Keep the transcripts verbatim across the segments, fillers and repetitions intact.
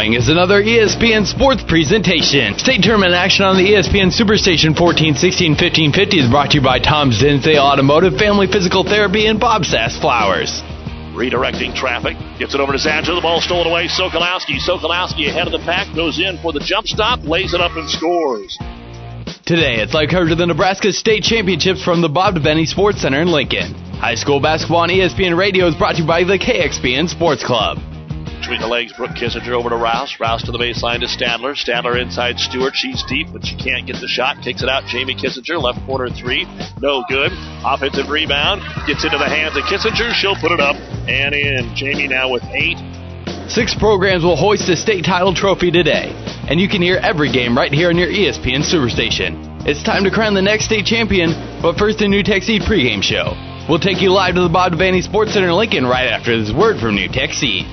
following is another E S P N Sports presentation. State tournament action on the E S P N Superstation fourteen sixteen fifteen fifty is brought to you by Tom Zinsdale Automotive, Family Physical Therapy, and Bob Sass Flowers. Redirecting traffic, gets it over to Zander. The ball stolen away. Sokolowski. Sokolowski ahead of the pack, goes in for the jump stop, lays it up and scores. Today, it's like coverage of the Nebraska State Championships from the Bob Devaney Sports Center in Lincoln. High school basketball on E S P N Radio is brought to you by the K X P N Sports Club. Between the legs, Brooke Kissinger over to Rouse. Rouse to the baseline to Stadler. Stadler inside Stewart. She's deep, but she can't get the shot. Kicks it out. Jamie Kissinger, left corner three. No good. Offensive rebound. Gets into the hands of Kissinger. She'll put it up and in. Jamie now with eight. Six programs will hoist the state title trophy today, and you can hear every game right here on your E S P N Superstation. It's time to crown the next state champion, but first the New Tech Seed pregame show. We'll take you live to the Bob Devaney Sports Center in Lincoln right after this word from New Tech Seed.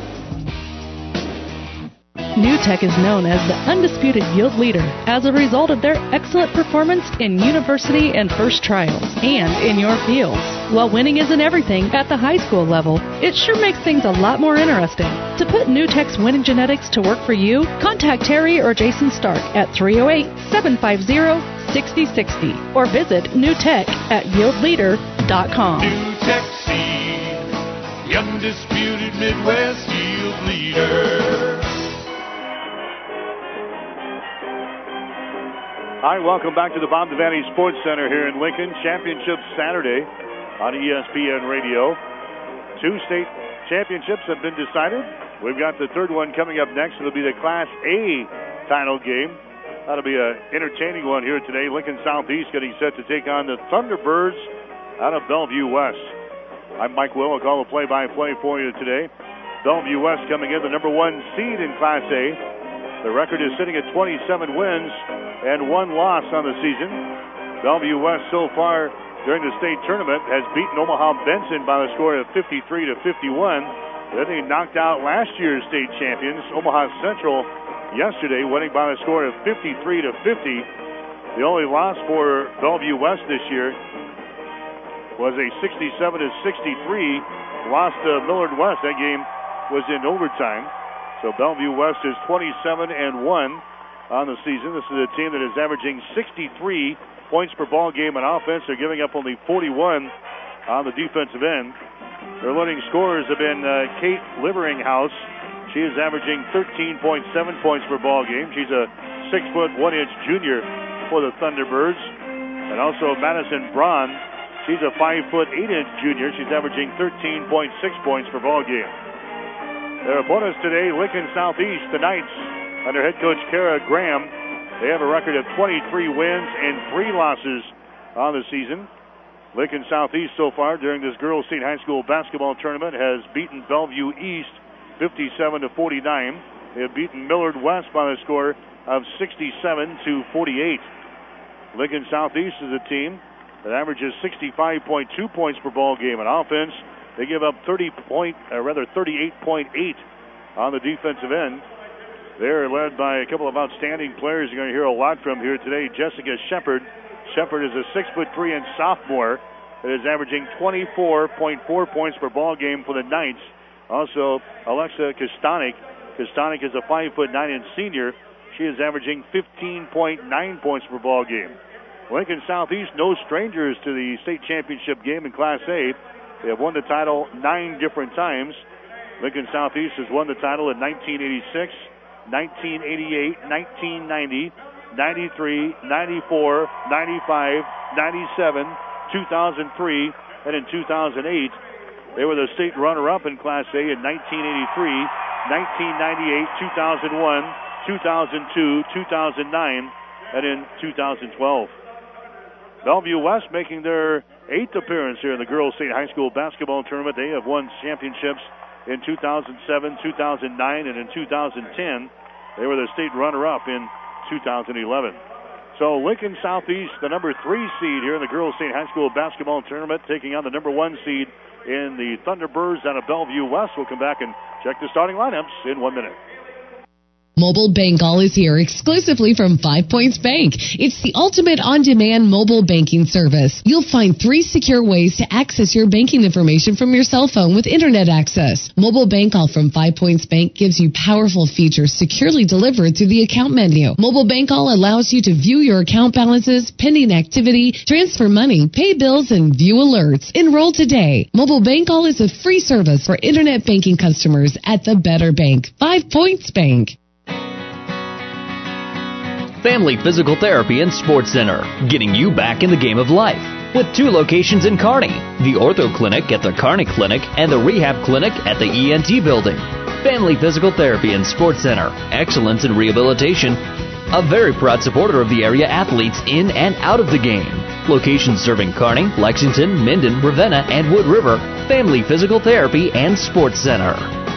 New Tech is known as the undisputed yield leader as a result of their excellent performance in university and first trials and in your fields. While winning isn't everything at the high school level, it sure makes things a lot more interesting. To put New Tech's winning genetics to work for you, contact Terry or Jason Stark at three oh eight, seven five zero, six oh six oh or visit New Tech at yield leader dot com. New Tech Seed, the undisputed Midwest yield leader. Hi, welcome back to the Bob Devaney Sports Center here in Lincoln. Championship Saturday on E S P N Radio. Two state championships have been decided. We've got the third one coming up next. It'll be the Class A title game. That'll be an entertaining one here today. Lincoln Southeast getting set to take on the Thunderbirds out of Bellevue West. I'm Mike Will. I'll call the play-by-play for you today. Bellevue West coming in the number one seed in Class A. The record is sitting at twenty-seven wins and one loss on the season. Bellevue West so far during the state tournament has beaten Omaha Benson by the score of fifty-three to fifty-one. Then they knocked out last year's state champions, Omaha Central, yesterday, winning by the score of fifty-three to fifty. The only loss for Bellevue West this year was a sixty-seven to sixty-three loss to Millard West. That game was in overtime. So Bellevue West is twenty-seven and one on the season. This is a team that is averaging sixty-three points per ball game on offense. They're giving up only forty-one on the defensive end. Their leading scorers have been uh, Kate Liveringhouse. She is averaging thirteen point seven points per ball game. She's a six foot one inch junior for the Thunderbirds. And also Madison Braun. She's a five foot eight inch junior. She's averaging thirteen point six points per ball game. Their opponents today, Lincoln Southeast, the Knights, under head coach Kara Graham. They have a record of twenty-three wins and three losses on the season. Lincoln Southeast so far during this girls' state high school basketball tournament has beaten Bellevue East fifty-seven to forty-nine. They have beaten Millard West by the score of sixty-seven to forty-eight. Lincoln Southeast is a team that averages sixty-five point two points per ball game on offense. They give up thirty point, or rather thirty-eight point eight on the defensive end. They're led by a couple of outstanding players you're going to hear a lot from here today. Jessica Shepard. Shepard is a six foot three inch sophomore that is averaging twenty-four point four points per ball game for the Knights. Also, Alexa Kostanek. Kostanek is a five foot nine inch senior. She is averaging fifteen point nine points per ball game. Lincoln Southeast, no strangers to the state championship game in Class A. They have won the title nine different times. Lincoln Southeast has won the title in nineteen eighty-six, nineteen eighty-eight, nineteen ninety, ninety-three, ninety-four, ninety-five, ninety-seven, two thousand three, and in two thousand eight. They were the state runner-up in Class A in nineteen eighty-three, nineteen ninety-eight, two thousand one, two thousand two, two thousand nine, and in two thousand twelve. Bellevue West making their eighth appearance here in the girls' state high school basketball tournament. They have won championships in two thousand seven, two thousand nine, and in two thousand ten. They were the state runner-up in two thousand eleven. So Lincoln Southeast, the number three seed here in the girls' state high school basketball tournament, taking on the number one seed in the Thunderbirds out of Bellevue West. We'll come back and check the starting lineups in one minute. Mobile Bank All is here exclusively from Five Points Bank. It's the ultimate on-demand mobile banking service. You'll find three secure ways to access your banking information from your cell phone with internet access. Mobile Bank All from Five Points Bank gives you powerful features securely delivered through the account menu. Mobile Bank All allows you to view your account balances, pending activity, transfer money, pay bills, and view alerts. Enroll today. Mobile Bank All is a free service for internet banking customers at the Better Bank. Five Points Bank. Family Physical Therapy and Sports Center, getting you back in the game of life. With two locations in Kearney, the Ortho Clinic at the Kearney Clinic and the Rehab Clinic at the E N T Building. Family Physical Therapy and Sports Center, excellence in rehabilitation, a very proud supporter of the area athletes in and out of the game. Locations serving Kearney, Lexington, Minden, Ravenna, and Wood River. Family Physical Therapy and Sports Center.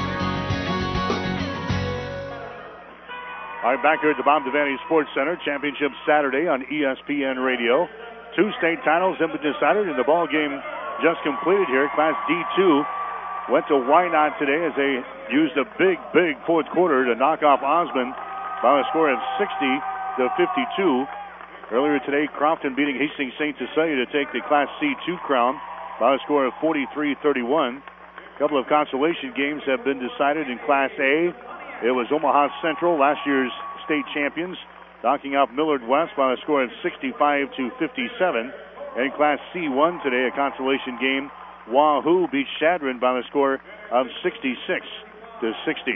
All right, back here at the Bob Devaney Sports Center, Championship Saturday on E S P N Radio. Two state titles have been decided, and the ball game just completed here. Class D two went to Wynot today as they used a big, big fourth quarter to knock off Osmond by a score of sixty to fifty-two. Earlier today, Crofton beating Hastings Saint Cecilia to take the Class C two crown by a score of forty-three thirty-one. A couple of consolation games have been decided in Class A. It was Omaha Central, last year's state champions, knocking off Millard West by a score of sixty-five to fifty-seven. In Class C one today, a consolation game, Wahoo beat Shadron by the score of sixty-six to sixty.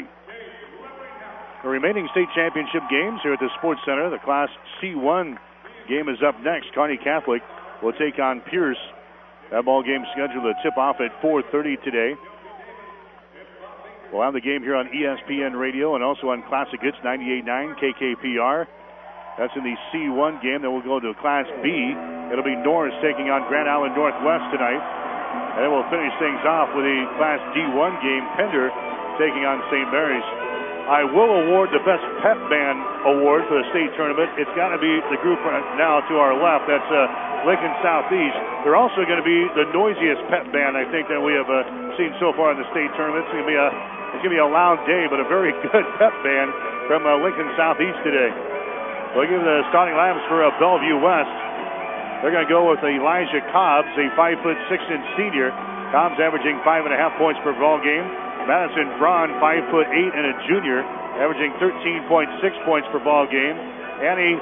The remaining state championship games here at the Sports Center, the Class C one game is up next. Kearney Catholic will take on Pierce. That ball game scheduled to tip off at four thirty today. We'll have the game here on E S P N Radio and also on Classic Hits ninety-eight point nine K K P R. That's in the C one game. Then we'll go to Class B. It'll be Norris taking on Grand Island Northwest tonight. And then we'll finish things off with the Class D one game, Pender taking on Saint Mary's. I will award the Best Pep Band Award for the state tournament. It's got to be the group right now to our left. That's uh, Lincoln Southeast. They're also going to be the noisiest pep band, I think, that we have uh, seen so far in the state tournament. It's going to be a It's going to be a loud day, but a very good pep band from uh, Lincoln Southeast today. We'll give the starting lineups for uh, Bellevue West. They're going to go with Elijah Cobbs, a five foot six inch senior. Cobbs averaging five and a half points per ball game. Madison Braun, five foot eight and a junior, averaging thirteen point six points per ball game. Annie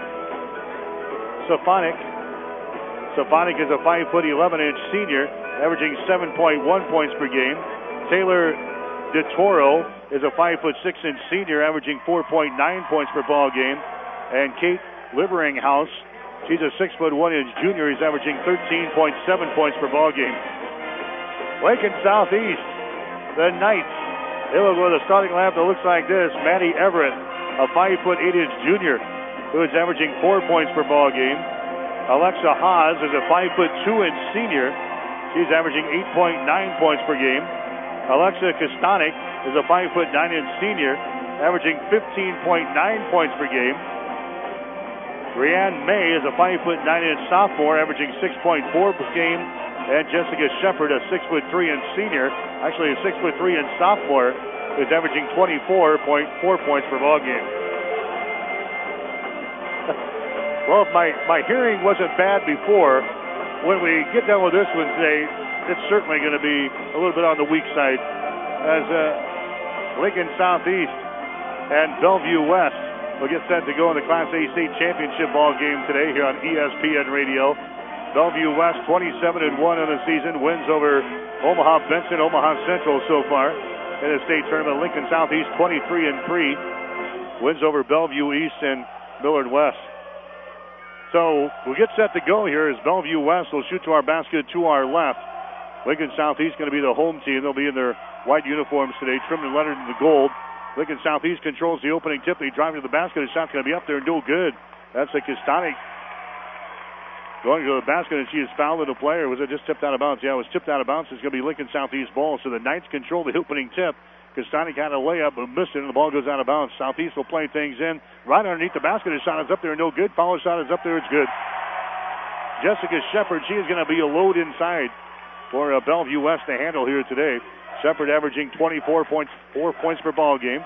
Stefanik. Stefanik is a five foot eleven inch senior, averaging seven point one points per game. Taylor DeToro is a five foot six inch senior, averaging four point nine points per ball game. And Kate Liveringhouse, she's a six foot one inch junior, he's averaging thirteen point seven points per ball game. Lincoln Southeast, the Knights. They will go with a starting lineup that looks like this. Maddie Everett, a five foot eight inch junior, who is averaging four points per ball game. Alexa Haas is a five foot two inch senior. She's averaging eight point nine points per game. Alexa Kostanek is a five foot nine inch senior, averaging fifteen point nine points per game. Rianne May is a five foot nine inch sophomore, averaging six point four per game. And Jessica Shepard, a six foot three inch senior, actually a six foot three inch sophomore, is averaging twenty-four point four points per ball game. Well, if my, my hearing wasn't bad before, when we get done with this one today, it's certainly going to be a little bit on the weak side, as uh, Lincoln Southeast and Bellevue West will get set to go in the Class A state championship ball game today here on E S P N Radio. Bellevue West twenty-seven and one on the season, wins over Omaha Benson, Omaha Central so far in the state tournament. Lincoln Southeast twenty-three and three, wins over Bellevue East and Millard West. So we'll get set to go here as Bellevue West will shoot to our basket to our left. Lincoln Southeast going to be the home team. They'll be in their white uniforms today, trimmed and lettered in the gold. Lincoln Southeast controls the opening tip. They drive to the basket. The shot's going to be up there and no good. That's a Kostanek going to the basket, and she is fouled at a player. Was it just tipped out of bounds? Yeah, it was tipped out of bounds. It's going to be Lincoln Southeast ball. So the Knights control the opening tip. Kostanek had a layup but missed it, and the ball goes out of bounds. Southeast will play things in right underneath the basket. His shot is up there, no good. Follow shot is up there, it's good. Jessica Shepard, she is going to be a load inside for uh, Bellevue West to handle here today. Shepard averaging twenty-four point four points per ball game.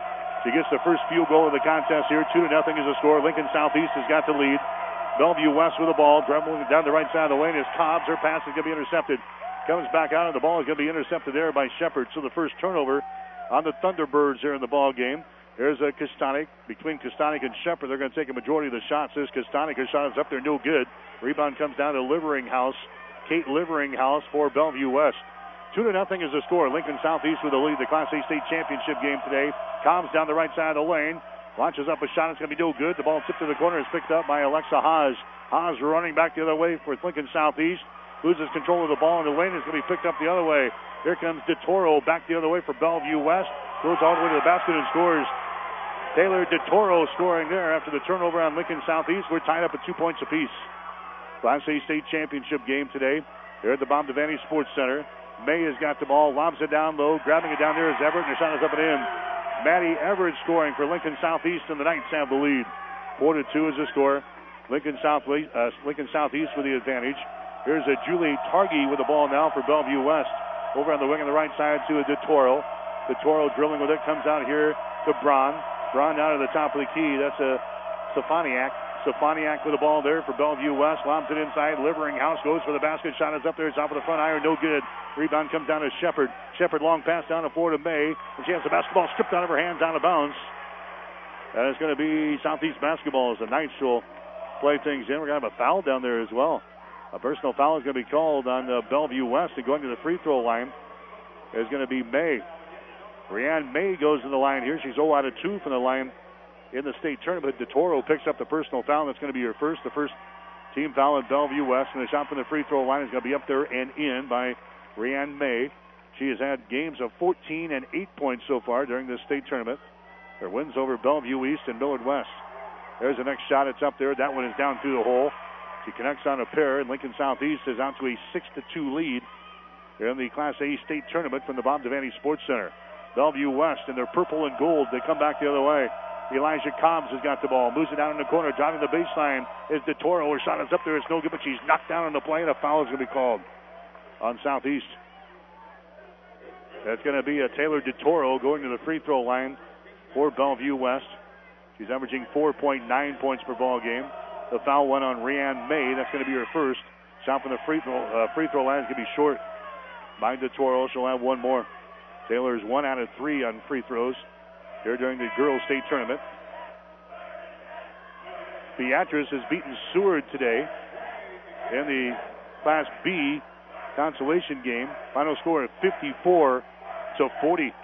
She gets the first field goal of the contest here. Two to nothing is the score. Lincoln Southeast has got the lead. Bellevue West with the ball. Dribbling down the right side of the lane is Cobbs. Her pass is going to be intercepted. Comes back out, and the ball is going to be intercepted there by Shepard. So the first turnover on the Thunderbirds here in the ball game. There's a Kostanek. Between Kostanek and Shepard, they're going to take a majority of the shots. This Kostanek, her shot is up there, no good. Rebound comes down to Liveringhouse. Kate Liveringhouse for Bellevue West. Two to nothing is the score. Lincoln Southeast with the lead. The Class A state championship game today. Cobbs down the right side of the lane. Launches up a shot. It's going to be no good. The ball tipped to the corner. Is picked up by Alexa Haas. Haas running back the other way for Lincoln Southeast. Loses control of the ball in the lane. It's going to be picked up the other way. Here comes DeToro back the other way for Bellevue West. Goes all the way to the basket and scores. Taylor DeToro scoring there after the turnover on Lincoln Southeast. We're tied up at two points apiece. Class A state championship game today here at the Bomb Devaney Sports Center. May has got the ball, lobs it down low. Grabbing it down there is Everett, and the shot is up and in. Maddie Everett scoring for Lincoln Southeast, and the Knights have the lead. Four to two is the score. Lincoln Southeast, uh, Lincoln Southeast with the advantage. Here's a Julie Targi with the ball now for Bellevue West. Over on the wing on the right side to a DeToro. DeToro drilling with it, comes out here to Braun. Braun down to the top of the key. That's a Stefaniak. Stefaniak with the ball there for Bellevue West. Lobs it inside. Liveringhouse goes for the basket. Shot is up there. It's off of the front iron. No good. Rebound comes down to Shepard. Shepard long pass down to floor to May. And she has the basketball stripped out of her hands out of bounds. And it's going to be Southeast basketball as the Knights will play things in. We're going to have a foul down there as well. A personal foul is going to be called on uh, Bellevue West, and going to the free throw line is going to be May. Rianne May goes to the line here. She's zero out of two from the line in the state tournament. DeToro picks up the personal foul. That's going to be her first, the first team foul in Bellevue West. And the shot from the free throw line is going to be up there and in by Rianne May. She has had games of fourteen and eight points so far during this state tournament. Her wins over Bellevue East and Millard West. There's the next shot. It's up there. That one is down through the hole. She connects on a pair, and Lincoln Southeast is out to a six to two lead here in the Class A state tournament from the Bob Devaney Sports Center. Bellevue West in their purple and gold. They come back the other way. Elijah Cobbs has got the ball. Moves it down in the corner. Driving the baseline is DeToro. Her shot is up there. It's no good, but she's knocked down on the play, and a foul is going to be called on Southeast. That's going to be a Taylor DeToro going to the free throw line for Bellevue West. She's averaging four point nine points per ball game. The foul went on Rianne May. That's going to be her first. Shot from the free throw, uh, free throw line is going to be short by DeToro. She'll have one more. Taylor's one out of three on free throws here during the girls' state tournament. Beatrice has beaten Seward today in the Class B consolation game. Final score of fifty-four to forty.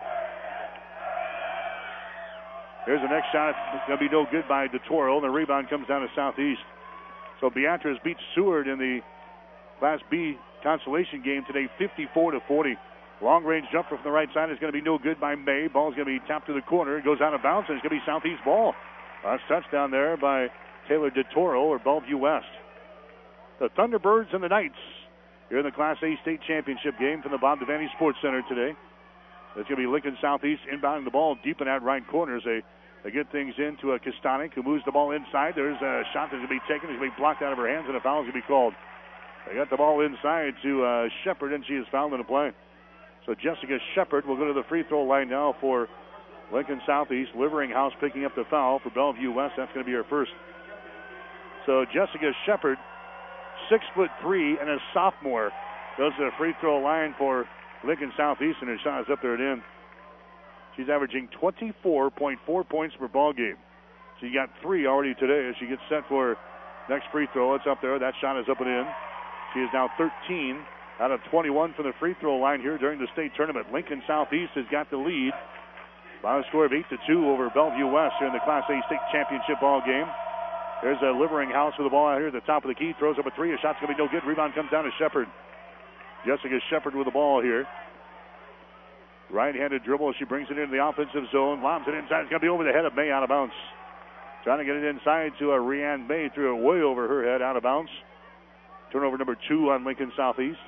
Here's the next shot. It's going to be no good by DeToro, and the rebound comes down to Southeast. So Beatrice beats Seward in the Class B consolation game today, fifty-four to forty. Long-range jumper from the right side is going to be no good by May. Ball's going to be tapped to the corner. It goes out of bounds, and it's going to be Southeast ball. Last touchdown there by Taylor DeToro or Bellevue West. The Thunderbirds and the Knights here in the Class A state championship game from the Bob Devaney Sports Center today. It's going to be Lincoln Southeast inbounding the ball deep in that right corner as they, they get things into a Kostanek, who moves the ball inside. There's a shot that's going to be taken. It's going to be blocked out of her hands, and a foul is going to be called. They got the ball inside to uh, Shepard, and she is fouled in the play. So Jessica Shepard will go to the free throw line now for Lincoln Southeast. Liveringhouse picking up the foul for Bellevue West. That's going to be her first. So Jessica Shepard, six foot three and a sophomore, goes to the free throw line for Lincoln Southeast, and her shot is up there and in. She's averaging twenty-four point four points per ball game. She got three already today as she gets set for next free throw. It's up there. That shot is up and in. She is now thirteen out of twenty-one from the free throw line here during the state tournament. Lincoln Southeast has got the lead by a score of eight to two over Bellevue West here in the Class A state championship ball game. There's a Liveringhouse with the ball out here at the top of the key. Throws up a three. A shot's going to be no good. Rebound comes down to Shepard. Jessica Shepard with the ball here. Right-handed dribble. She brings it into the offensive zone. Lobs it inside. It's going to be over the head of May, out of bounds. Trying to get it inside to a Rianne May. Threw it way over her head, out of bounds. Turnover number two on Lincoln Southeast.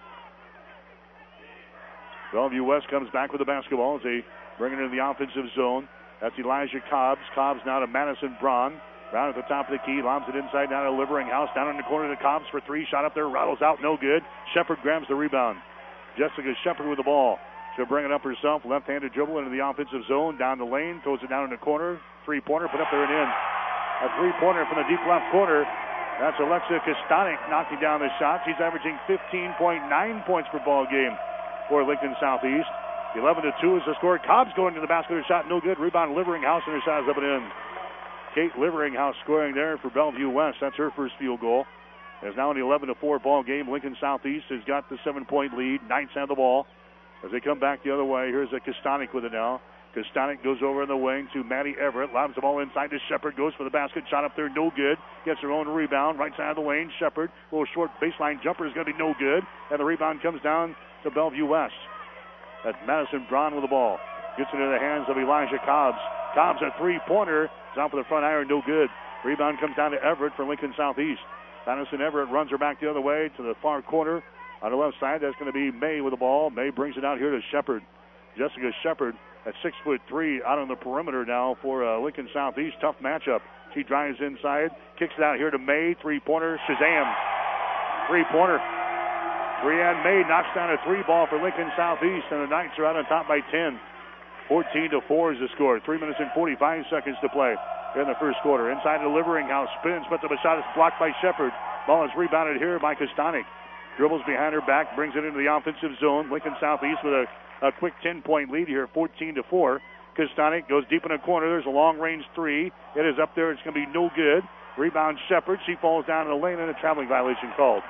Bellevue West comes back with the basketball as they bring it into the offensive zone. That's Elijah Cobbs. Cobbs now to Madison Braun. Brown at the top of the key. Lobs it inside down to Liveringhouse. Down in the corner to Cobbs for three. Shot up there. Rattles out. No good. Shepard grabs the rebound. Jessica Shepard with the ball. She'll bring it up herself. Left-handed dribble into the offensive zone. Down the lane. Throws it down in the corner. Three-pointer. Put up there and in. A three-pointer from the deep left corner. That's Alexa Kostanek knocking down the shot. She's averaging fifteen point nine points per ball game for Lincoln Southeast. eleven to two is the score. Cobb's going to the basket. Her shot no good. Rebound Liveringhouse, and her shot is up and in. Kate Liveringhouse scoring there for Bellevue West. That's her first field goal. It's now an eleven to four ball game. Lincoln Southeast has got the seven-point lead. Knights have the ball. As they come back the other way, here's a Kostanek with it now. Kostanek goes over in the wing to Maddie Everett. Lobs the ball inside to Shepard. Goes for the basket. Shot up there, no good. Gets her own rebound. Right side of the lane, Shepard. Little short baseline jumper is going to be no good. And the rebound comes down to Bellevue West. That's Madison Braun with the ball. Gets it into the hands of Elijah Cobbs. Cobbs a three-pointer. It's out for the front iron, no good. Rebound comes down to Everett for Lincoln Southeast. Madison Everett runs her back the other way to the far corner. On the left side, that's going to be May with the ball. May brings it out here to Shepard. Jessica Shepard at six foot three out on the perimeter now for uh, Lincoln Southeast. Tough matchup. She drives inside, kicks it out here to May. Three-pointer, Shazam. Three-pointer. Brianne May knocks down a three ball for Lincoln Southeast, and the Knights are out on top by ten. fourteen to four is the score. Three minutes and forty-five seconds to play in the first quarter. Inside the Liveringhouse, spins, but the shot is blocked by Shepard. Ball is rebounded here by Kostanek. Dribbles behind her back, brings it into the offensive zone. Lincoln Southeast with a, a quick ten-point lead here, fourteen to four. Kostanek goes deep in the corner. There's a long-range three. It is up there. It's going to be no good. Rebound Shepard. She falls down in the lane, and a traveling violation called.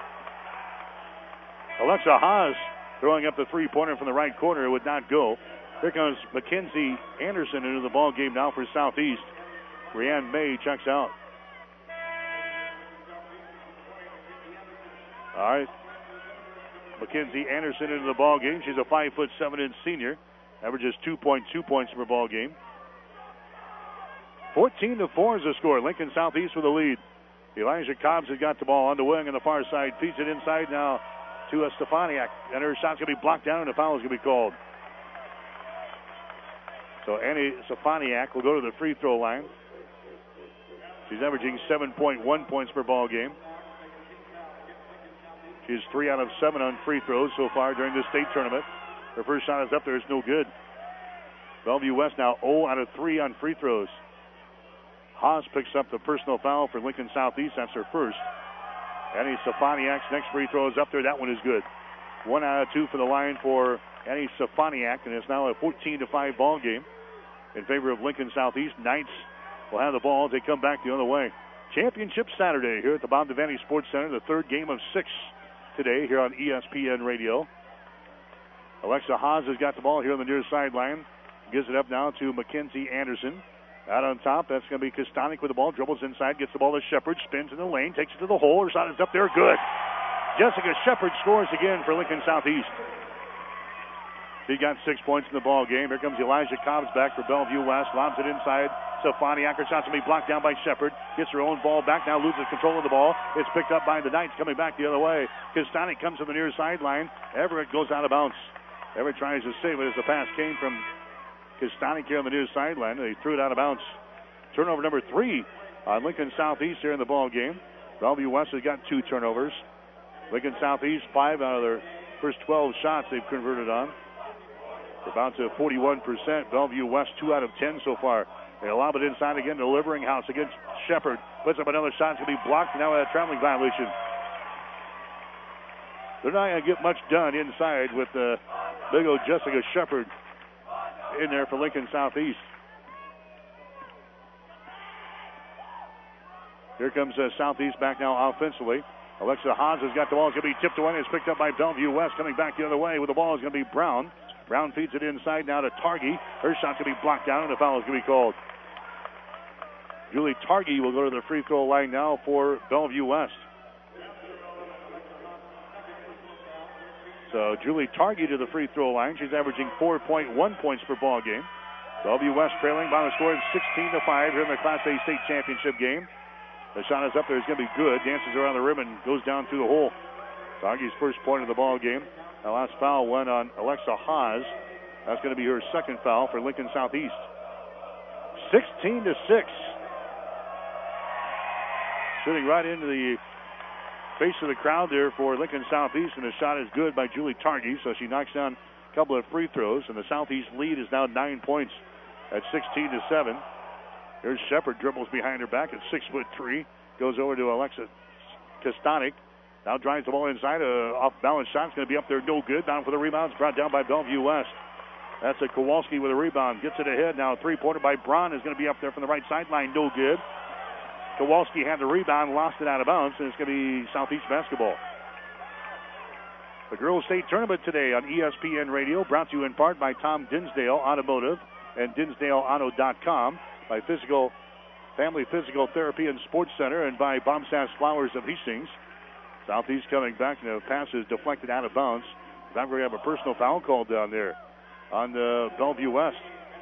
Alexa Haas throwing up the three-pointer from the right corner. It would not go. Here comes Mackenzie Anderson into the ball game now for Southeast. Brianne May checks out. All right. Mackenzie Anderson into the ball game. She's a five foot seven inch senior. Averages two point two points per ball game. fourteen to four is the score. Lincoln Southeast with the lead. Elijah Cobbs has got the ball on the wing on the far side. Feeds it inside now to a Stefaniak. And her shot's going to be blocked down, and a foul is going to be called. So Annie Stefaniak will go to the free throw line. She's averaging seven point one points per ball game. She's three out of seven on free throws so far during this state tournament. Her first shot is up there. It's no good. Bellevue West now zero out of three on free throws. Haas picks up the personal foul for Lincoln Southeast. That's her first. Annie Stefaniak's next free throw is up there. That one is good. One out of two for the line for Annie Stefaniak, and it's now a fourteen to five ball game in favor of Lincoln Southeast. Knights will have the ball as they come back the other way. Championship Saturday here at the Bob Devaney Sports Center. The third game of six today here on E S P N Radio. Alexa Haas has got the ball here on the near sideline. Gives it up now to Mackenzie Anderson. Out on top, that's going to be Kostanek with the ball. Dribbles inside, gets the ball to Shepard. Spins in the lane, takes it to the hole. Her shot is up there, good. Jessica Shepard scores again for Lincoln Southeast. She got six points in the ball game. Here comes Elijah Cobbs back for Bellevue West. Lobs it inside. Stefaniak, her shot's going to be blocked down by Shepard. Gets her own ball back, now loses control of the ball. It's picked up by the Knights coming back the other way. Kostanek comes to the near sideline. Everett goes out of bounds. Everett tries to save it as the pass came from Kostanek here on the near sideline. They threw it out of bounds. Turnover number three on Lincoln Southeast here in the ball game. Bellevue West has got two turnovers. Lincoln Southeast, five out of their first twelve shots they've converted on. They're about to forty-one percent. Bellevue West, two out of ten so far. They lob it inside again to Liveringhouse against Shepard. Puts up another shot. It's going to be blocked. Now a traveling violation. They're not going to get much done inside with uh, big old Jessica Shepard in there for Lincoln Southeast. Here comes uh, Southeast back now offensively. Alexa Haas has got the ball. It's going to be tipped away. It's picked up by Bellevue West. Coming back the other way with the ball is going to be Brown. Brown feeds it inside now to Targi. Her shot's going to be blocked down, and the foul is going to be called. Julie Targi will go to the free throw line now for Bellevue West. So Julie Targi to the free throw line. She's averaging four point one points per ball game. Bellevue West trailing by the score of sixteen to five here in the Class A state championship game. The shot is up there. It's going to be good. Dances around the rim and goes down through the hole. Targi's first point of the ball game. The last foul went on Alexa Haas. That's going to be her second foul for Lincoln Southeast. sixteen to six. Shooting right into the face of the crowd there for Lincoln Southeast, and the shot is good by Julie Targi, so she knocks down a couple of free throws, and the Southeast lead is now nine points at sixteen to seven. Here's Shepard, dribbles behind her back at six foot three, goes over to Alexa Kostanek. Now drives the ball inside. A off-balance shot is going to be up there, no good. Down for the rebound. It's brought down by Bellevue West. That's a Kowalski with a rebound. Gets it ahead. Now a three-pointer by Braun is going to be up there from the right sideline, no good. Kowalski had the rebound, lost it out of bounds, and it's going to be Southeast basketball. The Girls State Tournament today on E S P N Radio, brought to you in part by Tom Dinsdale Automotive and Dinsdale Auto dot com, by Physical Family Physical Therapy and Sports Center, and by Bombsass Flowers of Hastings. Southeast coming back, and the pass is deflected out of bounds. Now we're going to have a personal foul called down there on the Bellevue West.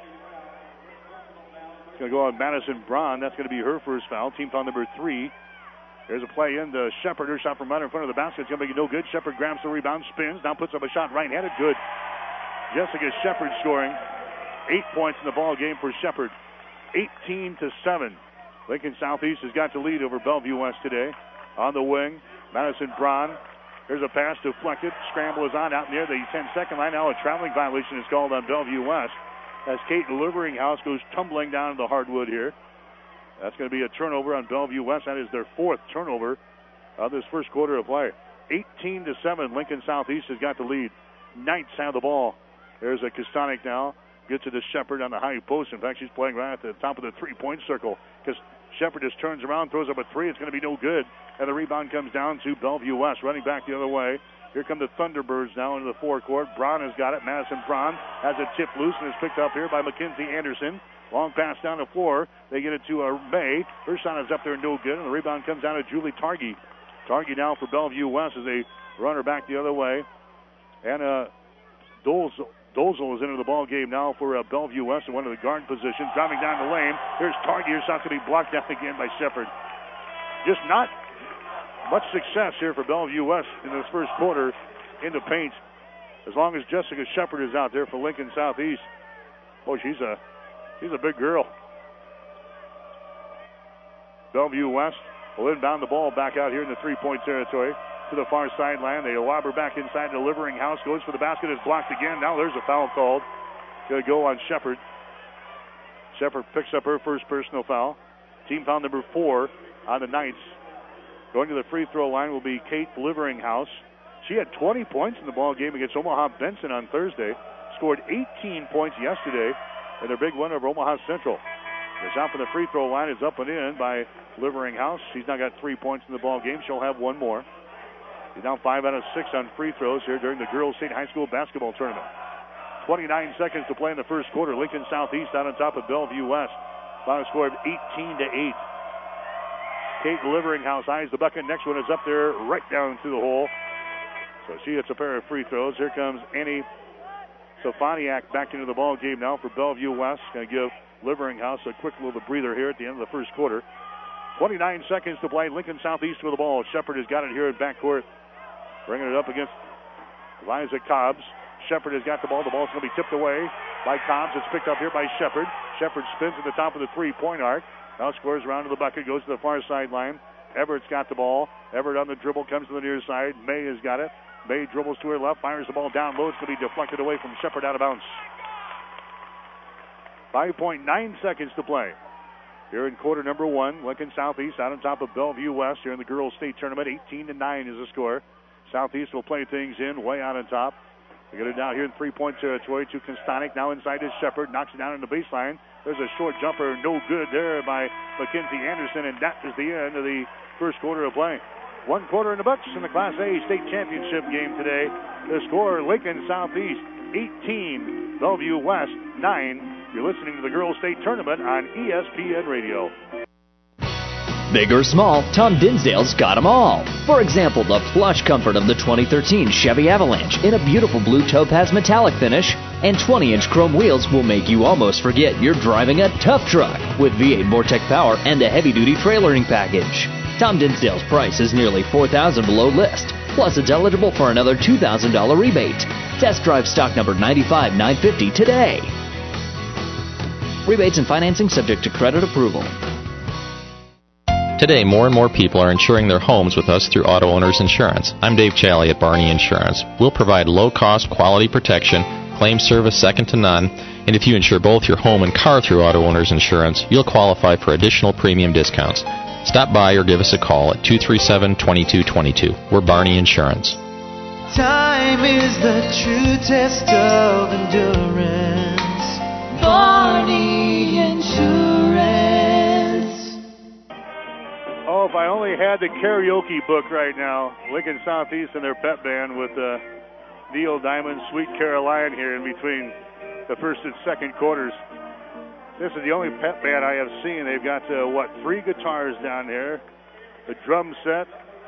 It's going to go on Madison Braun. That's going to be her first foul. Team foul number three. There's a play in the Shepard. Her shot from right in front of the basket. It's going to make it no good. Shepard grabs the rebound, spins, now puts up a shot right-handed. Good. Jessica Shepard scoring. Eight points in the ball game for Shepard. eighteen to seven. Lincoln Southeast has got the lead over Bellevue West today. On the wing, Madison Braun. Here's a pass deflected. Scramble is on out near the ten-second line. Now a traveling violation is called on Bellevue West as Kate Liveringhouse goes tumbling down to the hardwood here. That's going to be a turnover on Bellevue West. That is their fourth turnover of this first quarter of play. eighteen to seven. Lincoln Southeast has got the lead. Knights have the ball. There's a Kostanek now. Gets it to Shepard on the high post. In fact, she's playing right at the top of the three-point circle because Shepard just turns around, throws up a three. It's going to be no good. And the rebound comes down to Bellevue West. Running back the other way. Here come the Thunderbirds now into the forecourt. Braun has got it. Madison Braun has it tipped loose and is picked up here by Mackenzie Anderson. Long pass down the floor. They get it to uh, May. Her shot is up there, no good. And the rebound comes down to Julie Targi. Targi now for Bellevue West as they run her back the other way. And uh, Doles. Dozel is into the ball game now for uh, Bellevue West in one of the guard positions. Driving down the lane. Here's Targi. Her shot to be blocked down again by Shepard. Just not much success here for Bellevue West in this first quarter in the paint. As long as Jessica Shepard is out there for Lincoln Southeast. Boy, she's a she's a big girl. Bellevue West will inbound the ball back out here in the three-point territory. To the far sideline. They lob her back inside. The Liveringhouse goes for the basket. Is blocked again. Now there's a foul called. Going to go on Shepard. Shepard picks up her first personal foul. Team foul number four on the Knights. Going to the free throw line will be Kate Liveringhouse. She had twenty points in the ball game against Omaha Benson on Thursday. Scored eighteen points yesterday in their big win over Omaha Central. The shot from the free throw line is up and in by Liveringhouse. She's now got three points in the ball game. She'll have one more. He's now five out of six on free throws here during the Girls State High School basketball tournament. twenty-nine seconds to play in the first quarter. Lincoln Southeast out on top of Bellevue West. Final score of eighteen to eight. Kate Liveringhouse eyes the bucket. Next one is up there right down through the hole. So she hits a pair of free throws. Here comes Annie Sofaniak back into the ball game now for Bellevue West. Going to give Liveringhouse a quick little breather here at the end of the first quarter. twenty-nine seconds to play. Lincoln Southeast with the ball. Shepard has got it here in backcourt. Bringing it up against Liza Cobbs. Shepard has got the ball. The ball's going to be tipped away by Cobbs. It's picked up here by Shepard. Shepard spins at the top of the three-point arc. Now scores around to the bucket. Goes to the far sideline. Everett's got the ball. Everett on the dribble. Comes to the near side. May has got it. May dribbles to her left. Fires the ball down low. It's going to be deflected away from Shepard out of bounds. five point nine seconds to play. Here in quarter number one, Lincoln Southeast out on top of Bellevue West here in the Girls State Tournament. eighteen to nine is the score. Southeast will play things in way out on top. They get it down here in three-point territory to Kostanek. Now inside is Shepard. Knocks it down in the baseline. There's a short jumper. No good there by Mackenzie Anderson. And that is the end of the first quarter of play. One quarter in the books in the Class A State Championship game today. The score, Lincoln Southeast eighteen, Bellevue West nine. You're listening to the Girls State Tournament on E S P N Radio. Big or small, Tom Dinsdale's got them all. For example, the plush comfort of the twenty thirteen Chevy Avalanche in a beautiful blue topaz metallic finish, and twenty-inch chrome wheels will make you almost forget you're driving a tough truck with V eight Vortec power and a heavy-duty trailering package. Tom Dinsdale's price is nearly four thousand dollars below list, plus it's eligible for another two thousand dollars rebate. Test drive stock number nine five nine five zero today. Rebates and financing subject to credit approval. Today, more and more people are insuring their homes with us through Auto Owners Insurance. I'm Dave Challey at Barney Insurance. We'll provide low-cost, quality protection claim service second to none, and if you insure both your home and car through Auto Owners Insurance, you'll qualify for additional premium discounts. Stop by or give us a call at two three seven, two two two two. We're Barney Insurance. Time is the true test of endurance. Barney Insurance. Oh, if I only had the karaoke book right now. Lincoln Southeast and their pep band with uh, Neil Diamond, Sweet Caroline here in between the first and second quarters. This is the only pep band I have seen. They've got, uh, what, three guitars down there, the drum set.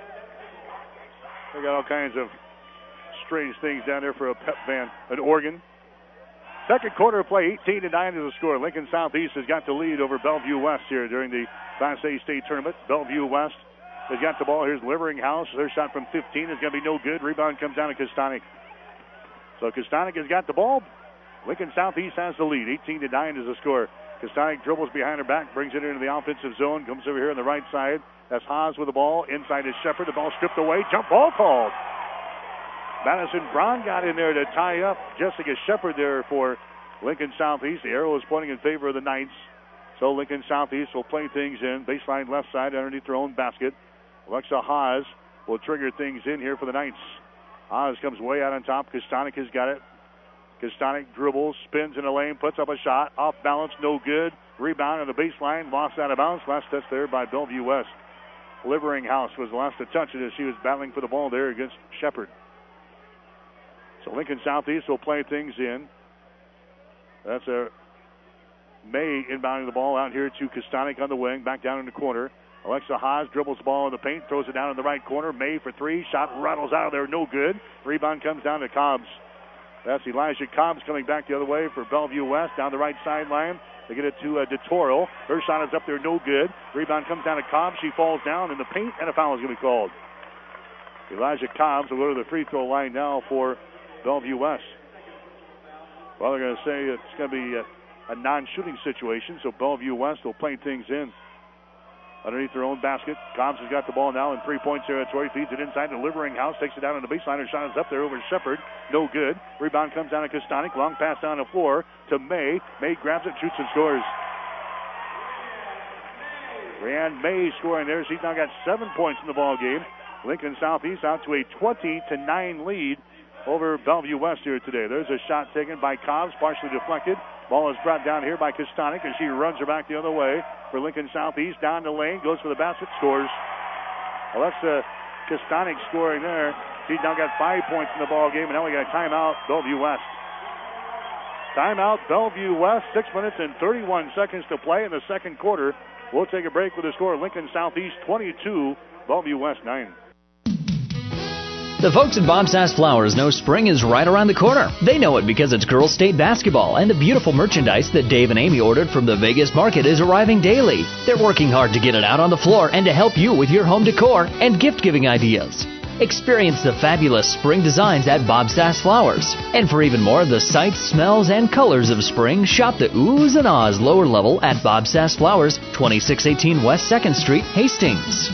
They got all kinds of strange things down there for a pep band. An organ. Second quarter of play, eighteen to nine is the score. Lincoln Southeast has got the lead over Bellevue West here during the Class A state tournament. Bellevue West has got the ball. Here's Liveringhouse. Their shot from fifteen is going to be no good. Rebound comes down to Kostanek. So Kostanek has got the ball. Lincoln Southeast has the lead. eighteen to nine is the score. Kostanek dribbles behind her back, brings it into the offensive zone, comes over here on the right side. That's Haas with the ball. Inside is Shepard. The ball stripped away. Jump ball called. Madison Braun got in there to tie up Jessica Shepard there for Lincoln Southeast. The arrow is pointing in favor of the Knights. So Lincoln Southeast will play things in. Baseline left side underneath their own basket. Alexa Haas will trigger things in here for the Knights. Haas comes way out on top. Kostanek has got it. Kostanek dribbles, spins in the lane, puts up a shot. Off balance, no good. Rebound on the baseline, lost out of bounds. Last touch there by Bellevue West. Liveringhouse was the last to touch it as she was battling for the ball there against Shepard. So Lincoln Southeast will play things in. That's a May inbounding the ball out here to Kostanek on the wing, back down in the corner. Alexa Haas dribbles the ball in the paint, throws it down in the right corner. May for three, shot rattles out of there, no good. Rebound comes down to Cobbs. That's Elijah Cobbs coming back the other way for Bellevue West, down the right sideline. They get it to uh, DeToro. Her shot is up there, no good. Rebound comes down to Cobbs. She falls down in the paint, and a foul is going to be called. Elijah Cobbs will go to the free throw line now for Bellevue West. Well, they're going to say it's going to be a, a non-shooting situation, so Bellevue West will play things in. Underneath their own basket, Cobbs has got the ball now in three-point territory. Feeds it inside to Liveringhouse. Takes it down on the baseline. Her shot is up there over Shepard. No good. Rebound comes down to Kostanek. Long pass down the floor to May. May grabs it, shoots, and scores. Rand May scoring there. She's now got seven points in the ball game. Lincoln Southeast out to a twenty to nine lead over Bellevue West here today. There's a shot taken by Cobbs, partially deflected. Ball is brought down here by Kostanek, and she runs her back the other way for Lincoln Southeast. Down the lane, goes for the basket, scores. Alexa Kostanek scoring there. She's now got five points in the ball game, and now we got a timeout, Bellevue West. Timeout, Bellevue West. Six minutes and thirty-one seconds to play in the second quarter. We'll take a break with the score. Lincoln Southeast twenty-two, Bellevue West nine. The folks at Bob Sass Flowers know spring is right around the corner. They know it because it's girls' state basketball, and the beautiful merchandise that Dave and Amy ordered from the Vegas market is arriving daily. They're working hard to get it out on the floor and to help you with your home decor and gift-giving ideas. Experience the fabulous spring designs at Bob Sass Flowers. And for even more of the sights, smells, and colors of spring, shop the oohs and ahs lower level at Bob Sass Flowers, twenty-six eighteen West second Street, Hastings.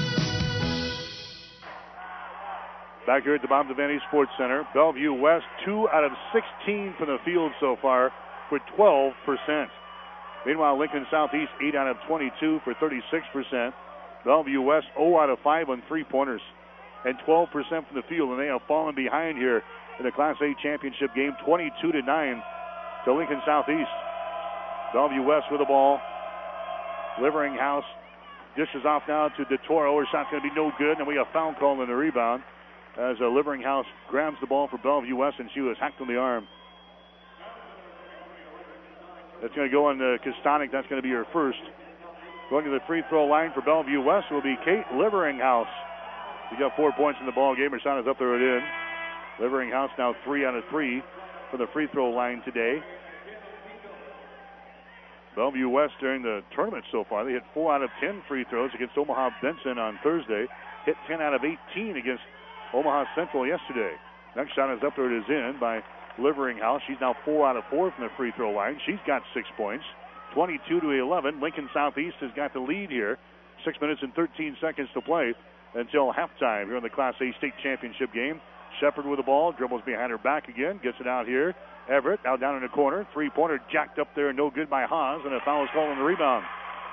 Back here at the Bob Devaney Sports Center, Bellevue West, two out of sixteen from the field so far for twelve percent. Meanwhile, Lincoln Southeast, eight out of twenty-two for thirty-six percent. Bellevue West, zero out of five on three-pointers and twelve percent from the field, and they have fallen behind here in the Class A championship game, twenty-two to nine to Lincoln Southeast. Bellevue West with the ball. Liveringhouse dishes off now to DeToro. Her shot's going to be no good, and we have foul call in the rebound as uh, Liveringhouse grabs the ball for Bellevue West, and she was hacked on the arm. That's going to go on to Kostanek. That's going to be her first. Going to the free throw line for Bellevue West will be Kate Liveringhouse. She got four points in the ball game. Her shot is up there and in. Liveringhouse now three out of three for the free throw line today. Bellevue West during the tournament so far, they hit four out of ten free throws against Omaha Benson on Thursday. Hit ten out of eighteen against Omaha Central yesterday. Next shot is up there. It is in by Liveringhouse. She's now four out of four from the free throw line. She's got six points. twenty-two to eleven. Lincoln Southeast has got the lead here. Six minutes and thirteen seconds to play until halftime here in the Class A state championship game. Shepard with the ball, dribbles behind her back again, gets it out here. Everett now down in the corner. Three-pointer jacked up there, no good by Haas, and a foul is called on the rebound.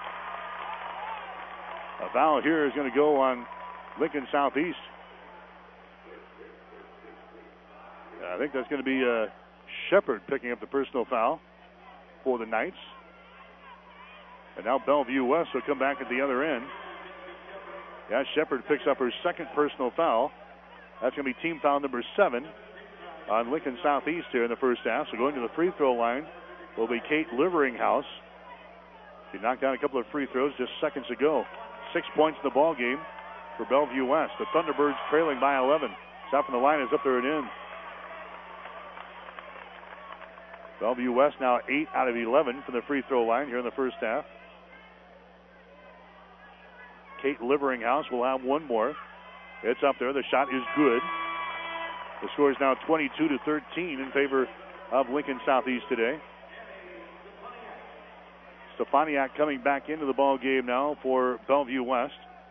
A foul here is going to go on Lincoln Southeast. I think that's going to be uh, Shepard picking up the personal foul for the Knights. And now Bellevue West will come back at the other end. Yeah, Shepard picks up her second personal foul. That's going to be team foul number seven on Lincoln Southeast here in the first half. So going to the free throw line will be Kate Liveringhouse. She knocked down a couple of free throws just seconds ago. Six points in the ball game for Bellevue West. The Thunderbirds trailing by eleven. Shot from the line is up there and in. Bellevue West now eight out of eleven from the free throw line here in the first half. Kate Liveringhouse will have one more. It's up there. The shot is good. The score is now twenty-two to thirteen in favor of Lincoln Southeast today. Stefaniak coming back into the ball game now for Bellevue West.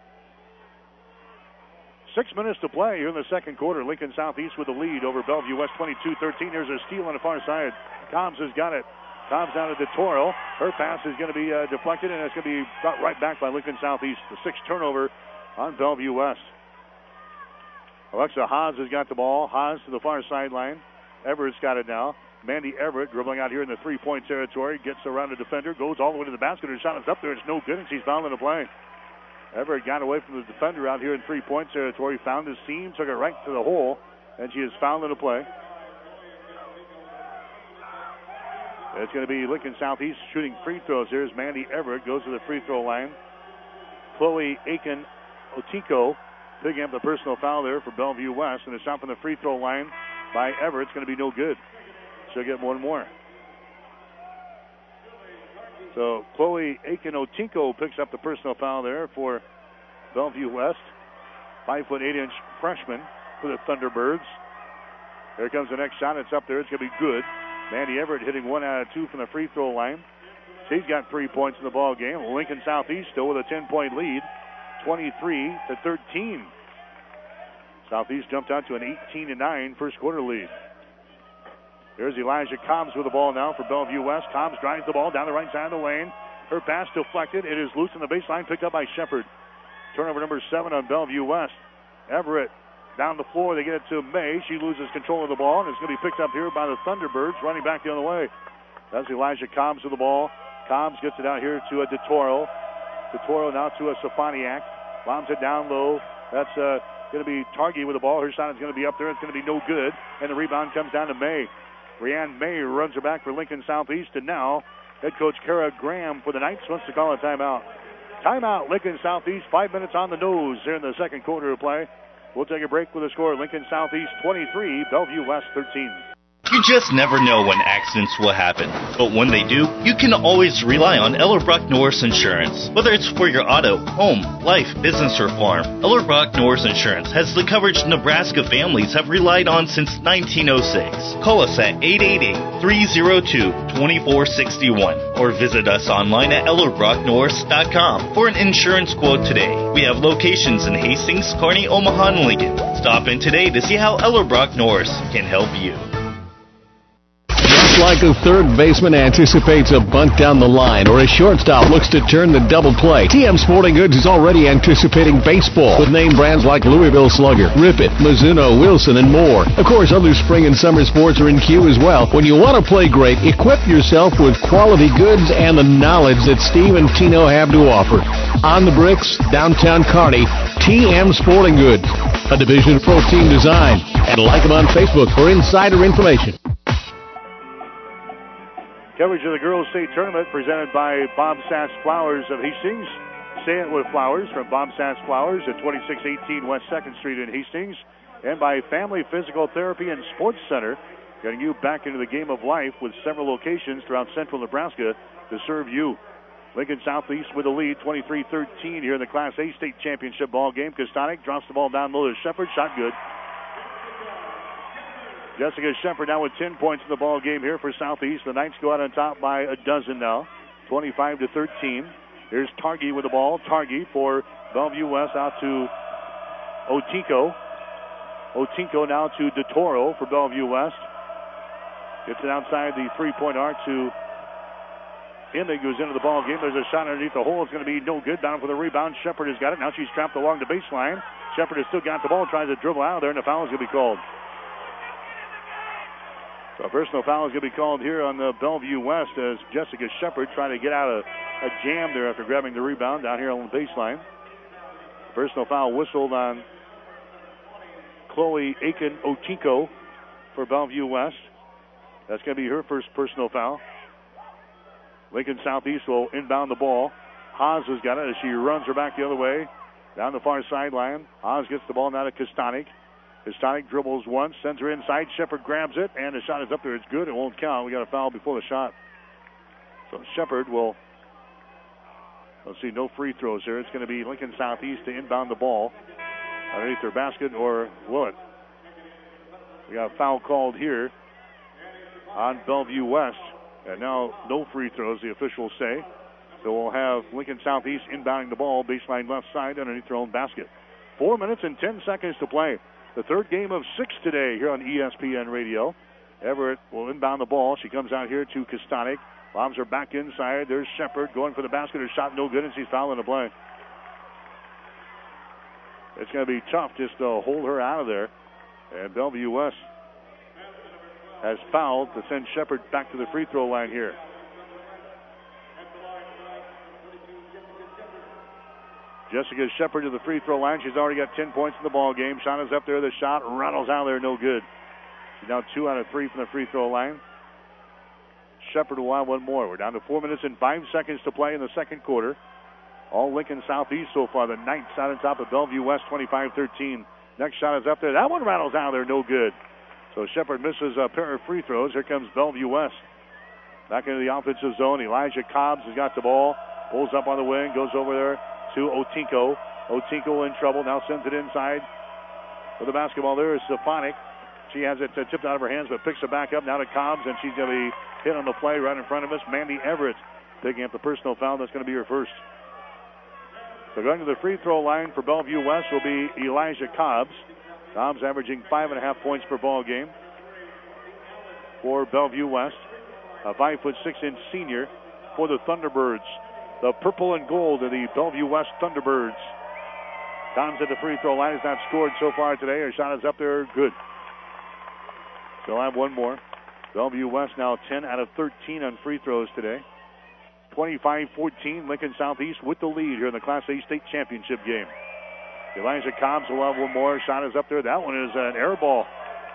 Six minutes to play here in the second quarter. Lincoln Southeast with the lead over Bellevue West, twenty-two thirteen. There's a steal on the far side. Combs has got it. Combs down to DeToro. Her pass is going to be uh, deflected, and it's going to be brought right back by Lincoln Southeast. The sixth turnover on Bellevue West. Alexa Haas has got the ball. Haas to the far sideline. Everett's got it now. Mandy Everett dribbling out here in the three-point territory. Gets around the defender. Goes all the way to the basket. Her shot is up there. It's no good, and she's fouled in the play. Everett got away from the defender out here in three-point territory. Found his seam. Took it right to the hole, and she is fouled in the play. It's going to be Lincoln Southeast shooting free throws. Here's Mandy Everett. Goes to the free throw line. Chloe Aiken Otiko picking up the personal foul there for Bellevue West. And a shot from the free throw line by Everett. It's going to be no good. She'll get one more. So Chloe Aiken Otiko picks up the personal foul there for Bellevue West. Five foot eight inch freshman for the Thunderbirds. Here comes the next shot. It's up there. It's going to be good. Mandy Everett hitting one out of two from the free throw line. She's got three points in the ball game. Lincoln Southeast still with a ten-point lead, twenty-three to thirteen. Southeast jumped out to an eighteen to nine first quarter lead. There's Elijah Combs with the ball now for Bellevue West. Combs drives the ball down the right side of the lane. Her pass deflected. It is loose on the baseline, picked up by Shepard. Turnover number seven on Bellevue West. Everett down the floor. They get it to May. She loses control of the ball, and it's going to be picked up here by the Thunderbirds running back the other way. That's Elijah Combs with the ball. Combs gets it out here to a DeToro. DeToro now to a Stefaniak. Bombs it down low. That's uh, going to be Targi with the ball. Her shot is going to be up there. It's going to be no good, and the rebound comes down to May. Rianne May runs her back for Lincoln Southeast, and now head coach Kara Graham for the Knights wants to call a timeout. Timeout, Lincoln Southeast. Five minutes on the nose here in the second quarter of play. We'll take a break with the score. Lincoln Southeast twenty-three, Bellevue West thirteen. You just never know when accidents will happen, but when they do, you can always rely on Ellerbrock Norris Insurance. Whether it's for your auto, home, life, business, or farm, Ellerbrock Norris Insurance has the coverage Nebraska families have relied on since nineteen oh six. Call us at eight eight eight, three oh two, two four six one or visit us online at ellerbrock norris dot com for an insurance quote today. We have locations in Hastings, Kearney, Omaha, and Lincoln. Stop in today to see how Ellerbrock Norris can help you. Like a third baseman anticipates a bunt down the line or a shortstop looks to turn the double play, T M Sporting Goods is already anticipating baseball with name brands like Louisville Slugger, Rip It, Mizuno, Wilson, and more. Of course, other spring and summer sports are in queue as well. When you want to play great, equip yourself with quality goods and the knowledge that Steve and Tino have to offer. On the Bricks, downtown Kearney, T M Sporting Goods, a division of Pro Team Design. And like them on Facebook for insider information. Coverage of the Girls State Tournament presented by Bob Sass Flowers of Hastings. Say it with Flowers from Bob Sass Flowers at twenty-six eighteen West second Street in Hastings. And by Family Physical Therapy and Sports Center, getting you back into the game of life with several locations throughout central Nebraska to serve you. Lincoln Southeast with a lead, twenty-three thirteen here in the Class A State Championship ball game. Kostanek drops the ball down low to Shepard. Shot good. Jessica Shepard now with ten points in the ball game here for Southeast. The Knights go out on top by a dozen now, twenty-five to thirteen. Here's Targi with the ball. Targi for Bellevue West out to Otiko. Otinko now to DeToro for Bellevue West. Gets it outside the three-point arc to Emig, who's into the ball game. There's a shot underneath the hole. It's going to be no good. Down for the rebound. Shepard has got it. Now she's trapped along the baseline. Shepard has still got the ball. Tries to dribble out of there, and the foul is going to be called. So a personal foul is going to be called here on the Bellevue West as Jessica Shepard trying to get out of a jam there after grabbing the rebound down here on the baseline. Personal foul whistled on Chloe Aiken Otinko for Bellevue West. That's going to be her first personal foul. Lincoln Southeast will inbound the ball. Haas has got it as she runs her back the other way. Down the far sideline. Haas gets the ball now to Kostanek. Kostanek dribbles once, sends her inside. Shepard grabs it, and the shot is up there. It's good. It won't count. We got a foul before the shot. So Shepard will, let's see, no free throws here. It's going to be Lincoln Southeast to inbound the ball underneath their basket, or will it? We got a foul called here on Bellevue West. And now no free throws, the officials say. So we'll have Lincoln Southeast inbounding the ball, baseline left side underneath their own basket. Four minutes and ten seconds to play. The third game of six today here on E S P N Radio. Everett will inbound the ball. She comes out here to Kostanek. Lobs her back inside. There's Shepard going for the basket. Her shot no good, and she's fouling the play. It's going to be tough just to hold her out of there. And Bellevue West has fouled to send Shepard back to the free throw line here. Jessica Shepard to the free throw line. She's already got ten points in the ball game. Shot is up there. The shot rattles out there. No good. She's now two out of three from the free throw line. Shepard will have one more. We're down to four minutes and five seconds to play in the second quarter. All Lincoln Southeast so far. The Knights out on top of Bellevue West, twenty-five thirteen. Next shot is up there. That one rattles out there. No good. So Shepard misses a pair of free throws. Here comes Bellevue West. Back into the offensive zone. Elijah Cobbs has got the ball. Pulls up on the wing. Goes over there to Otinko. Otinko in trouble. Now sends it inside. With the basketball there is Stefanik. She has it uh, tipped out of her hands, but picks it back up now to Cobbs, and she's going to be hit on the play right in front of us. Mandy Everett picking up the personal foul. That's going to be her first. So going to the free throw line for Bellevue West will be Elijah Cobbs. Cobbs averaging five and a half points per ball game for Bellevue West. A five foot six inch senior for the Thunderbirds. The purple and gold of the Bellevue West Thunderbirds. Cobbs at the free throw line has not scored so far today. Her shot is up there. Good. They'll have one more. Bellevue West now ten out of thirteen on free throws today. twenty-five fourteen, Lincoln Southeast with the lead here in the Class A State Championship game. Elijah Cobbs will have one more. Shot is up there. That one is an air ball.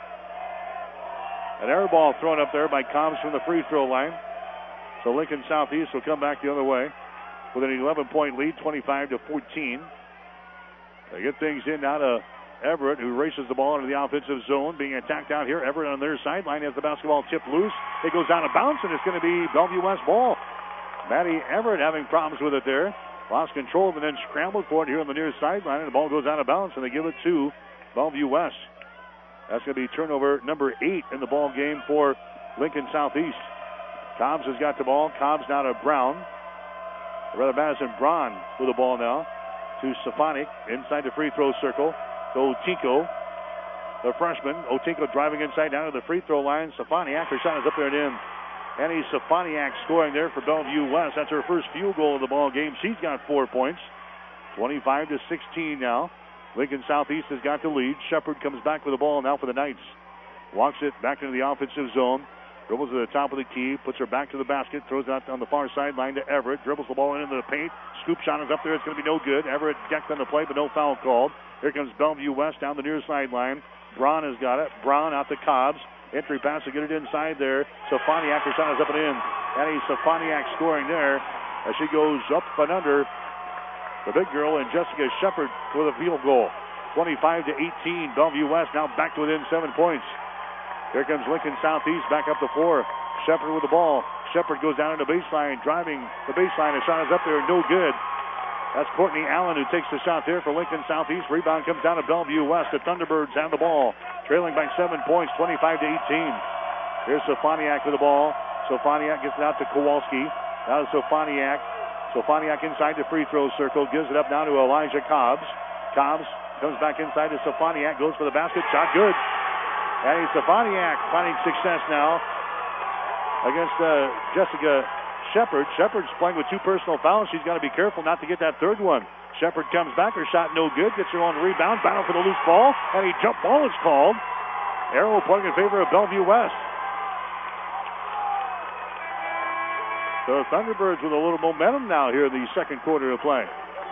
An air ball thrown up there by Cobbs from the free throw line. So Lincoln Southeast will come back the other way with an eleven point lead, twenty-five to fourteen. They get things in now to Everett, who races the ball into the offensive zone, being attacked out here. Everett on their sideline has the basketball tipped loose. It goes out of bounds, and it's going to be Bellevue West ball. Maddie Everett having problems with it there. Lost control and then scrambled for it here on the near sideline, and the ball goes out of bounds, and they give it to Bellevue West. That's going to be turnover number eight in the ball game for Lincoln Southeast. Cobbs has got the ball. Cobbs now to Brown. Or rather, Madison Braun with the ball now to Stefanik inside the free throw circle. So Otinko, the freshman. Otinko driving inside down to the free throw line. Stefaniak, her shot is up there and in. Annie Stefaniak scoring there for Bellevue West. That's her first field goal of the ball game. She's got four points. twenty-five to sixteen now. Lincoln Southeast has got the lead. Shepard comes back with the ball now for the Knights. Walks it back into the offensive zone. Dribbles to the top of the key. Puts her back to the basket. Throws it out on the far sideline to Everett. Dribbles the ball into the paint. Scoop shot is up there. It's going to be no good. Everett decked on the play, but no foul called. Here comes Bellevue West down the near sideline. Braun has got it. Braun out to Cobbs. Entry pass to get it inside there. Stefaniak, her shot is up and in. Annie Stefaniak scoring there as she goes up and under the big girl and Jessica Shepard with a field goal. twenty-five to eighteen. Bellevue West now back to within seven points. Here comes Lincoln Southeast back up the floor. Shepard with the ball. Shepard goes down to the baseline, driving the baseline. The shot is up there, no good. That's Courtney Allen who takes the shot there for Lincoln Southeast. Rebound comes down to Bellevue West. The Thunderbirds have the ball, trailing by seven points, twenty-five to eighteen. Here's Stefaniak with the ball. Stefaniak gets it out to Kowalski. Now to Stefaniak. Stefaniak inside the free throw circle. Gives it up now to Elijah Cobbs. Cobbs Comes back inside to Stefaniak. Goes for the basket. Shot good. And Stefaniak finding success now against uh, Jessica Shepard. Shepard's playing with two personal fouls. She's got to be careful not to get that third one. Shepard comes back. Her shot no good. Gets her own rebound. Battle for the loose ball. And a jump ball is called. Arrow pointing in favor of Bellevue West. The Thunderbirds with a little momentum now here in the second quarter of play.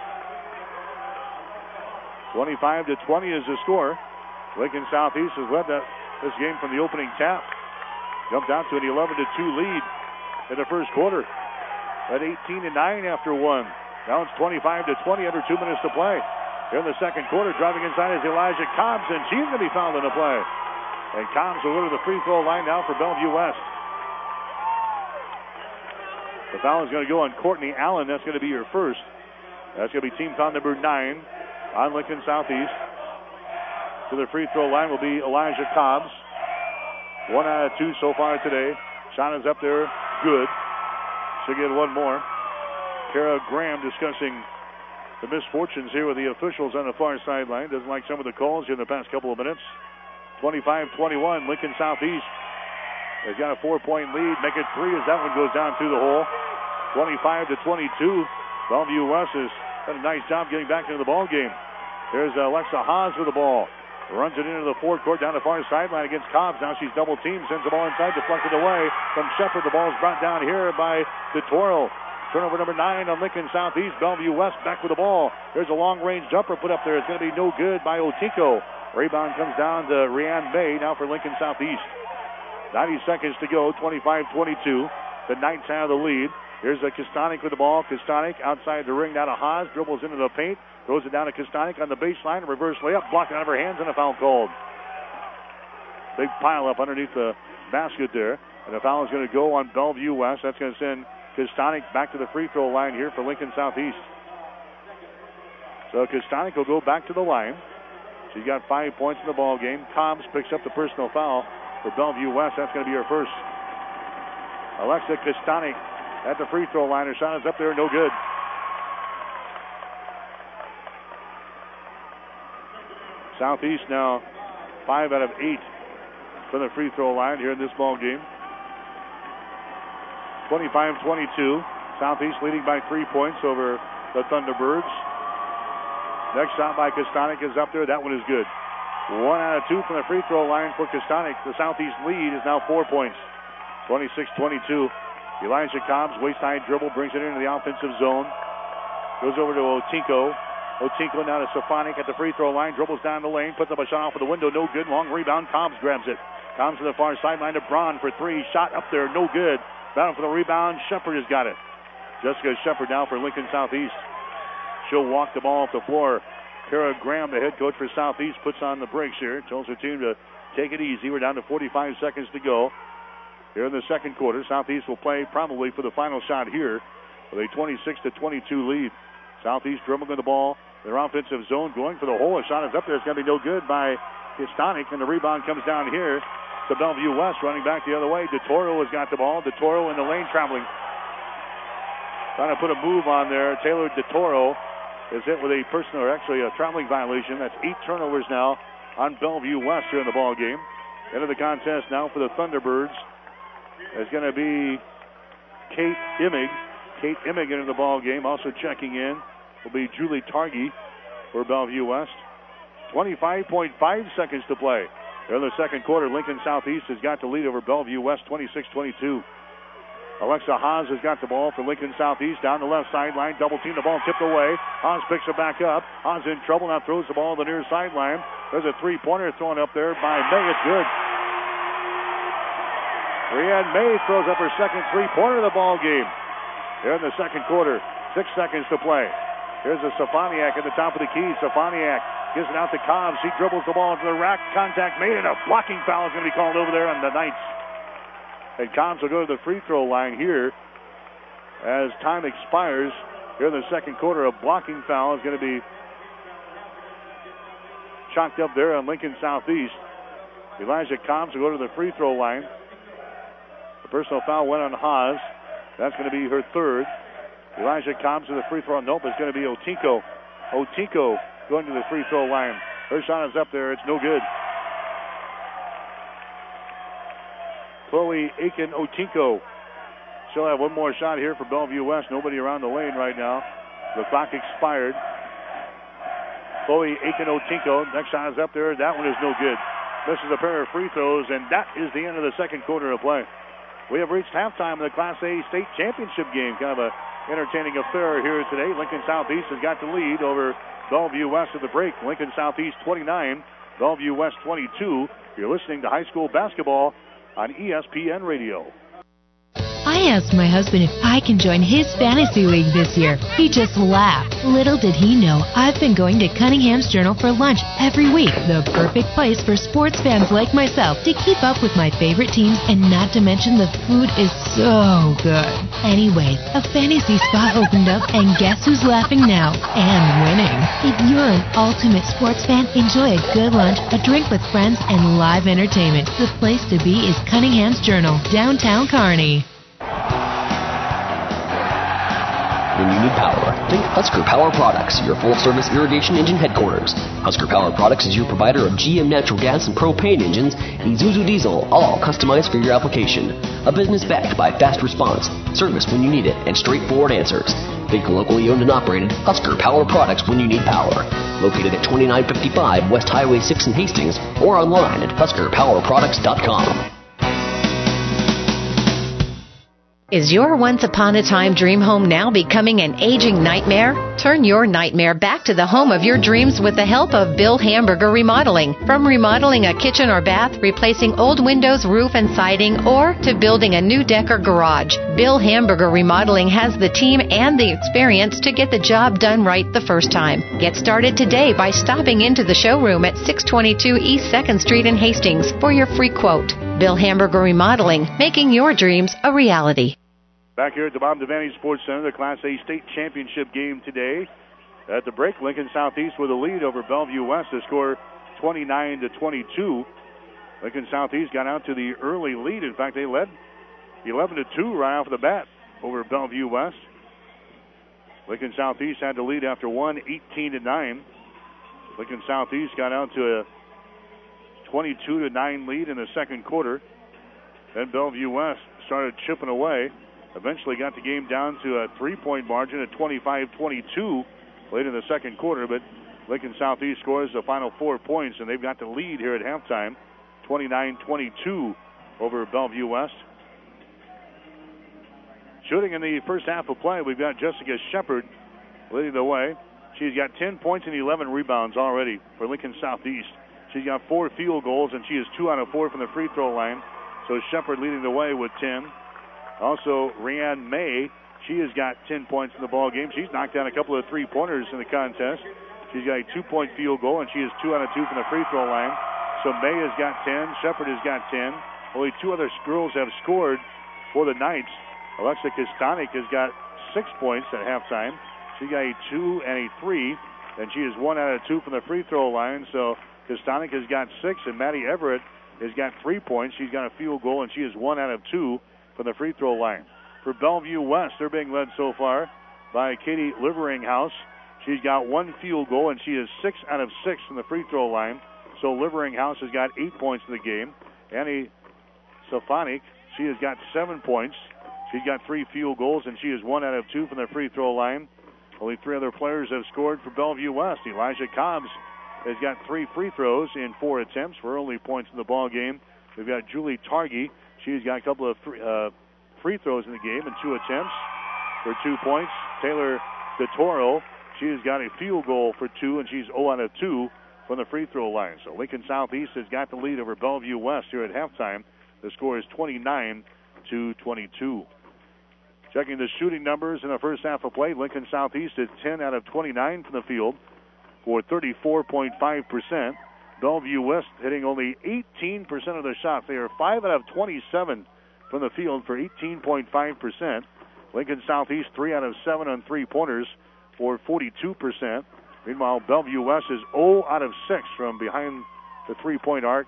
twenty-five to twenty is the score. Lincoln Southeast has led that, this game from the opening tap. Jumped out to an eleven to two lead in the first quarter. At eighteen to nine after one. Now it's twenty-five to twenty under two minutes to play. Here in the second quarter, driving inside is Elijah Cobbs, and she's going to be fouled in the play. And Cobbs will go to the free throw line now for Bellevue West. The foul is going to go on Courtney Allen. That's going to be her first. That's going to be team foul number nine on Lincoln Southeast. To the free throw line will be Elijah Cobbs. One out of two so far today. Shot is up there. Good. She'll get one more. Kara Graham discussing the misfortunes here with the officials on the far sideline. Doesn't like some of the calls here in the past couple of minutes. twenty-five twenty-one. Lincoln Southeast has got a four-point lead. Make it three as that one goes down through the hole. twenty-five to twenty-two. Bellevue West has done a nice job getting back into the ball game. There's Alexa Haas with the ball. Runs it into the forecourt down the far sideline against Cobbs. Now she's double teamed. Sends the ball inside, deflected away from Shepard. The ball is brought down here by DeToro. Turnover number nine on Lincoln Southeast. Bellevue West back with the ball. There's a long-range jumper put up there. It's going to be no good by Otinko. Rebound comes down to Rianne May now for Lincoln Southeast. ninety seconds to go. twenty-five twenty-two. The Knights have the lead. Here's a Kostanek with the ball. Kostanek outside the ring now to Haas. Dribbles into the paint. Throws it down to Kostanek on the baseline. Reverse layup. Blocked out of her hands and a foul called. Big pile up underneath the basket there. And the foul is going to go on Bellevue West. That's going to send Kostanek back to the free throw line here for Lincoln Southeast. So Kostanek will go back to the line. She's got five points in the ball game. Cobbs picks up the personal foul for Bellevue West. That's going to be her first. Alexa Kostanek at the free throw line. Her shot is up there, no good. Southeast now five out of eight for the free throw line here in this ball game. twenty-five twenty-two. Southeast leading by three points over the Thunderbirds. Next shot by Kostanek is up there. That one is good. One out of two from the free throw line for Kostanek. The Southeast lead is now four points. twenty-six twenty-two. Elijah Cobbs, waist-high dribble, brings it into the offensive zone. Goes over to Otinko. Otinko now to Stefanik at the free throw line. Dribbles down the lane. Puts up a shot off of the window. No good. Long rebound. Cobbs grabs it. Cobbs to the far sideline to Braun for three. Shot up there. No good. Battle for the rebound. Shepard has got it. Jessica Shepard now for Lincoln Southeast. She'll walk the ball off the floor. Kara Graham, the head coach for Southeast, puts on the brakes here. Tells her team to take it easy. We're down to forty-five seconds to go. Here in the second quarter, Southeast will play probably for the final shot here with a twenty-six to twenty-two lead. Southeast dribbling the ball. Their offensive zone going for the hole. A shot is up there. It's going to be no good by Kostanek, and the rebound comes down here to Bellevue West. Running back the other way. DeToro has got the ball. DeToro in the lane traveling. Trying to put a move on there. Taylor DeToro is hit with a personal, or actually a traveling violation. That's eight turnovers now on Bellevue West here in the ball game. End of the contest now for the Thunderbirds is going to be Kate Immig. Kate Immig into the ball game. Also checking in will be Julie Targi for Bellevue West. twenty-five point five seconds to play. There in the second quarter, Lincoln Southeast has got the lead over Bellevue West, twenty-six twenty-two. Alexa Haas has got the ball for Lincoln Southeast down the left sideline. Double team, the ball tipped away. Haas picks it back up. Haas in trouble, now throws the ball to the near sideline. There's a three-pointer thrown up there by May. It's good. Rianne May throws up her second three-pointer of the ball game. Here in the second quarter, six seconds to play. Here's a Stefaniak at the top of the key. Stefaniak gives it out to Cobbs. He dribbles the ball into the rack. Contact made, and a blocking foul is going to be called over there on the Knights. And Cobbs will go to the free throw line here as time expires. Here in the second quarter, a blocking foul is going to be chalked up there on Lincoln Southeast. Elijah Cobbs will go to the free throw line. The personal foul went on Haas. That's going to be her third. Elijah Cobbs to the free throw. Nope, it's going to be Otinko Otinko going to the free throw line. Her shot is up there. It's no good. Chloe Aiken Otinko. She'll have one more shot here for Bellevue West. Nobody around the lane right now. The clock expired. Chloe Aiken Otinko. Next shot is up there. That one is no good. Misses a pair of free throws, and that is the end of the second quarter of play. We have reached halftime of the Class A state championship game. Kind of a entertaining affair here today. Lincoln Southeast has got the lead over Bellevue West at the break. Lincoln Southeast twenty-nine, Bellevue West twenty-two. You're listening to high school basketball on E S P N Radio. I asked my husband if I can join his fantasy league this year. He just laughed. Little did he know, I've been going to Cunningham's Journal for lunch every week. The perfect place for sports fans like myself to keep up with my favorite teams, and not to mention the food is so good. Anyway, a fantasy spot opened up, and guess who's laughing now? And winning. If you're an ultimate sports fan, enjoy a good lunch, a drink with friends, and live entertainment. The place to be is Cunningham's Journal, downtown Kearney. When you need power, think Husker Power Products, your full-service irrigation engine headquarters. Husker Power Products is your provider of G M natural gas and propane engines and Isuzu diesel, all customized for your application. A business backed by fast response, service when you need it, and straightforward answers. Think locally owned and operated Husker Power Products when you need power. Located at twenty-nine fifty-five West Highway six in Hastings, or online at husker power products dot com. Is your once-upon-a-time dream home now becoming an aging nightmare? Turn your nightmare back to the home of your dreams with the help of Bill Hamburger Remodeling. From remodeling a kitchen or bath, replacing old windows, roof, and siding, or to building a new deck or garage, Bill Hamburger Remodeling has the team and the experience to get the job done right the first time. Get started today by stopping into the showroom at six twenty-two East second Street in Hastings for your free quote. Bill Hamburger Remodeling, making your dreams a reality. Back here at the Bob Devaney Sports Center, the Class A state championship game today. At the break, Lincoln Southeast with a lead over Bellevue West. The score twenty-nine to twenty-two. Lincoln Southeast got out to the early lead. In fact, they led eleven to two right off the bat over Bellevue West. Lincoln Southeast had the lead after one, eighteen to nine. Lincoln Southeast got out to a twenty-two to nine lead in the second quarter. Then Bellevue West started chipping away. Eventually got the game down to a three-point margin at twenty-five twenty-two late in the second quarter, but Lincoln Southeast scores the final four points, and they've got the lead here at halftime, twenty-nine twenty-two over Bellevue West. Shooting in the first half of play, we've got Jessica Shepard leading the way. She's got ten points and eleven rebounds already for Lincoln Southeast. She's got four field goals, and she is two out of four from the free throw line. So Shepard leading the way with ten. Also, Rianne May, she has got ten points in the ball game. She's knocked down a couple of three-pointers in the contest. She's got a two-point field goal, and she is two out of two from the free throw line. So May has got ten. Shepard has got ten. Only two other girls have scored for the Knights. Alexa Kostanek has got six points at halftime. She got a two and a three, and she is one out of two from the free throw line. So Kostanek has got six, and Maddie Everett has got three points. She's got a field goal, and she is one out of two from the free throw line. For Bellevue West, they're being led so far by Katie Liveringhouse. She's got one field goal, and she is six out of six from the free throw line. So Liveringhouse has got eight points in the game. Annie Stefanik, she has got seven points. She's got three field goals, and she is one out of two from the free throw line. Only three other players have scored for Bellevue West. Elijah Cobbs has got three free throws in four attempts for only points in the ball game. We've got Julie Targi. She's got a couple of free, uh, free throws in the game and two attempts for two points. Taylor DeToro, she has got a field goal for two, and she's zero out of two from the free throw line. So Lincoln Southeast has got the lead over Bellevue West here at halftime. The score is twenty-nine to twenty-two. Checking the shooting numbers in the first half of play, Lincoln Southeast is ten out of twenty-nine from the field for thirty-four point five percent. Bellevue West hitting only eighteen percent of their shots. They are five out of twenty-seven from the field for eighteen point five percent. Lincoln Southeast three out of seven on three-pointers for forty-two percent. Meanwhile, Bellevue West is zero out of six from behind the three-point arc.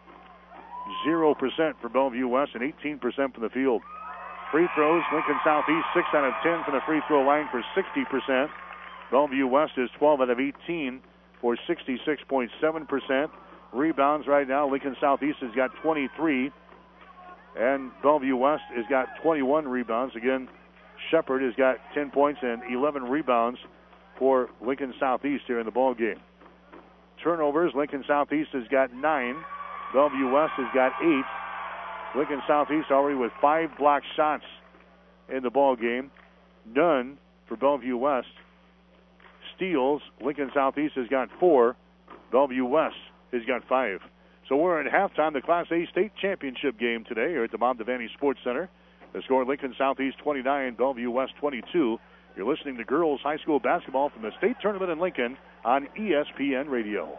zero percent for Bellevue West and eighteen percent from the field. Free throws, Lincoln Southeast six out of ten from the free throw line for sixty percent. Bellevue West is twelve out of eighteen for sixty-six point seven percent. Rebounds right now, Lincoln Southeast has got twenty-three, and Bellevue West has got twenty-one rebounds. Again, Shepherd has got ten points and eleven rebounds for Lincoln Southeast here in the ball game. Turnovers, Lincoln Southeast has got nine. Bellevue West has got eight. Lincoln Southeast already with five block shots in the ball game. None for Bellevue West. Steals, Lincoln Southeast has got four. Bellevue West has got five. So we're at halftime, the Class A state championship game today here at the Bob Devaney Sports Center. The score, Lincoln Southeast twenty-nine, Bellevue West twenty-two. You're listening to girls high school basketball from the state tournament in Lincoln on E S P N Radio.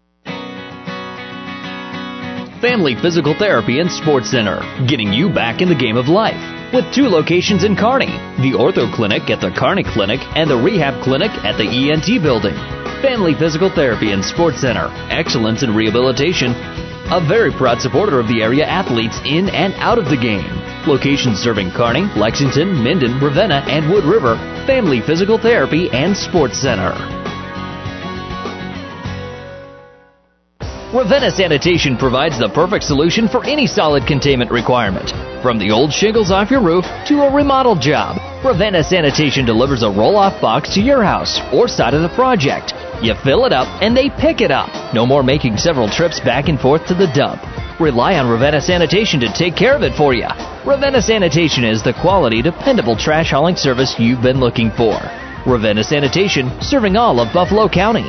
Family Physical Therapy and Sports Center, getting you back in the game of life. With two locations in Kearney, the Ortho Clinic at the Kearney Clinic and the Rehab Clinic at the E N T Building. Family Physical Therapy and Sports Center, excellence in rehabilitation. A very proud supporter of the area athletes in and out of the game. Locations serving Kearney, Lexington, Minden, Ravenna, and Wood River. Family Physical Therapy and Sports Center. Ravenna Sanitation provides the perfect solution for any solid containment requirement. From the old shingles off your roof to a remodel job, Ravenna Sanitation delivers a roll-off box to your house or side of the project. You fill it up and they pick it up. No more making several trips back and forth to the dump. Rely on Ravenna Sanitation to take care of it for you. Ravenna Sanitation is the quality, dependable trash hauling service you've been looking for. Ravenna Sanitation, serving all of Buffalo County.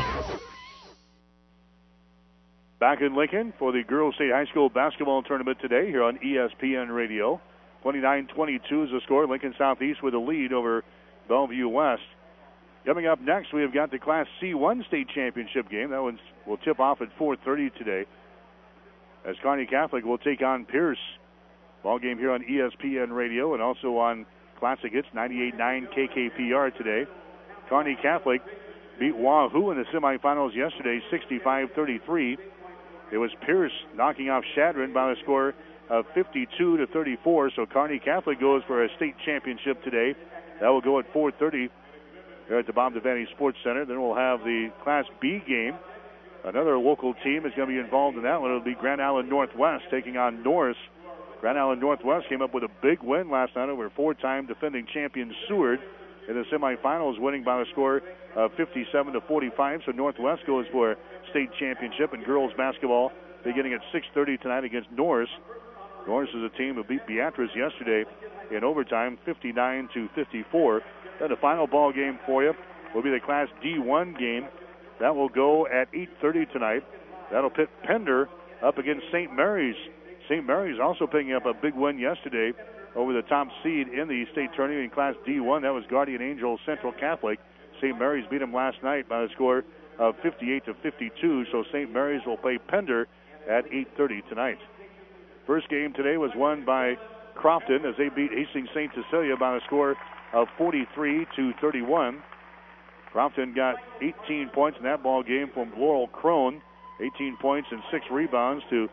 Back in Lincoln for the Girls State High School basketball tournament today here on E S P N Radio. twenty-nine twenty-two is the score. Lincoln Southeast with a lead over Bellevue West. Coming up next, we have got the Class C one state championship game. That one will tip off at four thirty today, as Kearney Catholic will take on Pierce. Ball game here on E S P N Radio and also on Classic Hits ninety-eight point nine K K P R today. Kearney Catholic beat Wahoo in the semifinals yesterday, sixty-five thirty-three. It was Pierce knocking off Shadron by the score of fifty-two to thirty-four. So Kearney Catholic goes for a state championship today. That will go at four thirty here at the Bob Devaney Sports Center. Then we'll have the Class B game. Another local team is going to be involved in that one. It'll be Grand Island Northwest taking on Norris. Grand Island Northwest came up with a big win last night over four-time defending champion Seward in the semifinals, winning by the score of fifty-seven to forty-five. So Northwest goes for state championship in girls basketball beginning at six thirty tonight against Norris. Norris is a team who beat Beatrice yesterday in overtime, fifty-nine to fifty-four. Then the final ball game for you will be the Class D one game. That will go at eight thirty tonight. That'll pit Pender up against Saint Mary's. Saint Mary's also picking up a big win yesterday over the top seed in the state tournament in Class D one. That was Guardian Angel Central Catholic. Saint Mary's beat them last night by a score of fifty-eight to fifty-two. So Saint Mary's will play Pender at eight thirty tonight. First game today was won by Crofton as they beat Hastings Saint Cecilia by a score of forty-three to thirty-one. Crofton got eighteen points in that ball game from Laurel Crone. eighteen points and six rebounds to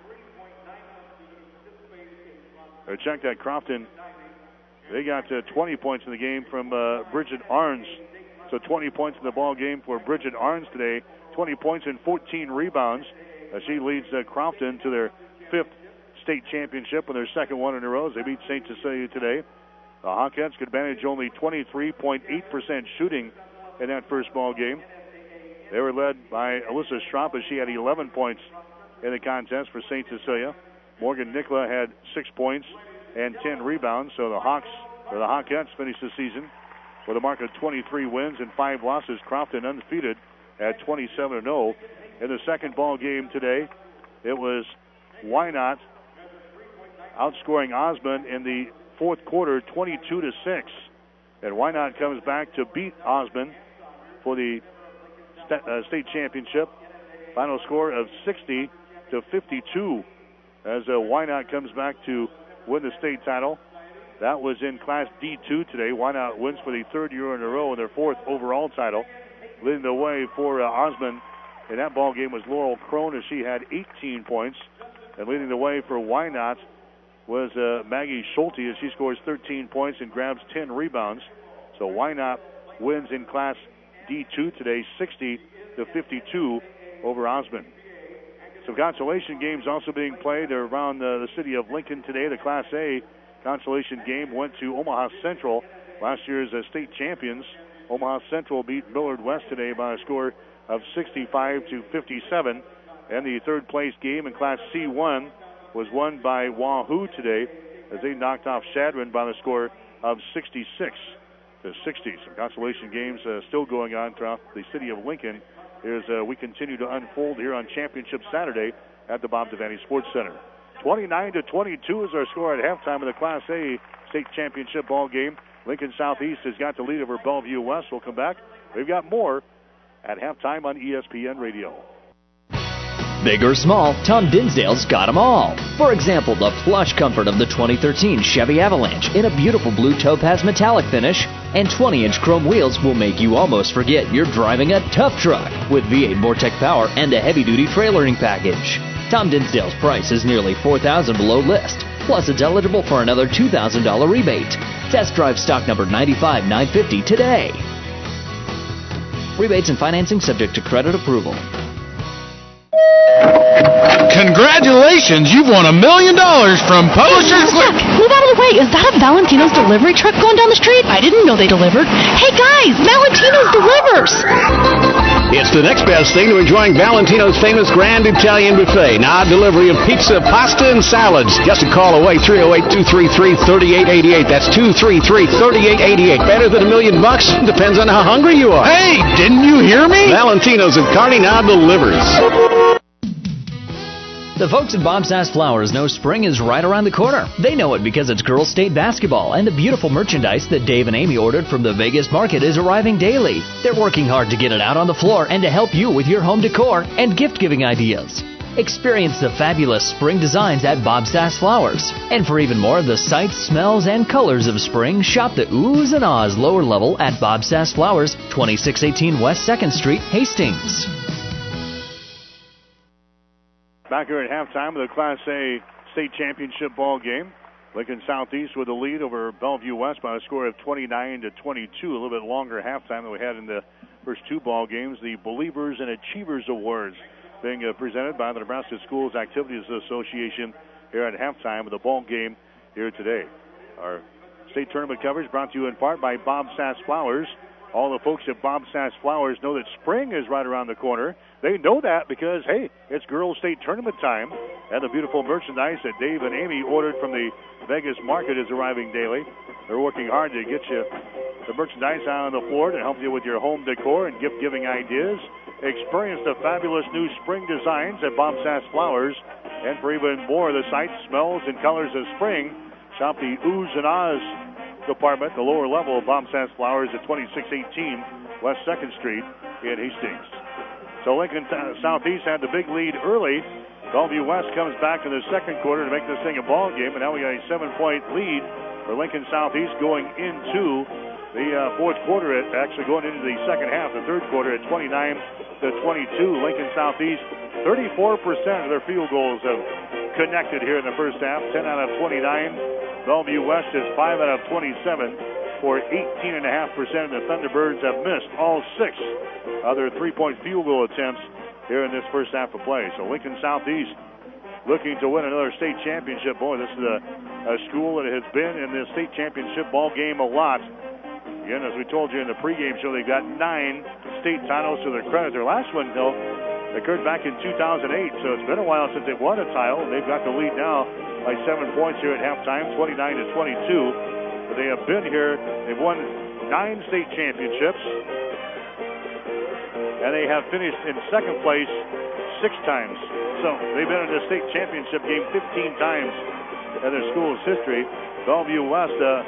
or check that Crofton. They got uh, twenty points in the game from uh, Bridget Arns. So twenty points in the ball game for Bridget Arns today. twenty points and fourteen rebounds. Uh, she leads uh, Crofton to their fifth state championship and their second one in a row as they beat Saint Cecilia today. The Hawkettes could manage only twenty-three point eight percent shooting in that first ball game. They were led by Alyssa Strop as she had eleven points in the contest for Saint Cecilia. Morgan Nicola had six points and ten rebounds. So the Hawks, or the Hawkettes, finished the season with a mark of twenty-three wins and five losses. Crofton undefeated at twenty-seven and oh. In the second ball game today, it was Wynot outscoring Osmond in the fourth quarter, twenty-two to six. And Wynot comes back to beat Osmond for the st- uh, state championship. Final score of sixty to fifty-two as uh, Wynot comes back to win the state title. That was in Class D two today. Wynot wins for the third year in a row and their fourth overall title. Leading the way for uh, Osmond in that ball game was Laurel Crone as she had eighteen points. And leading the way for Wynot was uh, Maggie Schulte as she scores thirteen points and grabs ten rebounds. So Wynot wins in Class D two today, sixty to fifty-two over Osmond. Some consolation games also being played around uh, the city of Lincoln today. The Class A consolation game went to Omaha Central, last year's uh, state champions. Omaha Central beat Millard West today by a score of sixty-five to fifty-seven. And the third place game in Class C one was won by Wahoo today as they knocked off Shadron by the score of sixty-six to sixty. Some consolation games uh, still going on throughout the city of Lincoln as uh, we continue to unfold here on Championship Saturday at the Bob Devaney Sports Center. twenty-nine to twenty-two is our score at halftime of the Class A state championship ball game. Lincoln Southeast has got the lead over Bellevue West. We'll come back. We've got more at halftime on E S P N Radio. Big or small, Tom Dinsdale's got them all. For example, the plush comfort of the twenty thirteen Chevy Avalanche in a beautiful blue topaz metallic finish, and twenty-inch chrome wheels will make you almost forget you're driving a tough truck with V eight Vortec power and a heavy-duty trailering package. Tom Dinsdale's price is nearly four thousand dollars below list, plus it's eligible for another two thousand dollars rebate. Test drive stock number nine five nine five zero today. Rebates and financing subject to credit approval. Congratulations, you've won a million dollars from Publishers Clearing. Move out of the way. Is that a Valentino's delivery truck going down the street? I didn't know they delivered. Hey guys, Valentino's delivers. It's the next best thing to enjoying Valentino's famous Grand Italian Buffet. Now delivery of pizza, pasta, and salads. Just a call away, three oh eight, two three three, three eight eight eight. That's two three three, three eight eight eight. Better than a million bucks? Depends on how hungry you are. Hey, didn't you hear me? Valentino's of Kearney now delivers. The folks at Bob Sass Flowers know spring is right around the corner. They know it because it's girls' state basketball, and the beautiful merchandise that Dave and Amy ordered from the Vegas market is arriving daily. They're working hard to get it out on the floor and to help you with your home decor and gift-giving ideas. Experience the fabulous spring designs at Bob Sass Flowers. And for even more of the sights, smells, and colors of spring, shop the oohs and ahs lower level at Bob Sass Flowers, twenty-six eighteen West second Street, Hastings. Back here at halftime of the Class A state championship ball game. Lincoln Southeast with the lead over Bellevue West by a score of twenty-nine to twenty-two. A little bit longer halftime than we had in the first two ball games. The Believers and Achievers Awards being uh, presented by the Nebraska Schools Activities Association here at halftime of the ball game here today. Our state tournament coverage brought to you in part by Bob Sass Flowers. All the folks at Bob Sass Flowers know that spring is right around the corner. They know that because, hey, it's girls' state tournament time, and the beautiful merchandise that Dave and Amy ordered from the Vegas market is arriving daily. They're working hard to get you the merchandise out on the floor to help you with your home decor and gift-giving ideas. Experience the fabulous new spring designs at Bob Sass Flowers. And for even more of the sights, smells, and colors of spring, shop the oohs and ahs department, the lower level of Bob Sass Flowers at twenty-six eighteen West second Street in Hastings. So Lincoln Southeast had the big lead early. Bellevue West comes back in the second quarter to make this thing a ball game, and now we got a seven-point lead for Lincoln Southeast going into the uh, fourth quarter, at, actually going into the second half, the third quarter at twenty-nine to twenty-two. Lincoln Southeast, thirty-four percent of their field goals have connected here in the first half, ten out of twenty-nine. Bellevue West is five out of twenty-seven for eighteen point five percent, and the Thunderbirds have missed all six of their three-point field goal attempts here in this first half of play. So Lincoln Southeast looking to win another state championship. Boy, this is a, a school that has been in this state championship ball game a lot. Again, as we told you in the pregame show, they've got nine state titles to their credit. Their last one, though, occurred back in two thousand eight, so it's been a while since they've won a title. They've got the lead now by seven points here at halftime, twenty-nine to twenty-two. But they have been here. They've won nine state championships, and they have finished in second place six times. So they've been in the state championship game fifteen times in their school's history. Bellevue West, uh,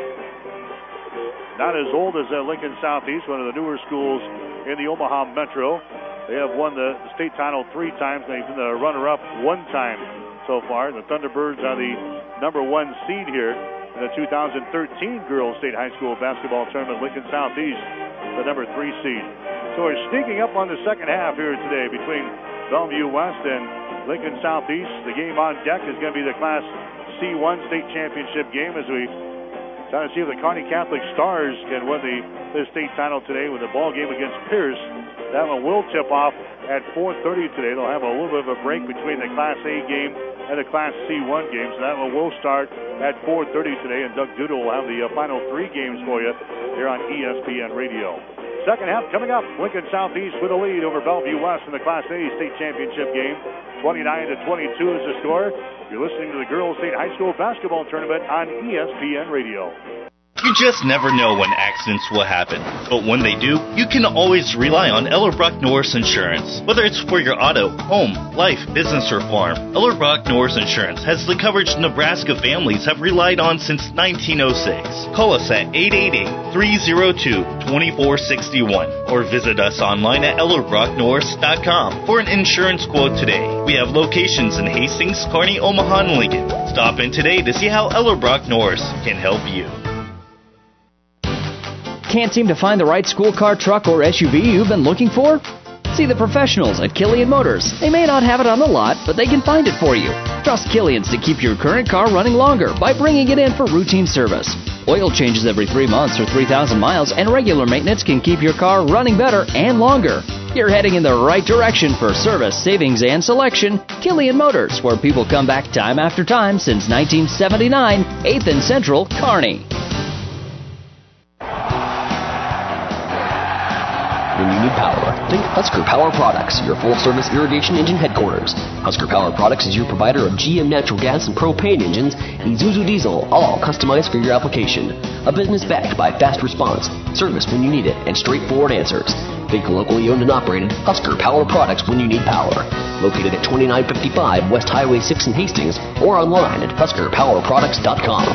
not as old as uh, Lincoln Southeast, one of the newer schools in the Omaha Metro. They have won the state title three times. They've been the runner-up one time so far. The Thunderbirds are the number one seed here in the two thousand thirteen Girls State High School Basketball Tournament. Lincoln Southeast, the number three seed. So we're sneaking up on the second half here today between Bellevue West and Lincoln Southeast. The game on deck is going to be the Class C one State Championship game as we Trying to see if the Kearney Catholic Stars can win the, the state title today with a ball game against Pierce. That one will tip off at four thirty today. They'll have a little bit of a break between the Class A game and the Class C one game. So that one will start at four thirty today, and Doug Duda will have the uh, final three games for you here on E S P N Radio. Second half coming up. Lincoln Southeast with a lead over Bellevue West in the Class A state championship game. twenty-nine to twenty-two is the score. You're listening to the Girls State High School Basketball Tournament on E S P N Radio. You just never know when accidents will happen, but when they do, you can always rely on Ellerbrock Norris Insurance. Whether it's for your auto, home, life, business, or farm, Ellerbrock Norris Insurance has the coverage Nebraska families have relied on since nineteen oh six. Call us at eight eight eight, three oh two, two four six one or visit us online at ellerbrock norris dot com for an insurance quote today. We have locations in Hastings, Kearney, Omaha, and Lincoln. Stop in today to see how Ellerbrock Norris can help you. Can't seem to find the right school car, truck, or S U V you've been looking for? See the professionals at Killian Motors. They may not have it on the lot, but they can find it for you. Trust Killian's to keep your current car running longer by bringing it in for routine service. Oil changes every three months or three thousand miles, and regular maintenance can keep your car running better and longer. You're heading in the right direction for service, savings, and selection. Killian Motors, where people come back time after time since nineteen seventy-nine, eighth and Central, Kearney. When you need power, think Husker Power Products, your full-service irrigation engine headquarters. Husker Power Products is your provider of G M natural gas and propane engines, Isuzu diesel, all customized for your application. A business backed by fast response, service when you need it, and straightforward answers. Think locally owned and operated Husker Power Products when you need power. Located at twenty-nine fifty-five West Highway six in Hastings, or online at husker power products dot com.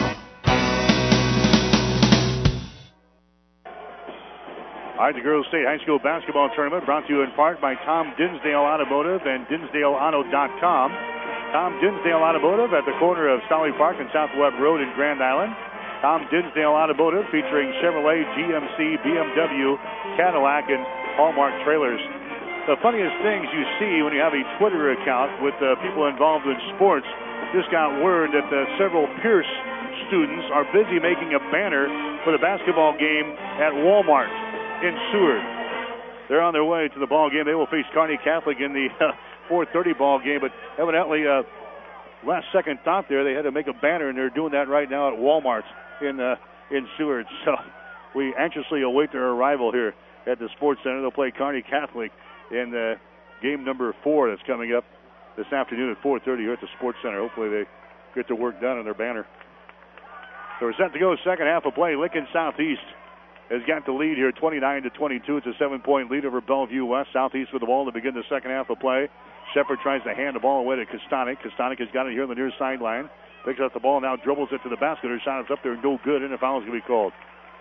All right, the Girls State High School Basketball Tournament brought to you in part by Tom Dinsdale Automotive and Dinsdale Auto dot com. Tom Dinsdale Automotive at the corner of Stolly Park and South Webb Road in Grand Island. Tom Dinsdale Automotive featuring Chevrolet, G M C, B M W, Cadillac, and Hallmark trailers. The funniest things you see when you have a Twitter account with uh, people involved in sports. Just got word that uh, several Pierce students are busy making a banner for the basketball game at Walmart in Seward. They're on their way to the ball game. They will face Kearney Catholic in the uh, four thirty ball game, but evidently uh, last second thought there, they had to make a banner, and they're doing that right now at Walmart in uh, in Seward. So we anxiously await their arrival here at the Sports Center. They'll play Kearney Catholic in uh, game number four that's coming up this afternoon at four thirty here at the Sports Center. Hopefully they get the work done on their banner. So we're set to go second half of play. Lincoln Southeast has got the lead here, twenty-nine to twenty-two. It's a seven-point lead over Bellevue West. Southeast with the ball to begin the second half of play. Shepard tries to hand the ball away to Kostanek. Kostanek has got it here on the near sideline. Picks up the ball, now dribbles it to the basket. Her shot is up there, no good, and a foul is going to be called.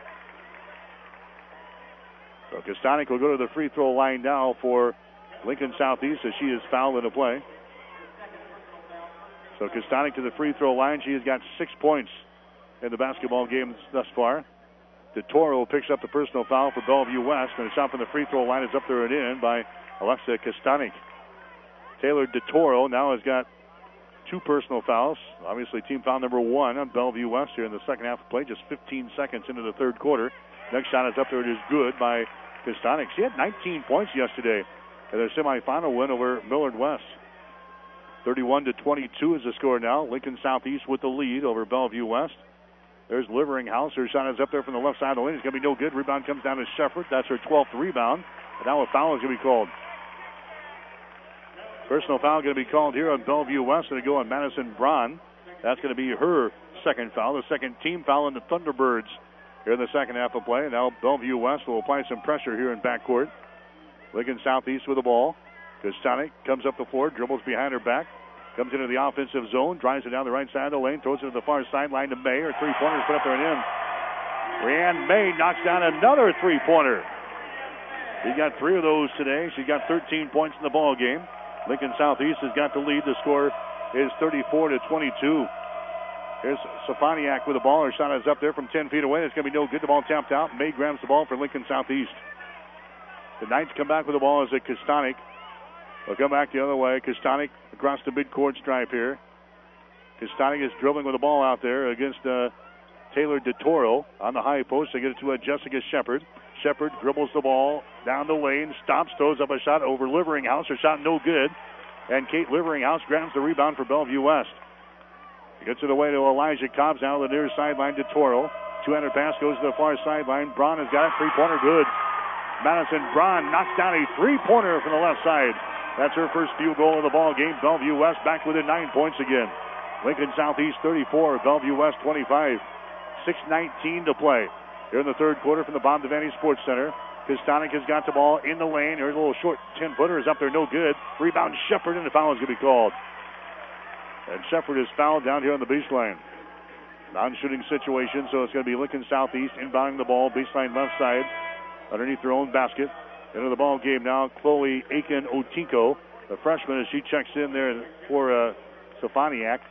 So Kostanek will go to the free throw line now for Lincoln Southeast as she is fouled in the play. So Kostanek to the free throw line. She has got six points in the basketball game thus far. DeToro picks up the personal foul for Bellevue West, and a shot from the free throw line is up there and in by Alexa Kostanek. Taylor DeToro now has got two personal fouls. Obviously, team foul number one on Bellevue West here in the second half of play, just fifteen seconds into the third quarter. Next shot is up there. It is good by Kostanek. She had nineteen points yesterday in their semifinal win over Millard West. thirty-one to twenty-two is the score now. Lincoln Southeast with the lead over Bellevue West. There's Liveringhouse. Her shot is up there from the left side of the lane. It's going to be no good. Rebound comes down to Shepard. That's her twelfth rebound. And now a foul is going to be called. Personal foul going to be called here on Bellevue West. Going to go on Madison Braun. That's going to be her second foul. The second team foul on the Thunderbirds here in the second half of play. And now Bellevue West will apply some pressure here in backcourt. Lincoln Southeast with the ball. Kostanek comes up the floor, dribbles behind her back. Comes into the offensive zone, drives it down the right side of the lane, throws it to the far sideline to May. Her three-pointer's put up there and in. Rhiann May knocks down another three-pointer. She got three of those today. She got thirteen points in the ball game. Lincoln Southeast has got the lead. The score is thirty-four to twenty-two. Here's Safaniak with the ball. Her shot is up there from ten feet away. It's going to be no good. The ball tapped out. May grabs the ball for Lincoln Southeast. The Knights come back with the ball as a Kostanek. They'll come back the other way. Kostanek across the midcourt stripe here. Kostanek is dribbling with the ball out there against uh, Taylor DeToro on the high post. They get it to uh, Jessica Shepard. Shepard dribbles the ball down the lane, stops, throws up a shot over Liveringhouse. Her shot no good. And Kate Liveringhouse grabs the rebound for Bellevue West. Gets it away to Elijah Cobbs now to the near sideline to Toro. two-handed pass goes to the far sideline. Braun has got it. Three-pointer good. Madison Braun knocks down a three-pointer from the left side. That's her first field goal of the ball game. Bellevue West back within nine points again. Lincoln Southeast thirty-four, Bellevue West twenty-five. six nineteen to play here in the third quarter from the Bob Devaney Sports Center. Kostonic has got the ball in the lane. Her little short ten-footer is up there, no good. Rebound Shepard, and the foul is going to be called. And Shepard is fouled down here on the baseline. Non-shooting situation, so it's going to be Lincoln Southeast inbounding the ball, baseline left side, underneath their own basket. Into the ball game now, Chloe Aiken-Otinko, the freshman, as she checks in there for uh, Stefaniak.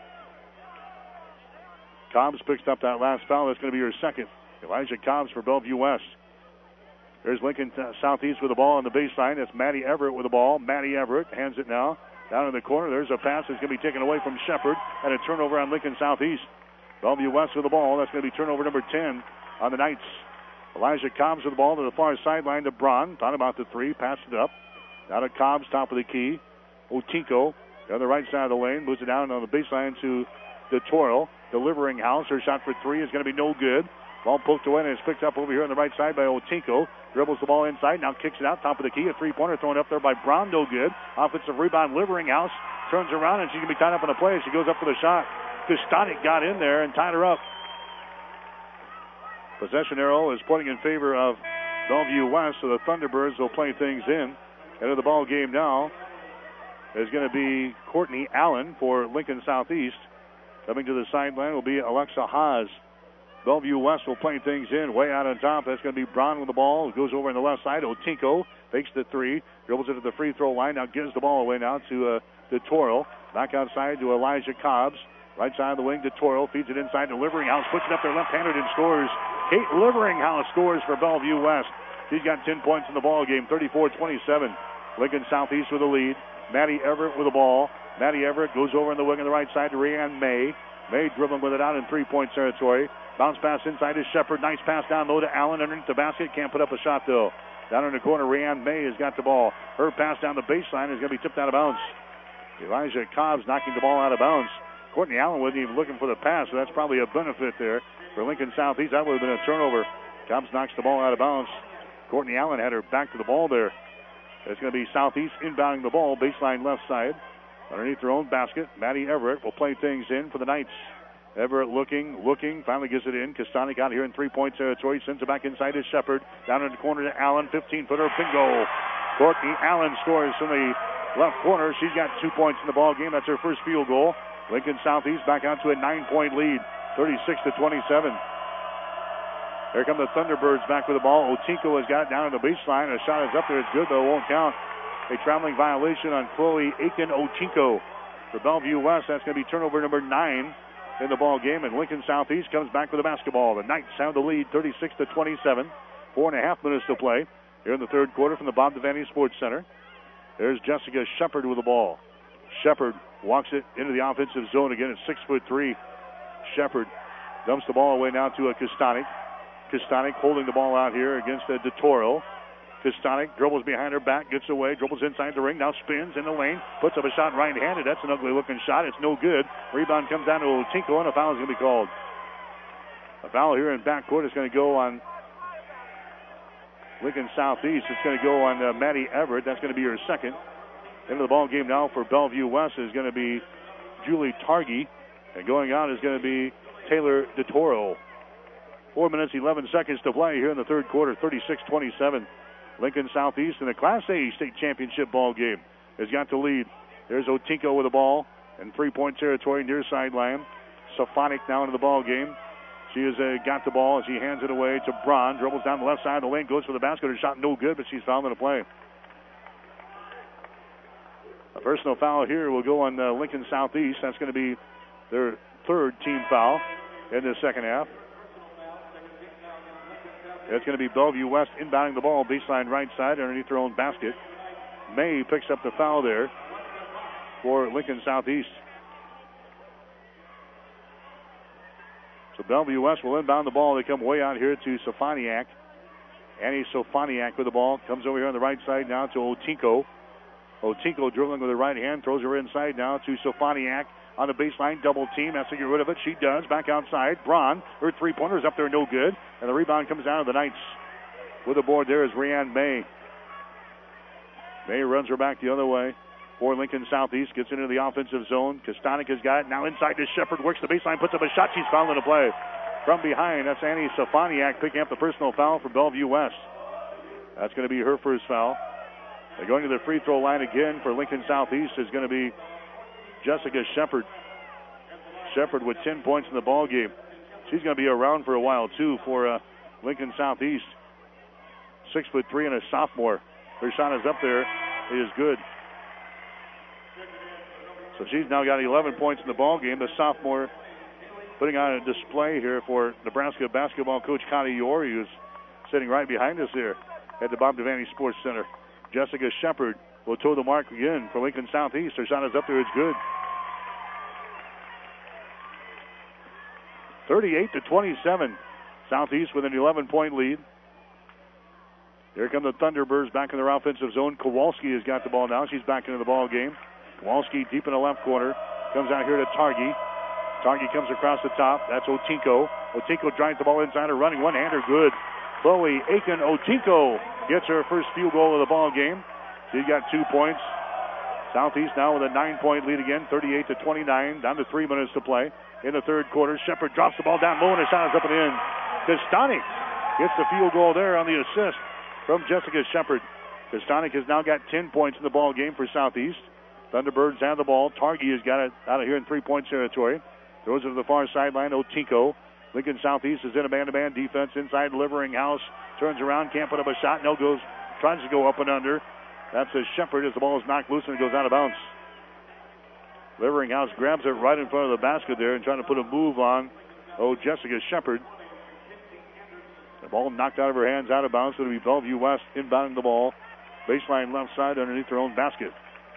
Cobbs picks up that last foul. That's going to be her second. Elijah Cobbs for Bellevue West. There's Lincoln Southeast with the ball on the baseline. That's Maddie Everett with the ball. Maddie Everett hands it now down in the corner. There's a pass that's going to be taken away from Shepard, and a turnover on Lincoln Southeast. Bellevue West with the ball. That's going to be turnover number ten on the Knights. Elijah Cobbs with the ball to the far sideline to Braun. Thought about the three, passed it up. Now to Cobbs, top of the key. Otinko on the right side of the lane, moves it down on the baseline to DeToro. Delivering house. Her shot for three is going to be no good. Ball poked away and it's picked up over here on the right side by Otinko. Dribbles the ball inside, now kicks it out, top of the key. A three-pointer thrown up there by Braun, no good. Offensive rebound, Liveringhouse turns around and she's going to be tied up in a play. She goes up for the shot. Kostonic got in there and tied her up. Possession arrow is pointing in favor of Bellevue West, so the Thunderbirds will play things in. Into the ball game now is going to be Courtney Allen for Lincoln Southeast. Coming to the sideline will be Alexa Haas. Bellevue West will play things in. Way out on top, that's going to be Braun with the ball. It goes over on the left side. Otinko fakes the three. Dribbles it to the free throw line. Now gives the ball away now to uh, DeToro. Back outside to Elijah Cobbs. Right side of the wing, DeToro feeds it inside to Liveringhouse. Puts it up there left-handed and scores. Kate Liveringhouse scores for Bellevue West. She's got ten points in the ball game, thirty-four twenty-seven. Lincoln Southeast with the lead. Maddie Everett with the ball. Maddie Everett goes over on the wing on the right side to Rhiann May. May dribbling with it out in three-point territory. Bounce pass inside to Shepard. Nice pass down low to Allen underneath the basket. Can't put up a shot, though. Down in the corner, Rhiann May has got the ball. Her pass down the baseline is going to be tipped out of bounds. Elijah Cobbs knocking the ball out of bounds. Courtney Allen wasn't even looking for the pass, so that's probably a benefit there for Lincoln Southeast. That would have been a turnover. Cobbs knocks the ball out of bounds. Courtney Allen had her back to the ball there. It's going to be Southeast inbounding the ball, baseline left side. Underneath their own basket, Maddie Everett will play things in for the Knights. Everett looking, looking, finally gets it in. Kostonic out here in three-point territory. Sends it back inside to Shepard. Down in the corner to Allen. fifteen-footer, bingo. Courtney Allen scores from the left corner. She's got two points in the ball game. That's her first field goal. Lincoln Southeast back out to a nine-point lead, thirty-six to twenty-seven. Here come the Thunderbirds back with the ball. Otinko has got it down on the baseline. A shot is up there. It's good, though. It won't count. A traveling violation on Chloe Aiken-Otinko. For Bellevue West, that's going to be turnover number nine in the ball game, and Lincoln Southeast comes back with the basketball. The Knights have the lead, thirty-six to twenty-seven. Four and a half minutes to play here in the third quarter from the Bob Devaney Sports Center. There's Jessica Shepard with the ball. Shepard walks it into the offensive zone again. It's six foot three. Shepard dumps the ball away now to a Kostonic. Kostonic holding the ball out here against a DeToro. Kostonic dribbles behind her back, gets away, dribbles inside the ring, now spins in the lane, puts up a shot right-handed. That's an ugly-looking shot. It's no good. Rebound comes down to Otinko, and a foul is going to be called. A foul here in backcourt is going to go on Lincoln Southeast. It's going to go on uh, Maddie Everett. That's going to be her second. Into the ball game now for Bellevue West is going to be Julie Targi. And going out is going to be Taylor DeToro. Four minutes, eleven seconds to play here in the third quarter, thirty-six twenty-seven. Lincoln Southeast in the Class A state championship ball game has got the lead. There's Otinko with the ball in three-point territory near sideline. Safonic now into the ball game. She has uh, got the ball. She hands it away to Braun. Dribbles down the left side of the lane, goes for the basket. Her shot no good, but she's fouled in the play. A personal foul here will go on uh, Lincoln Southeast. That's going to be their third team foul in the second half. It's going to be Bellevue West inbounding the ball, baseline right side, underneath their own basket. May picks up the foul there for Lincoln Southeast. So Bellevue West will inbound the ball. They come way out here to Sofaniak. Annie Sofaniak with the ball. Comes over here on the right side now to Otinko. Otinko dribbling with the right hand. Throws her inside now to Sofaniak. On the baseline, double team. Has to get rid of it. She does. Back outside. Braun, her three-pointer's up there, no good. And the rebound comes out of the Knights. With the board there is Rianne May. May runs her back the other way for Lincoln Southeast. Gets into the offensive zone. Kostanek has got it. Now inside to Shepard. Works the baseline. Puts up a shot. She's fouling the play. From behind, that's Annie Sofaniak picking up the personal foul for Bellevue West. That's going to be her first foul. They're going to the free throw line again for Lincoln Southeast is going to be Jessica Shepard. Shepard with ten points in the ball game. She's going to be around for a while, too, for uh, Lincoln Southeast. Six foot three and a sophomore. Her shot is up there. It is good. So she's now got eleven points in the ball game. The sophomore putting on a display here for Nebraska basketball coach Connie Yorr, who's sitting right behind us here at the Bob Devaney Sports Center. Jessica Shepard will toe the mark again for Lincoln Southeast. Her shot is up there. It's good. thirty-eight to twenty-seven. Southeast with an eleven-point lead. Here come the Thunderbirds back in their offensive zone. Kowalski has got the ball now. She's back into the ball game. Kowalski deep in the left corner. Comes out here to Targi. Targi comes across the top. That's Otinko. Otinko drives the ball inside her, running one-hander. Good. Chloe Aiken Otinko gets her first field goal of the ball game. She's got two points. Southeast now with a nine-point lead again, thirty-eight to twenty-nine. Down to three minutes to play in the third quarter. Shepard drops the ball down low, and the shot is up and in. Kostanek gets the field goal there on the assist from Jessica Shepard. Kostanek has now got ten points in the ball game for Southeast. Thunderbirds have the ball. Targi has got it out of here in three-point territory. Throws it to the far sideline. Otinko. Lincoln Southeast is in a man-to-man defense inside Livering House. Turns around, can't put up a shot. No, goes, tries to go up and under. That's a Shepard as the ball is knocked loose and it goes out of bounds. Livering House grabs it right in front of the basket there and trying to put a move on. Oh, Jessica Shepard. The ball knocked out of her hands, out of bounds. So it'll be Bellevue West inbounding the ball. Baseline left side underneath their own basket.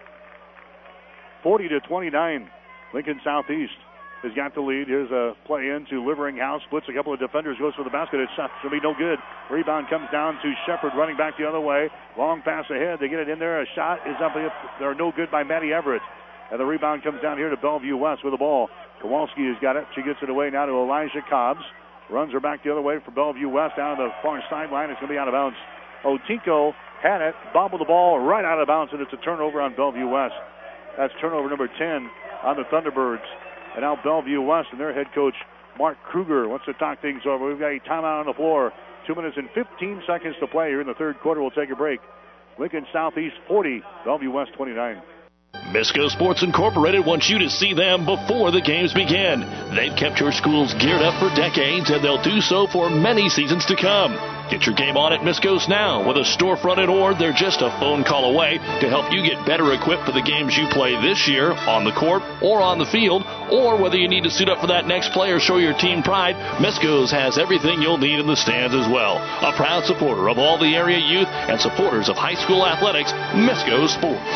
forty to twenty-nine. Lincoln Southeast has got the lead. Here's a play into Livering House. Splits a couple of defenders. Goes for the basket. It's going to be no good. Rebound comes down to Shepard running back the other way. Long pass ahead. They get it in there. A shot is up. They're no good by Maddie Everett. And the rebound comes down here to Bellevue West with the ball. Kowalski has got it. She gets it away now to Elijah Cobbs. Runs her back the other way for Bellevue West down to the far sideline. It's going to be out of bounds. Otinko had it. Bobbled the ball right out of bounds, and it's a turnover on Bellevue West. That's turnover number ten on the Thunderbirds. And now Bellevue West and their head coach, Mark Kruger, wants to talk things over. We've got a timeout on the floor. Two minutes and fifteen seconds to play here in the third quarter. We'll take a break. Lincoln Southeast forty, Bellevue West twenty-nine. Misco Sports Incorporated wants you to see them before the games begin. They've kept your schools geared up for decades, and they'll do so for many seasons to come. Get your game on at Misco's now. With a storefront in Ord, they're just a phone call away to help you get better equipped for the games you play this year on the court or on the field, or whether you need to suit up for that next play or show your team pride, Misco's has everything you'll need in the stands as well. A proud supporter of all the area youth and supporters of high school athletics, Misco Sports.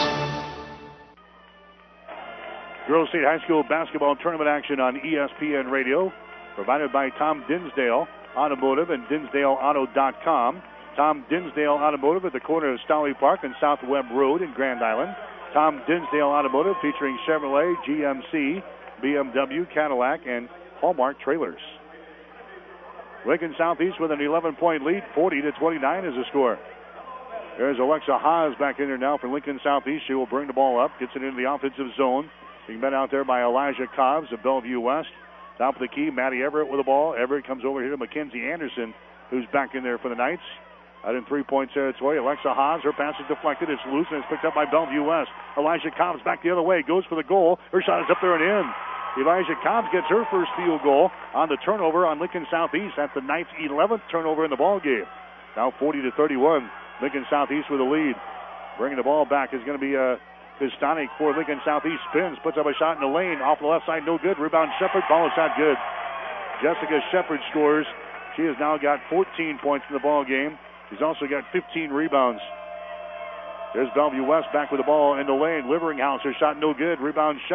Girls State High School basketball tournament action on E S P N Radio, provided by Tom Dinsdale Automotive and Dinsdale Auto dot com. Tom Dinsdale Automotive at the corner of Stolly Park and South Webb Road in Grand Island. Tom Dinsdale Automotive featuring Chevrolet, G M C, B M W, Cadillac, and Hallmark trailers. Lincoln Southeast with an eleven-point lead, forty to twenty-nine is the score. There's Alexa Haas back in there now for Lincoln Southeast. She will bring the ball up, gets it into the offensive zone. Being met out there by Elijah Cobbs of Bellevue West. Top of the key, Maddie Everett with the ball. Everett comes over here to Mackenzie Anderson, who's back in there for the Knights. Out in three-point territory, Alexa Haas, her pass is deflected. It's loose, and it's picked up by Bellevue West. Elijah Cobbs back the other way, goes for the goal. Her shot is up there and in. Elijah Cobbs gets her first field goal on the turnover on Lincoln Southeast. That's the Knights' eleventh turnover in the ball game. Now forty to thirty-one, Lincoln Southeast with a lead. Bringing the ball back is going to be a... Uh, Kostanek for Lincoln Southeast spins, puts up a shot in the lane, off the left side, no good. Rebound Shepard, ball is not good. Jessica Shepard scores. She has now got fourteen points in the ball game. She's also got fifteen rebounds. There's Bellevue West back with the ball in the lane. Livering House, her shot no good. Rebound Shepard.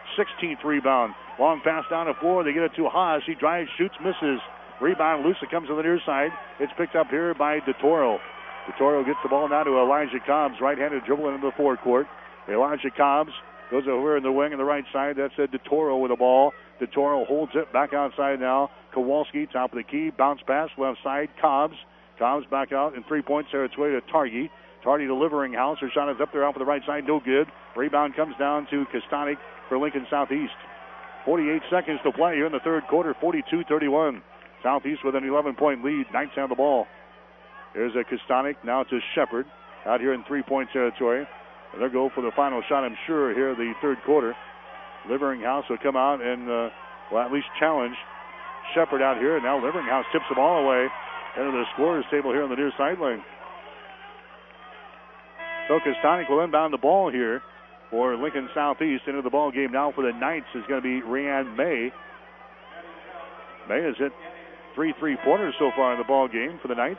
sixteenth rebound. Long pass down the floor. They get it to Haas. He drives, shoots, misses. Rebound loose. It comes to the near side. It's picked up here by DeToro. DeToro gets the ball now to Elijah Cobbs. Right-handed dribbling into the forecourt. Elijah Cobbs goes over in the wing on the right side. That's a DeToro with the ball. DeToro holds it back outside now. Kowalski, top of the key. Bounce pass, left side. Cobbs. Cobbs back out in three points there. It's way to Targi. Targi delivering house. Her shot is up there off of the right side. No good. Rebound comes down to Kostanek for Lincoln Southeast. forty-eight seconds to play here in the third quarter. forty-two thirty-one. Southeast with an eleven-point lead. Knights have the ball. Here's a Kostanek. Now to Shepard out here in three-point territory. And they'll go for the final shot, I'm sure, here the third quarter. Liveringhouse will come out and, uh, well, at least challenge Shepard out here. And now Liveringhouse tips the ball away into the scorer's table here on the near sideline. So Kostanek will inbound the ball here for Lincoln Southeast. Into the ball game now for the Knights is going to be Rhiann May. May has hit three three-pointers so far in the ball game for the Knights.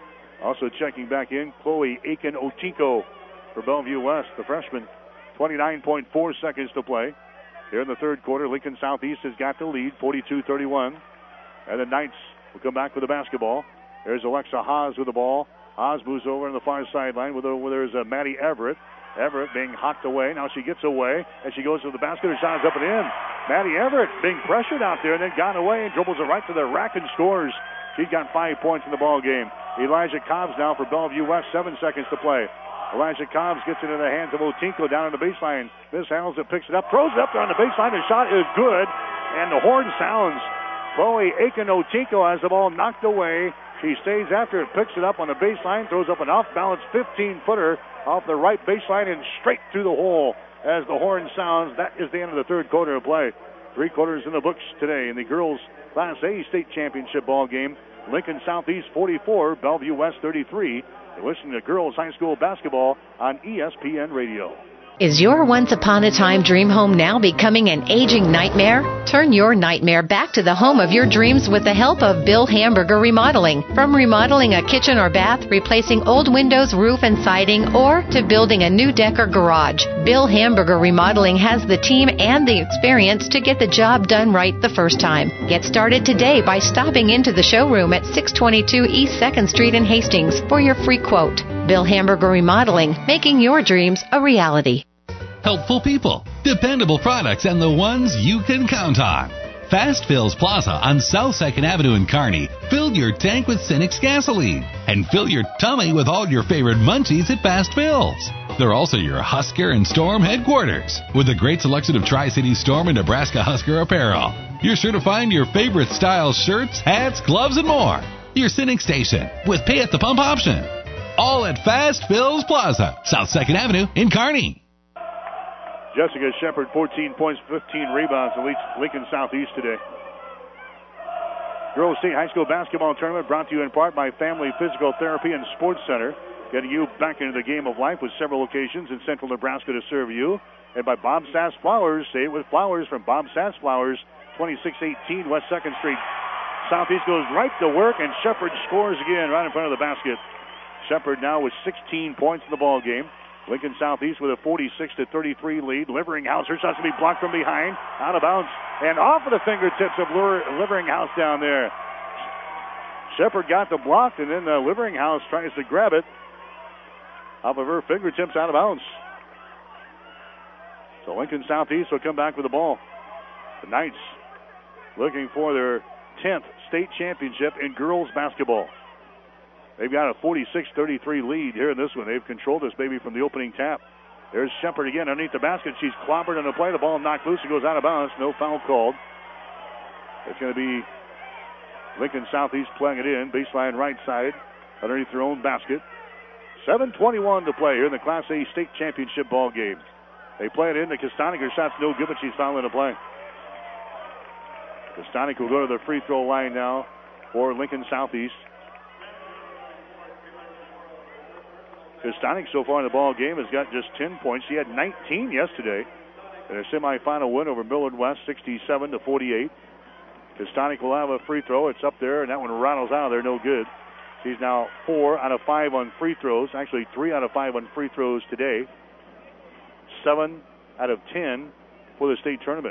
Also checking back in, Chloe Aiken-Otinko for Bellevue West, the freshman. twenty-nine point four seconds to play. Here in the third quarter, Lincoln Southeast has got the lead, forty-two thirty-one. And the Knights will come back with the basketball. There's Alexa Haas with the ball. Haas moves over on the far sideline with where there's uh, Maddie Everett. Everett being hocked away. Now she gets away, and she goes to the basket. Her shot is up and in. Maddie Everett being pressured out there and then got away and dribbles it right to the rack and scores. She got five points in the ball game. Elijah Cobbs now for Bellevue West, seven seconds to play. Elijah Cobbs gets it in the hands of Otinko down on the baseline. Mishandles it, picks it up, throws it up there on the baseline. The shot is good, and the horn sounds. Chloe Aiken-Otinko has the ball knocked away. She stays after it, picks it up on the baseline, throws up an off-balance fifteen-footer off the right baseline and straight through the hole as the horn sounds. That is the end of the third quarter of play. Three quarters in the books today in the girls' Class A state championship ball game. Lincoln Southeast forty-four, Bellevue West thirty-three. You're listening to girls high school basketball on E S P N Radio. Is your once-upon-a-time dream home now becoming an aging nightmare? Turn your nightmare back to the home of your dreams with the help of Bill Hamburger Remodeling. From remodeling a kitchen or bath, replacing old windows, roof, and siding, or to building a new deck or garage, Bill Hamburger Remodeling has the team and the experience to get the job done right the first time. Get started today by stopping into the showroom at six twenty-two East second Street in Hastings for your free quote. Bill Hamburger Remodeling, making your dreams a reality. Helpful people, dependable products, and the ones you can count on. Fast Fills Plaza on South second Avenue in Kearney. Fill your tank with Cinex gasoline and fill your tummy with all your favorite munchies at Fast Fills. They're also your Husker and Storm headquarters with a great selection of Tri-City Storm and Nebraska Husker apparel. You're sure to find your favorite style shirts, hats, gloves, and more. Your Cinex station with pay at the pump option. All at Fast Fills Plaza, South second Avenue in Kearney. Jessica Shepard, fourteen points, fifteen rebounds in Lincoln Southeast today. Girls State High School Basketball Tournament brought to you in part by Family Physical Therapy and Sports Center, getting you back into the game of life with several locations in central Nebraska to serve you. And by Bob Sass Flowers, say it with flowers from Bob Sass Flowers, twenty-six eighteen West second Street. Southeast goes right to work, and Shepard scores again right in front of the basket. Shepard now with sixteen points in the ball game. Lincoln Southeast with a forty-six to thirty-three lead. Liveringhouse, her shot's going to be blocked from behind, out of bounds, and off of the fingertips of Liveringhouse down there. Shepard got the block, and then uh, Liveringhouse tries to grab it off of her fingertips, out of bounds. So Lincoln Southeast will come back with the ball. The Knights looking for their tenth state championship in girls basketball. They've got a forty-six thirty-three lead here in this one. They've controlled this baby from the opening tap. There's Shepard again underneath the basket. She's clobbered on the play. The ball knocked loose. It goes out of bounds. No foul called. It's going to be Lincoln Southeast playing it in. Baseline right side underneath their own basket. seven twenty-one to play here in the Class A state championship ball game. They play it in to Kostanek. Her shot's no good, but she's fouling the play. Kostanek will go to the free throw line now for Lincoln Southeast. Kostanek so far in the ball game has got just ten points. He had nineteen yesterday in a semifinal win over Millard West, sixty-seven to forty-eight. Kostanek will have a free throw. It's up there, and that one rattles out of there, no good. She's now four out of five on free throws. Actually, three out of five on free throws today. Seven out of ten for the state tournament.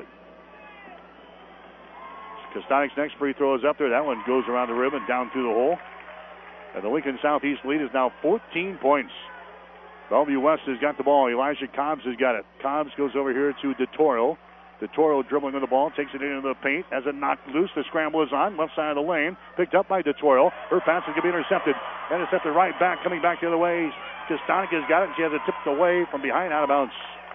Kostanik's next free throw is up there. That one goes around the rim and down through the hole. And the Lincoln Southeast lead is now fourteen points. Bellevue West has got the ball. Elijah Cobbs has got it. Cobbs goes over here to DeToro. DeToro dribbling on the ball, takes it into the paint. As it knocked loose, the scramble is on. Left side of the lane, picked up by DeToro. Her pass is going to be intercepted. Intercepted right back, coming back the other way. Kostanek has got it, and she has it tipped away from behind, out of bounds.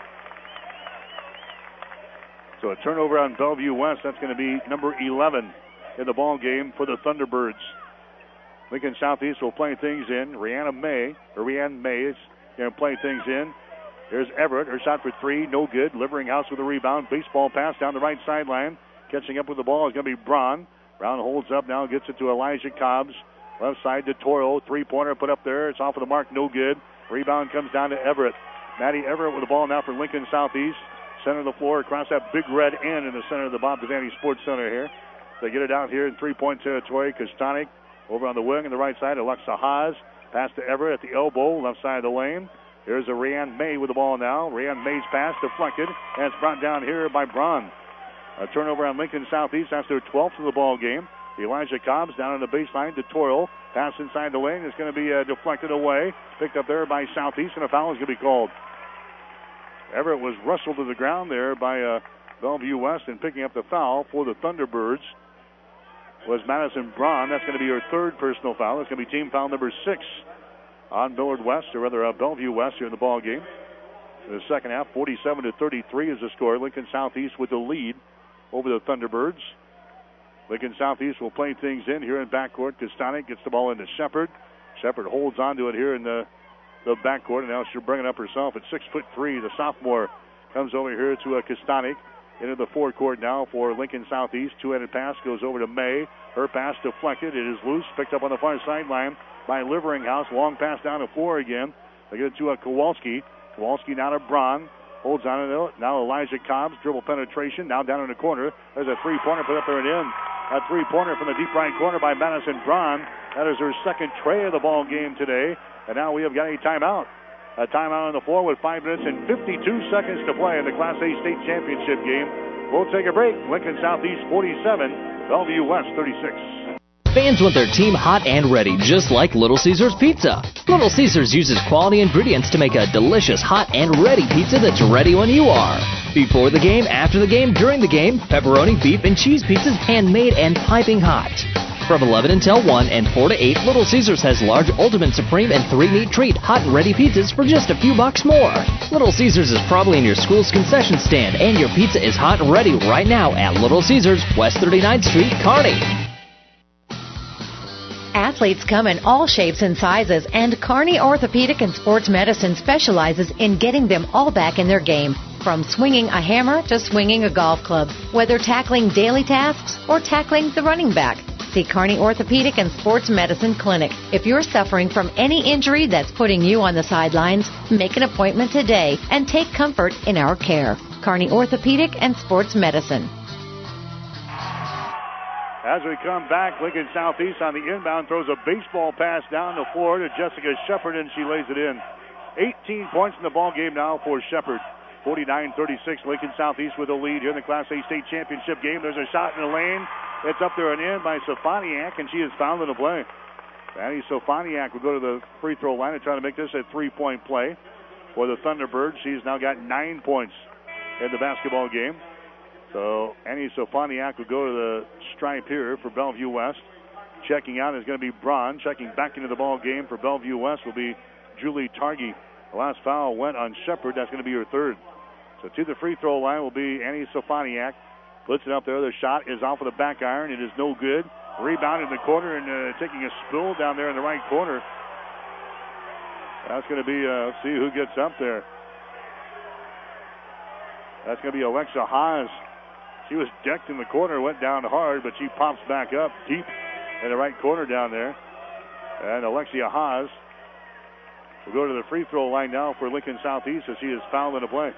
So a turnover on Bellevue West. That's going to be number eleven in the ball game for the Thunderbirds. Lincoln Southeast will play things in. Rihanna May, or Rihanna May is going to play things in. Here's Everett. Her shot for three, no good. Liveringhouse with a rebound. Baseball pass down the right sideline. Catching up with the ball is going to be Braun. Braun holds up now, gets it to Elijah Cobbs. Left side to Toro. Three-pointer put up there. It's off of the mark, no good. Rebound comes down to Everett. Maddie Everett with the ball now for Lincoln Southeast. Center of the floor across that big red end in the center of the Bob Devaney Sports Center here. They get it out here in three-point territory. Kostanek over on the wing on the right side. Alexa Haas. Pass to Everett at the elbow, left side of the lane. Here's a Rianne May with the ball now. Rianne May's pass deflected, and it's brought down here by Braun. A turnover on Lincoln Southeast. That's their twelfth of the ball game. Elijah Cobbs down on the baseline to Toro. Pass inside the lane. It's going to be uh, deflected away. Picked up there by Southeast, and a foul is going to be called. Everett was wrestled to the ground there by uh, Bellevue West, and picking up the foul for the Thunderbirds was Madison Braun. That's going to be her third personal foul. That's going to be team foul number six on Millard West, or rather uh, Bellevue West here in the ball game. In the second half, forty-seven to thirty-three is the score. Lincoln Southeast with the lead over the Thunderbirds. Lincoln Southeast will play things in here in backcourt. Kostanek gets the ball into Shepard. Shepard holds onto it here in the, the backcourt, and now she'll bring it up herself at six foot three. The sophomore comes over here to uh, Kostanek. Into the forecourt now for Lincoln Southeast. Two-headed pass goes over to May. Her pass deflected. It is loose. Picked up on the far sideline by Liveringhouse. Long pass down the floor again. They get it to uh, Kowalski. Kowalski now to Braun. Holds on to it. Now Elijah Cobbs. Dribble penetration. Now down in the corner. There's a three-pointer put up there and in. A three-pointer from the deep right corner by Madison Braun. That is her second tray of the ball game today. And now we have got a timeout. A timeout on the floor with five minutes and fifty-two seconds to play in the Class A State Championship game. We'll take a break. Lincoln Southeast forty-seven, Bellevue West thirty-six. Fans want their team hot and ready, just like Little Caesars Pizza. Little Caesars uses quality ingredients to make a delicious, hot, and ready pizza that's ready when you are. Before the game, after the game, during the game, pepperoni, beef, and cheese pizzas handmade and piping hot. From eleven until one and four to eight, Little Caesars has large Ultimate Supreme and three Meat Treat hot and ready pizzas for just a few bucks more. Little Caesars is probably in your school's concession stand, and your pizza is hot and ready right now at Little Caesars, West thirty-ninth Street, Kearney. Athletes come in all shapes and sizes, and Kearney Orthopedic and Sports Medicine specializes in getting them all back in their game. From swinging a hammer to swinging a golf club, whether tackling daily tasks or tackling the running back. See Kearney Orthopedic and Sports Medicine Clinic. If you're suffering from any injury that's putting you on the sidelines, make an appointment today and take comfort in our care. Kearney Orthopedic and Sports Medicine. As we come back, Lincoln Southeast on the inbound throws a baseball pass down the floor to Jessica Shepard, and she lays it in. eighteen points in the ball game now for Shepard. forty-nine thirty-six, Lincoln Southeast with a lead here in the Class A State Championship game. There's a shot in the lane. It's up there and in by Sofaniak, and she is fouled in the play. Annie Sofaniak will go to the free throw line and try to make this a three-point play for the Thunderbirds. She's now got nine points in the basketball game. So Annie Sofaniak will go to the stripe here for Bellevue West. Checking out is going to be Braun. Checking back into the ball game for Bellevue West will be Julie Targi. The last foul went on Shepard. That's going to be her third. So to the free throw line will be Annie Sofaniak. Puts it up there. The shot is off of the back iron. It is no good. Rebound in the corner and uh, taking a spill down there in the right corner. That's going to be, uh, let's see who gets up there. That's going to be Alexa Haas. She was decked in the corner, went down hard, but she pops back up deep in the right corner down there. And Alexia Haas will go to the free throw line now for Lincoln Southeast as she is fouled in the play.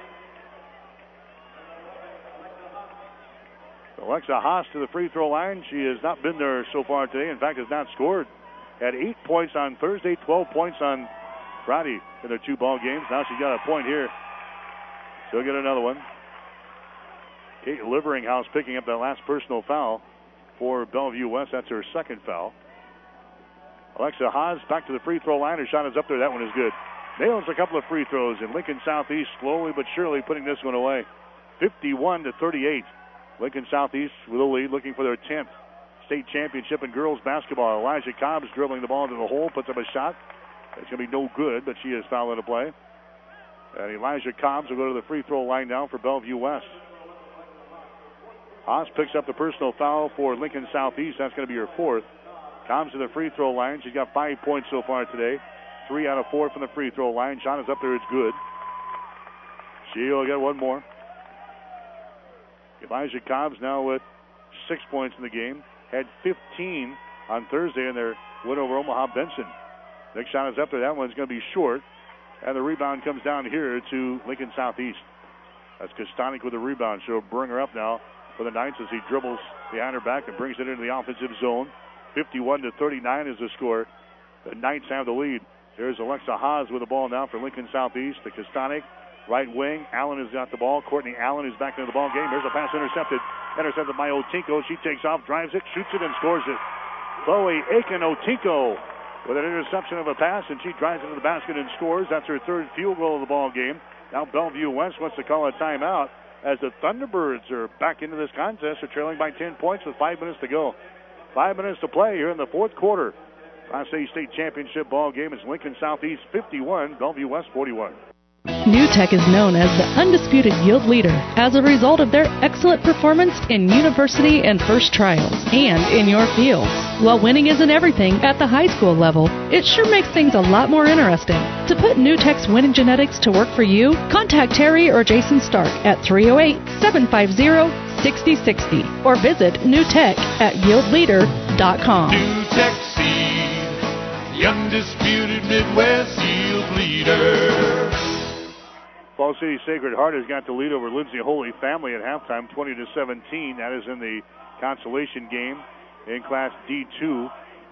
Alexa Haas to the free throw line. She has not been there so far today. In fact, has not scored. Had eight points on Thursday, twelve points on Friday in their two ball games. Now she's got a point here. She'll get another one. Kate Liveringhouse picking up that last personal foul for Bellevue West. That's her second foul. Alexa Haas back to the free throw line. Her shot is up there. That one is good. Nails a couple of free throws, and Lincoln Southeast slowly but surely putting this one away. fifty-one to thirty-eight. Lincoln Southeast with a lead, looking for their tenth state championship in girls basketball. Elijah Cobbs dribbling the ball into the hole, puts up a shot. It's going to be no good, but she is fouled into play. And Elijah Cobbs will go to the free throw line now for Bellevue West. Haas picks up the personal foul for Lincoln Southeast. That's going to be her fourth. Cobbs to the free throw line. She's got five points so far today. Three out of four from the free throw line. Shot is up there. It's good. She'll get one more. Elijah Cobbs now with six points in the game. Had fifteen on Thursday in their win over Omaha Benson. Next shot is up there. That one's going to be short. And the rebound comes down here to Lincoln Southeast. That's Kostanek with the rebound. She'll bring her up now for the Knights as he dribbles behind her back and brings it into the offensive zone. fifty-one to thirty-nine is the score. The Knights have the lead. Here's Alexa Haas with the ball now for Lincoln Southeast. The Kostanek, right wing. Allen has got the ball. Courtney Allen is back into the ball game. Here's a pass intercepted. Intercepted by Otinko. She takes off, drives it, shoots it, and scores it. Chloe Aiken-Otinko with an interception of a pass, and she drives into the basket and scores. That's her third field goal of the ball game. Now Bellevue West wants to call a timeout as the Thunderbirds are back into this contest. They're trailing by ten points with five minutes to go. Five minutes to play here in the fourth quarter. Class A state championship ball game is Lincoln Southeast fifty-one, Bellevue West forty-one. NewTek is known as the undisputed yield leader as a result of their excellent performance in university and first trials and in your fields. While winning isn't everything at the high school level, it sure makes things a lot more interesting. To put NewTek's winning genetics to work for you, contact Terry or Jason Stark at three oh eight, seven five zero, six oh six oh or visit NewTek at yield leader dot com. NewTek Seed, the undisputed Midwest yield leader. Fall City Sacred Heart has got the lead over Lindsay Holy Family at halftime, twenty to seventeen. That is in the consolation game in Class D two.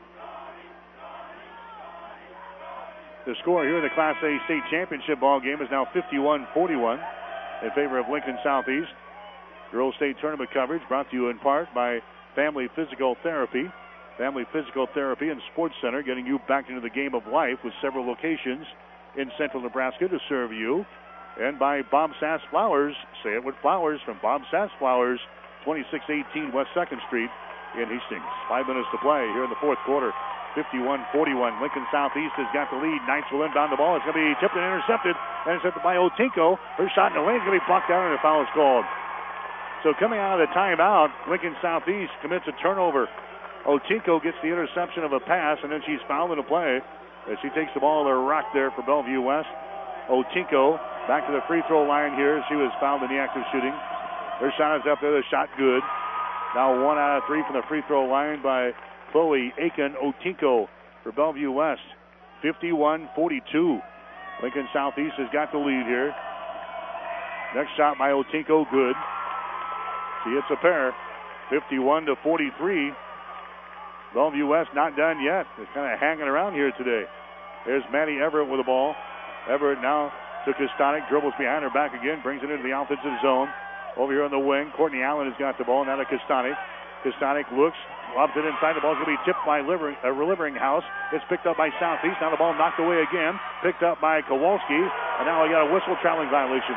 The score here in the Class A state championship ball game is now fifty-one forty-one in favor of Lincoln Southeast. Girls State Tournament coverage brought to you in part by Family Physical Therapy. Family Physical Therapy and Sports Center, getting you back into the game of life with several locations in central Nebraska to serve you. And by Bob Sass Flowers, say it with flowers, from Bob Sass Flowers, twenty-six eighteen West second Street in Hastings. Five minutes to play here in the fourth quarter. fifty-one forty-one. Lincoln Southeast has got the lead. Knights will inbound the ball. It's going to be tipped and intercepted. Intercepted by Otinko. Her shot in the lane is going to be blocked down and a foul is called. So coming out of the timeout, Lincoln Southeast commits a turnover. Otinko gets the interception of a pass, and then she's fouled into play as she takes the ball to the rock there for Bellevue West. Otinko back to the free throw line here. She was fouled in the act of shooting. Her shot is up there. The shot good. Now one out of three from the free throw line by Chloe Aiken-Otinko for Bellevue West. fifty-one forty-two. Lincoln Southeast has got the lead here. Next shot by Otinko, good. She hits a pair. fifty-one to forty-three. Bellevue West not done yet. They're kind of hanging around here today. There's Maddie Everett with the ball. Everett now to Kostanek, dribbles behind her back again, brings it into the offensive zone. Over here on the wing, Courtney Allen has got the ball, now to Kostanek. Kostanek looks, lobs it inside. The ball's going to be tipped by Livering, uh, Liveringhouse. It's picked up by Southeast. Now the ball knocked away again. Picked up by Kowalski. And now we got a whistle, traveling violation.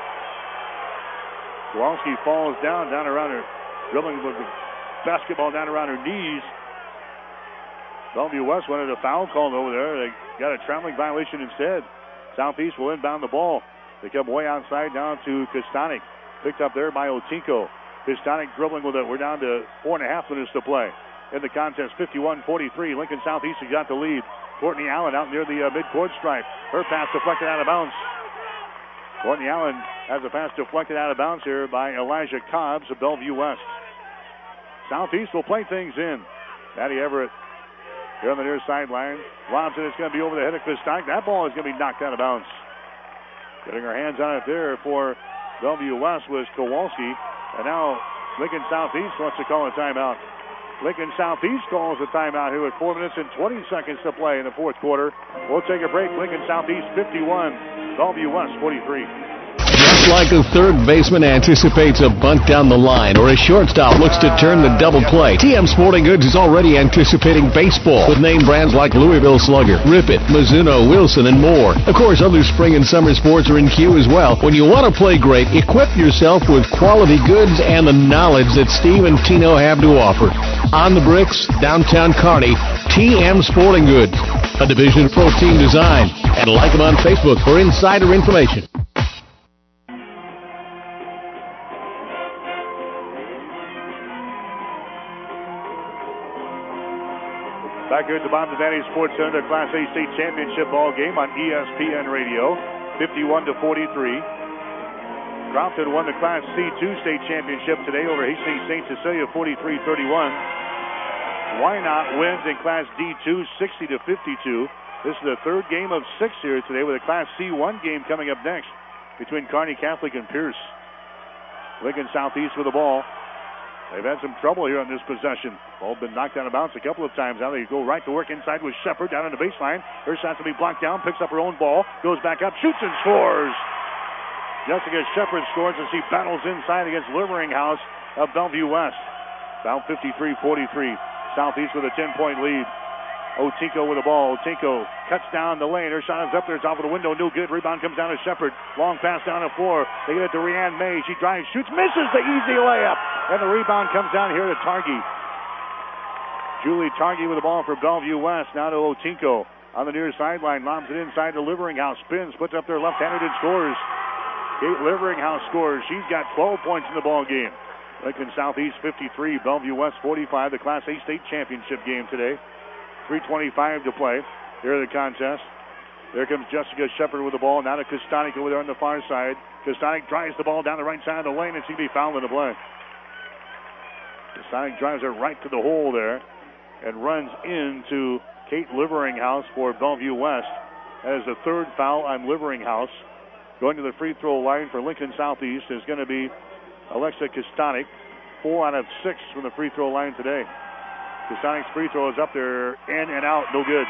Kowalski falls down, down around her, dribbling with the basketball down around her knees. Bellevue West wanted a foul called over there. They got a traveling violation instead. Southeast will inbound the ball. They come way outside down to Kostanek. Picked up there by Otinko. Kostanek dribbling with it. We're down to four and a half minutes to play in the contest. fifty-one forty-three. Lincoln Southeast has got the lead. Courtney Allen out near the uh, midcourt stripe. Her pass deflected out of bounds. Courtney Allen has a pass deflected out of bounds here by Elijah Cobbs of Bellevue West. Southeast will play things in. Maddie Everett here on the near sideline. Lobs it. It's going to be over the head of Kostanek. That ball is going to be knocked out of bounds. Getting her hands on it there for Bellevue West was Kowalski. And now Lincoln Southeast wants to call a timeout. Lincoln Southeast calls a timeout here with four minutes and twenty seconds to play in the fourth quarter. We'll take a break. Lincoln Southeast fifty-one, Bellevue West forty-three. Like a third baseman anticipates a bunt down the line or a shortstop looks to turn the double play, T M Sporting Goods is already anticipating baseball with name brands like Louisville Slugger, Rip It, Mizuno, Wilson, and more. Of course, other spring and summer sports are in queue as well. When you want to play great, equip yourself with quality goods and the knowledge that Steve and Tino have to offer. On the Bricks, downtown Kearney, T M Sporting Goods, a Division Pro Team design. And like them on Facebook for insider information. Back here at the Bond Devaney Sports Center, Class A State Championship ball game on E S P N Radio, fifty-one to forty-three. Crofton won the Class C two State Championship today over Hastings Saint Cecilia, forty-three thirty-one. Wynot wins in Class D two, sixty to fifty-two. This is the third game of six here today, with a Class C one game coming up next between Kearney Catholic and Pierce. Lincoln Southeast with the ball. They've had some trouble here on this possession. Ball been knocked out of bounds a couple of times. Now they go right to work inside with Shepard down on the baseline. Her shot's to be blocked down, picks up her own ball, goes back up, shoots and scores. Jessica Shepard scores as she battles inside against Livering-House of Bellevue West. Down fifty-three forty-three. Southeast with a ten-point lead. Otinko with the ball. Otinko cuts down the lane. Her shot is up there. It's off of the window. No good. Rebound comes down to Shepard. Long pass down the floor. They get it to Rianne May. She drives, shoots, misses the easy layup. And the rebound comes down here to Targi. Julie Targi with the ball for Bellevue West. Now to Otinko on the near sideline. Lobs it inside to Livering-House. Spins, puts up there left-handed and scores. Kate Livering-House scores. She's got twelve points in the ball game. Lincoln Southeast fifty-three, Bellevue West forty-five. The Class A State Championship game today. three twenty-five to play here in the contest. There comes Jessica Shepard with the ball. Now to Kostanek over there on the far side. Kostanek drives the ball down the right side of the lane, and she'll be fouled in the play. Kostanek drives her right to the hole there and runs into Kate Livering-House for Bellevue West. That is the third foul on Livering-House. Going to the free throw line for Lincoln Southeast is going to be Alexa Kostanek. Four out of six from the free throw line today. Kostanek's free throw is up there, in and out, no good.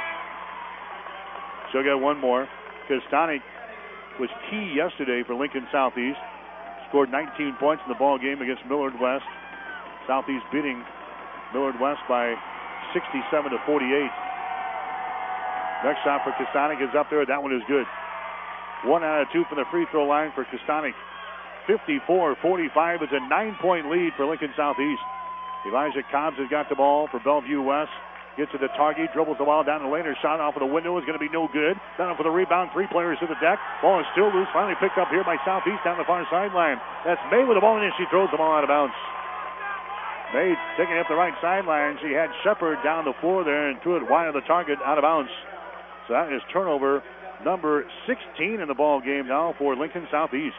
She'll get one more. Kostanek was key yesterday for Lincoln Southeast. Scored nineteen points in the ball game against Millard West. Southeast beating Millard West by sixty-seven to forty-eight. Next shot for Kostanek is up there. That one is good. One out of two from the free throw line for Kostanek. fifty-four forty-five is a nine-point lead for Lincoln Southeast. Elijah Cobbs has got the ball for Bellevue West. Gets it to Targi, dribbles the ball down the lane. Her shot off of the window is going to be no good. Down for the rebound, three players to the deck. Ball is still loose. Finally picked up here by Southeast down the far sideline. That's May with the ball, and she throws the ball out of bounds. May taking it up the right sideline. She had Shepard down the floor there and threw it wide of the target, out of bounds. So that is turnover number sixteen in the ball game now for Lincoln Southeast.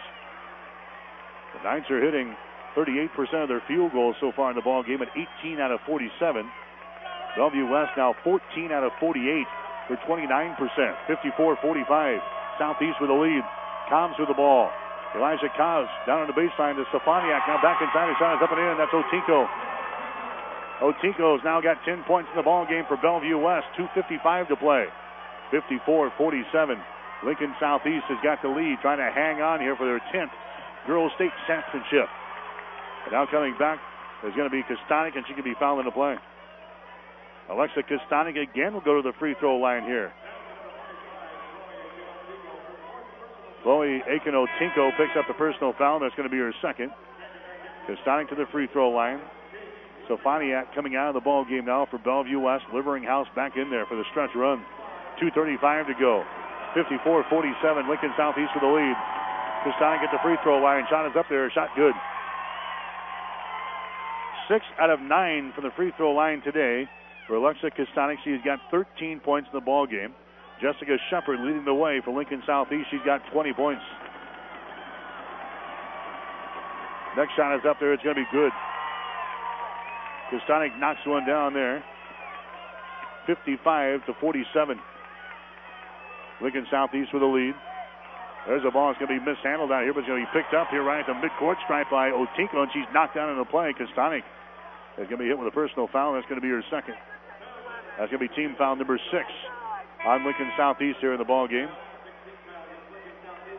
The Knights are hitting thirty-eight percent of their field goals so far in the ball game at eighteen out of forty-seven. Bellevue West now fourteen out of forty-eight for twenty-nine percent. fifty-four forty-five. Southeast with the lead. Cobbs with the ball. Elijah Cobbs down on the baseline to Stefaniak. Now back inside. His shot is up and in. That's Otinko. Otinko's now got ten points in the ball game for Bellevue West. two fifty-five to play. fifty-four forty-seven. Lincoln Southeast has got the lead, trying to hang on here for their tenth Girls State Championship. And now coming back is going to be Kostanek, and she can be fouled in the play. Alexa Kostanek again will go to the free throw line here. Chloe Aiken-Otinko picks up the personal foul. That's going to be her second. Kostanek to the free throw line. Stefaniak coming out of the ball game now for Bellevue West. Livering-House back in there for the stretch run. two thirty-five to go. fifty-four forty-seven. Lincoln Southeast with the lead. Kostanek at the free throw line. Shot is up there. Shot good. Six out of nine from the free throw line today for Alexa Kostanek. She's got thirteen points in the ball game. Jessica Shepard leading the way for Lincoln Southeast. She's got twenty points. Next shot is up there. It's going to be good. Kostanek knocks one down there. fifty-five to forty-seven. Lincoln Southeast with the lead. There's a ball that's going to be mishandled out here, but it's going to be picked up here right at the midcourt stripe by Otinko, and she's knocked down in the play. Kostanek is going to be hit with a personal foul. That's going to be her second. That's going to be team foul number six on Lincoln Southeast here in the ball game.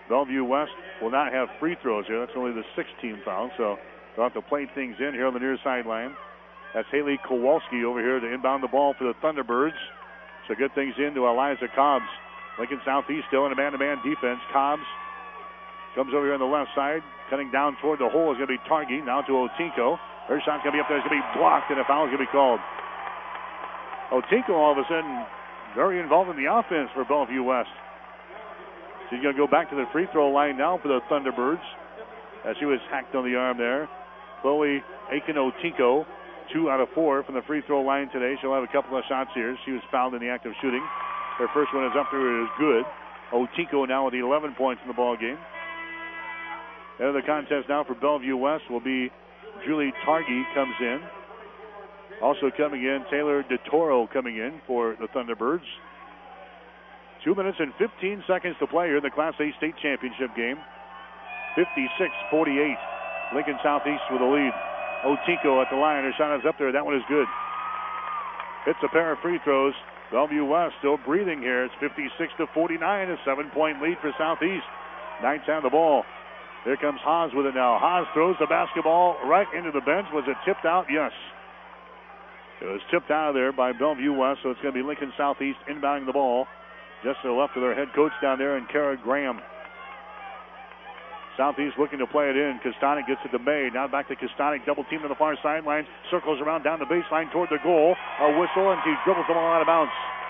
Bellevue West will not have free throws here. That's only the sixth team foul, so they'll have to play things in here on the near sideline. That's Haley Kowalski over here to inbound the ball for the Thunderbirds. So good things in to Eliza Cobbs. Lincoln Southeast still in a man-to-man defense. Cobbs comes over here on the left side. Cutting down toward the hole is going to be Targi. Now to Otinko. Her shot's going to be up there. It's going to be blocked, and a foul is going to be called. Otinko all of a sudden very involved in the offense for Bellevue West. She's going to go back to the free throw line now for the Thunderbirds as she was hacked on the arm there. Chloe Aiken-Otinko, two out of four from the free throw line today. She'll have a couple of shots here. She was fouled in the act of shooting. Her first one is up there. It is good. Otinko now with eleven points in the ball game. End of the contest now for Bellevue West will be Julie Targi comes in. Also coming in, Taylor DeToro coming in for the Thunderbirds. Two minutes and fifteen seconds to play here in the Class A state championship game. fifty-six forty-eight. Lincoln Southeast with a lead. Otinko at the line. Her shot is up there. That one is good. Hits a pair of free throws. Bellevue West still breathing here. It's fifty-six to forty-nine. A seven-point lead for Southeast. Knights have the ball. Here comes Haas with it now. Haas throws the basketball right into the bench. Was it tipped out? Yes. It was tipped out of there by Bellevue West, so it's going to be Lincoln Southeast inbounding the ball. Just to the left of their head coach down there, and Kara Graham. Southeast looking to play it in. Kostanek gets it to May. Now back to Kostanek. Double team to the far sideline. Circles around down the baseline toward the goal. A whistle, and she dribbles the ball out of bounds.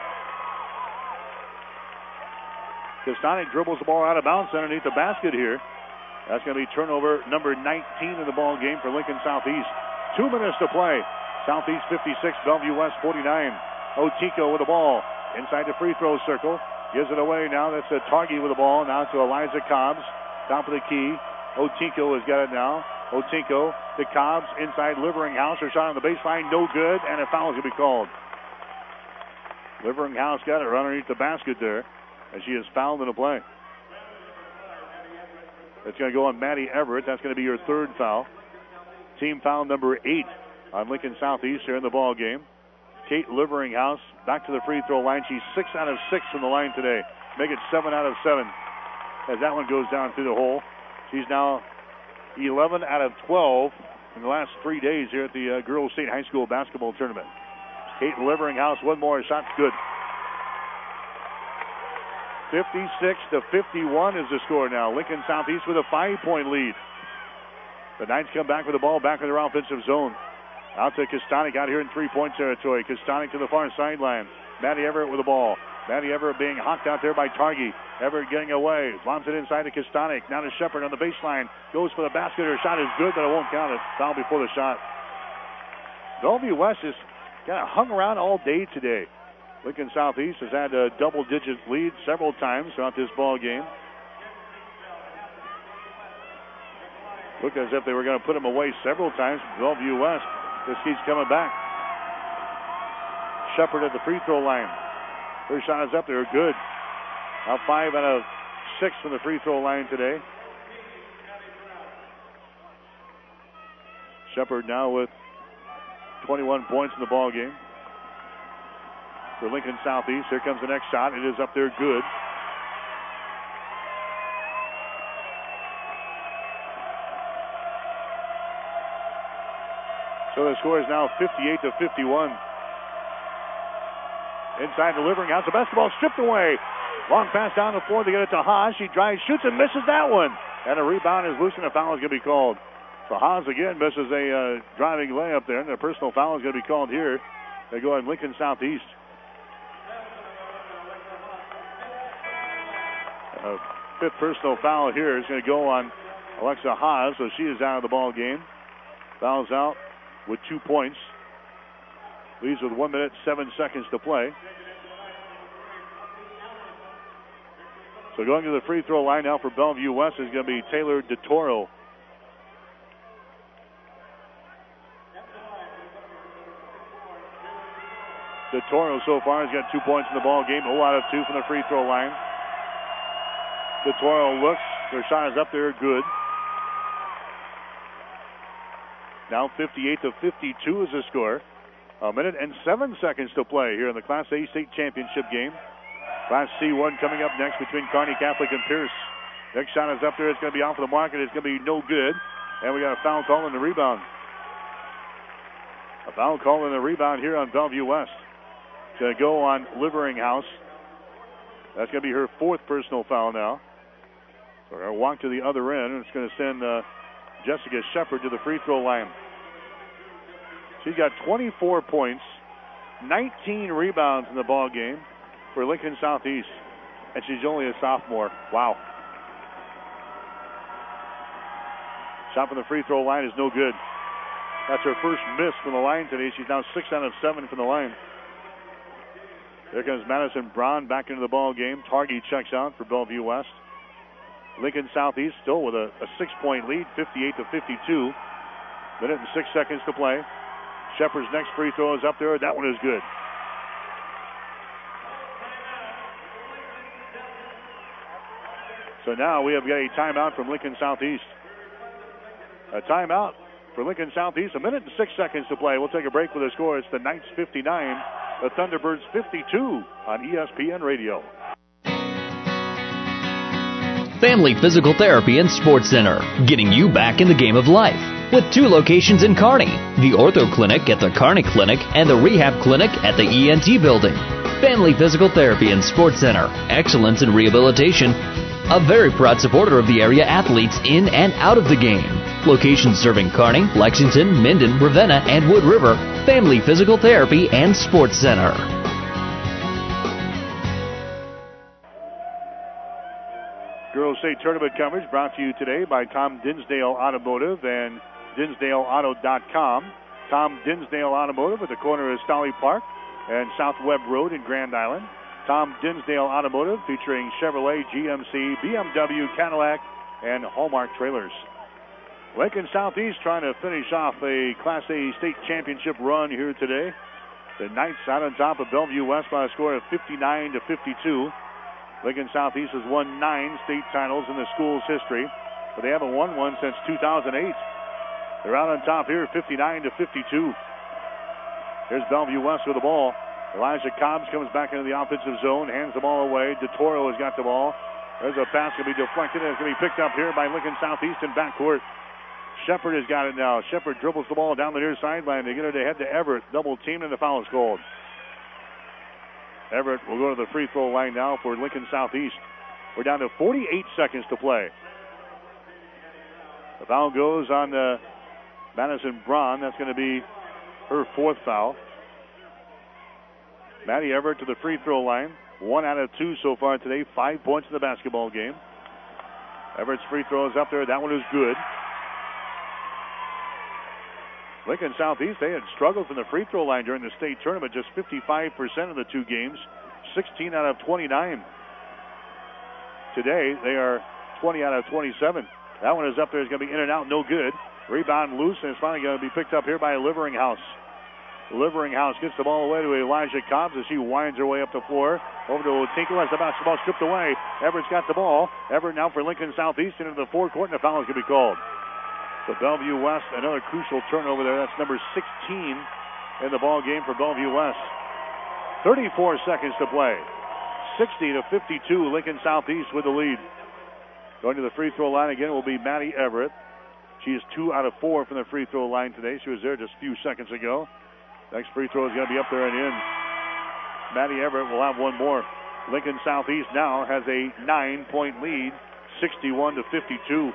Kostanek dribbles the ball out of bounds underneath the basket here. That's going to be turnover number nineteen in the ball game for Lincoln Southeast. Two minutes to play. Southeast fifty-six, Bellevue West forty-nine. Otinko with the ball. Inside the free throw circle. Gives it away now. That's a Targi with the ball. Now to Eliza Cobbs. Top of the key. Otinko has got it now. Otinko to Cobbs. Inside Liveringhouse. Her shot on the baseline. No good. And a foul is going to be called. Liveringhouse got it right underneath the basket there. And she is fouled in the play. It's going to go on Maddie Everett. That's going to be your third foul. Team foul number eight on Lincoln Southeast here in the ball game. Kate Liveringhouse back to the free throw line. She's six out of six from the line today. Make it seven out of seven as that one goes down through the hole. She's now eleven out of twelve in the last three days here at the uh, Girls State High School basketball tournament. Kate Liveringhouse, one more shot's good. fifty-six to fifty-one is the score now. Lincoln Southeast with a five-point lead. The Knights come back with the ball back in their offensive zone. Out to Kostanek out here in three-point territory. Kostanek to the far sideline. Maddie Everett with the ball. Maddie Everett being hawked out there by Targi. Everett getting away. Bombs it inside to Kostanek. Now to Shepard on the baseline. Goes for the basket. Her shot is good, but it won't count it. Foul before the shot. Bellevue West has kind of hung around all day today. Lincoln Southeast has had a double-digit lead several times throughout this ball game. Looked as if they were going to put them away several times. Bellevue West just keeps coming back. Shepard at the free throw line. Her shot is up there. Good. Now five out of six from the free throw line today. Shepard now with twenty-one points in the ball game for Lincoln Southeast. Here comes the next shot. It is up there. Good. So the score is now fifty-eight to fifty-one. Inside the Liveringhouse. The basketball stripped away. Long pass down the floor to get it to Haas. She drives, shoots, and misses that one. And a rebound is loose, and a foul is going to be called. So Haas again misses a uh, driving layup there, and a personal foul is going to be called here. They go on Lincoln Southeast. Uh, fifth personal foul here is going to go on Alexa Haas, so she is out of the ball game. Fouls out with two points. Leaves with one minute, seven seconds to play. So going to the free throw line now for Bellevue West is going to be Taylor DeToro. DeToro so far has got two points in the ball game. zero out of two from the free throw line. DeToro looks. Their shot is up there. Good. Now fifty-eight to fifty-two is the score. A minute and seven seconds to play here in the Class A state championship game. Class C one coming up next between Kearney Catholic and Pierce. Next shot is up there. It's going to be off of the mark, and it's going to be no good. And we got a foul call in the rebound. A foul call in the rebound here on Bellevue West. It's going to go on Liveringhouse. That's going to be her fourth personal foul now. So we're going to walk to the other end, and it's going to send uh, Jessica Shepard to the free throw line. She's got twenty-four points, nineteen rebounds in the ball game for Lincoln Southeast, and she's only a sophomore. Wow. Shot from the free throw line is no good. That's her first miss from the line today. She's now six out of seven from the line. There comes Madison Braun back into the ball game. Targi checks out for Bellevue West. Lincoln Southeast still with a, a six-point lead, fifty-eight to fifty-two. Minute and six seconds to play. Shepard's next free throw is up there. That one is good. So now we have got a timeout from Lincoln Southeast. A timeout for Lincoln Southeast. A minute and six seconds to play. We'll take a break with the score. It's the Knights fifty-nine, the Thunderbirds fifty-two on E S P N Radio. Family Physical Therapy and Sports Center, getting you back in the game of life. With two locations in Kearney, the Ortho Clinic at the Kearney Clinic and the Rehab Clinic at the E N T Building. Family Physical Therapy and Sports Center, excellence in rehabilitation. A very proud supporter of the area athletes in and out of the game. Locations serving Kearney, Lexington, Minden, Ravenna, and Wood River. Family Physical Therapy and Sports Center. Girls State Tournament coverage brought to you today by Tom Dinsdale Automotive and Dinsdale Auto dot com. Tom Dinsdale Automotive at the corner of Stolly Park and South Webb Road in Grand Island. Tom Dinsdale Automotive featuring Chevrolet, G M C, B M W, Cadillac, and Hallmark trailers. Lincoln Southeast trying to finish off a Class A state championship run here today. The Knights out on top of Bellevue West by a score of fifty-nine to fifty-two. Lincoln Southeast has won nine state titles in the school's history, but they haven't won one since two thousand eight. They're out on top here, fifty-nine to fifty-two. Here's Bellevue West with the ball. Elijah Cobbs comes back into the offensive zone, hands the ball away. DeToro has got the ball. There's a pass going to be deflected, and it's going to be picked up here by Lincoln Southeast in backcourt. Shepard has got it now. Shepard dribbles the ball down the near sideline. They get it ahead to Everett. Double team, and the foul is called. Everett will go to the free throw line now for Lincoln Southeast. We're down to forty-eight seconds to play. The foul goes on uh, Madison Braun. That's going to be her fourth foul. Maddie Everett to the free throw line. One out of two so far today. Five points in the basketball game. Everett's free throw is up there. That one is good. Lincoln Southeast, they had struggled from the free throw line during the state tournament. Just fifty-five percent of the two games. sixteen out of twenty-nine. Today, they are twenty out of twenty-seven. That one is up there. It's going to be in and out. No good. Rebound loose, and it's finally going to be picked up here by Liveringhouse. Liveringhouse gets the ball away to Elijah Cobbs as she winds her way up the floor. Over to Tinkle as the basketball stripped away. Everett's got the ball. Everett now for Lincoln Southeast into the forecourt, and a foul is going to be called. The Bellevue West, another crucial turnover there. That's number sixteen in the ball game for Bellevue West. thirty-four seconds to play. sixty to fifty-two, Lincoln Southeast with the lead. Going to the free throw line again will be Maddie Everett. She is two out of four from the free throw line today. She was there just a few seconds ago. Next free throw is going to be up there and in. Maddie Everett will have one more. Lincoln Southeast now has a nine-point lead, sixty-one to fifty-two.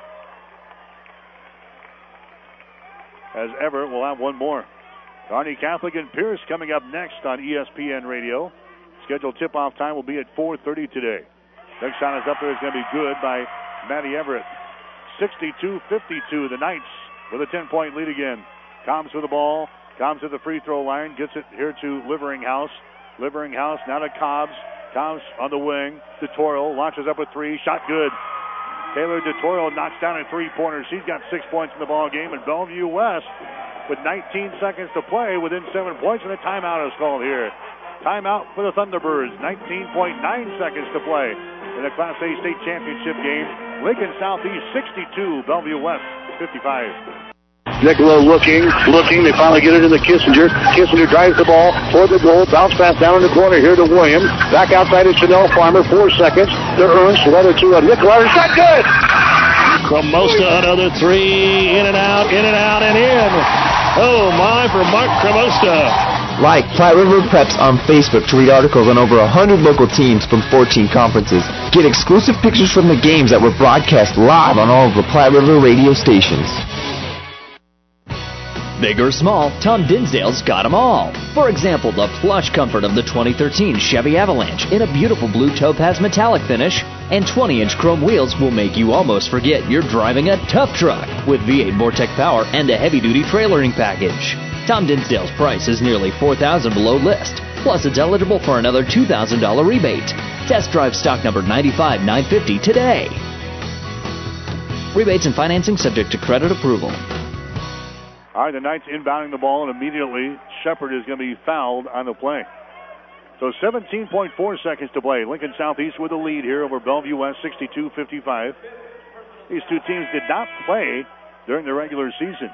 As Everett will have one more. Kearney Catholic and Pierce coming up next on E S P N Radio. Scheduled tip-off time will be at four thirty today. Next shot is up there. It's going to be good by Maddie Everett. sixty-two fifty-two. The Knights with a ten-point lead again. Combs with the ball. Combs at the free throw line. Gets it here to Liveringhouse. Liveringhouse now to Cobbs. Cobbs on the wing. DeToro launches up a three. Shot good. Taylor DeToro knocks down a three-pointer. She's got six points in the ball game. And Bellevue West, with nineteen seconds to play, within seven points, and a timeout is called here. Timeout for the Thunderbirds. nineteen point nine seconds to play in the Class A state championship game. Lincoln Southeast sixty-two, Bellevue West fifty-five. Nicola looking, looking. They finally get it into Kissinger. Kissinger drives the ball toward the goal. Bounce pass down in the corner here to Williams. Back outside to Chanel Farmer. Four seconds to Ernst. Letter to uh, Nicola. It's not good. Cremosta, another three. In and out, in and out, and in. Oh, my, for Mark Cremosta. Like Platte River Preps on Facebook to read articles on over one hundred local teams from fourteen conferences. Get exclusive pictures from the games that were broadcast live on all of the Platte River radio stations. Big or small, Tom Dinsdale's got them all. For example, the plush comfort of the twenty thirteen Chevy Avalanche in a beautiful blue topaz metallic finish, and twenty-inch chrome wheels will make you almost forget you're driving a tough truck with V eight Vortec power and a heavy-duty trailering package. Tom Dinsdale's price is nearly four thousand dollars below list, plus it's eligible for another two thousand dollars rebate. Test drive stock number nine five nine five zero today. Rebates and financing subject to credit approval. All right, the Knights inbounding the ball, and immediately Shepherd is going to be fouled on the play. So seventeen point four seconds to play. Lincoln Southeast with the lead here over Bellevue West, sixty-two fifty-five. These two teams did not play during the regular season.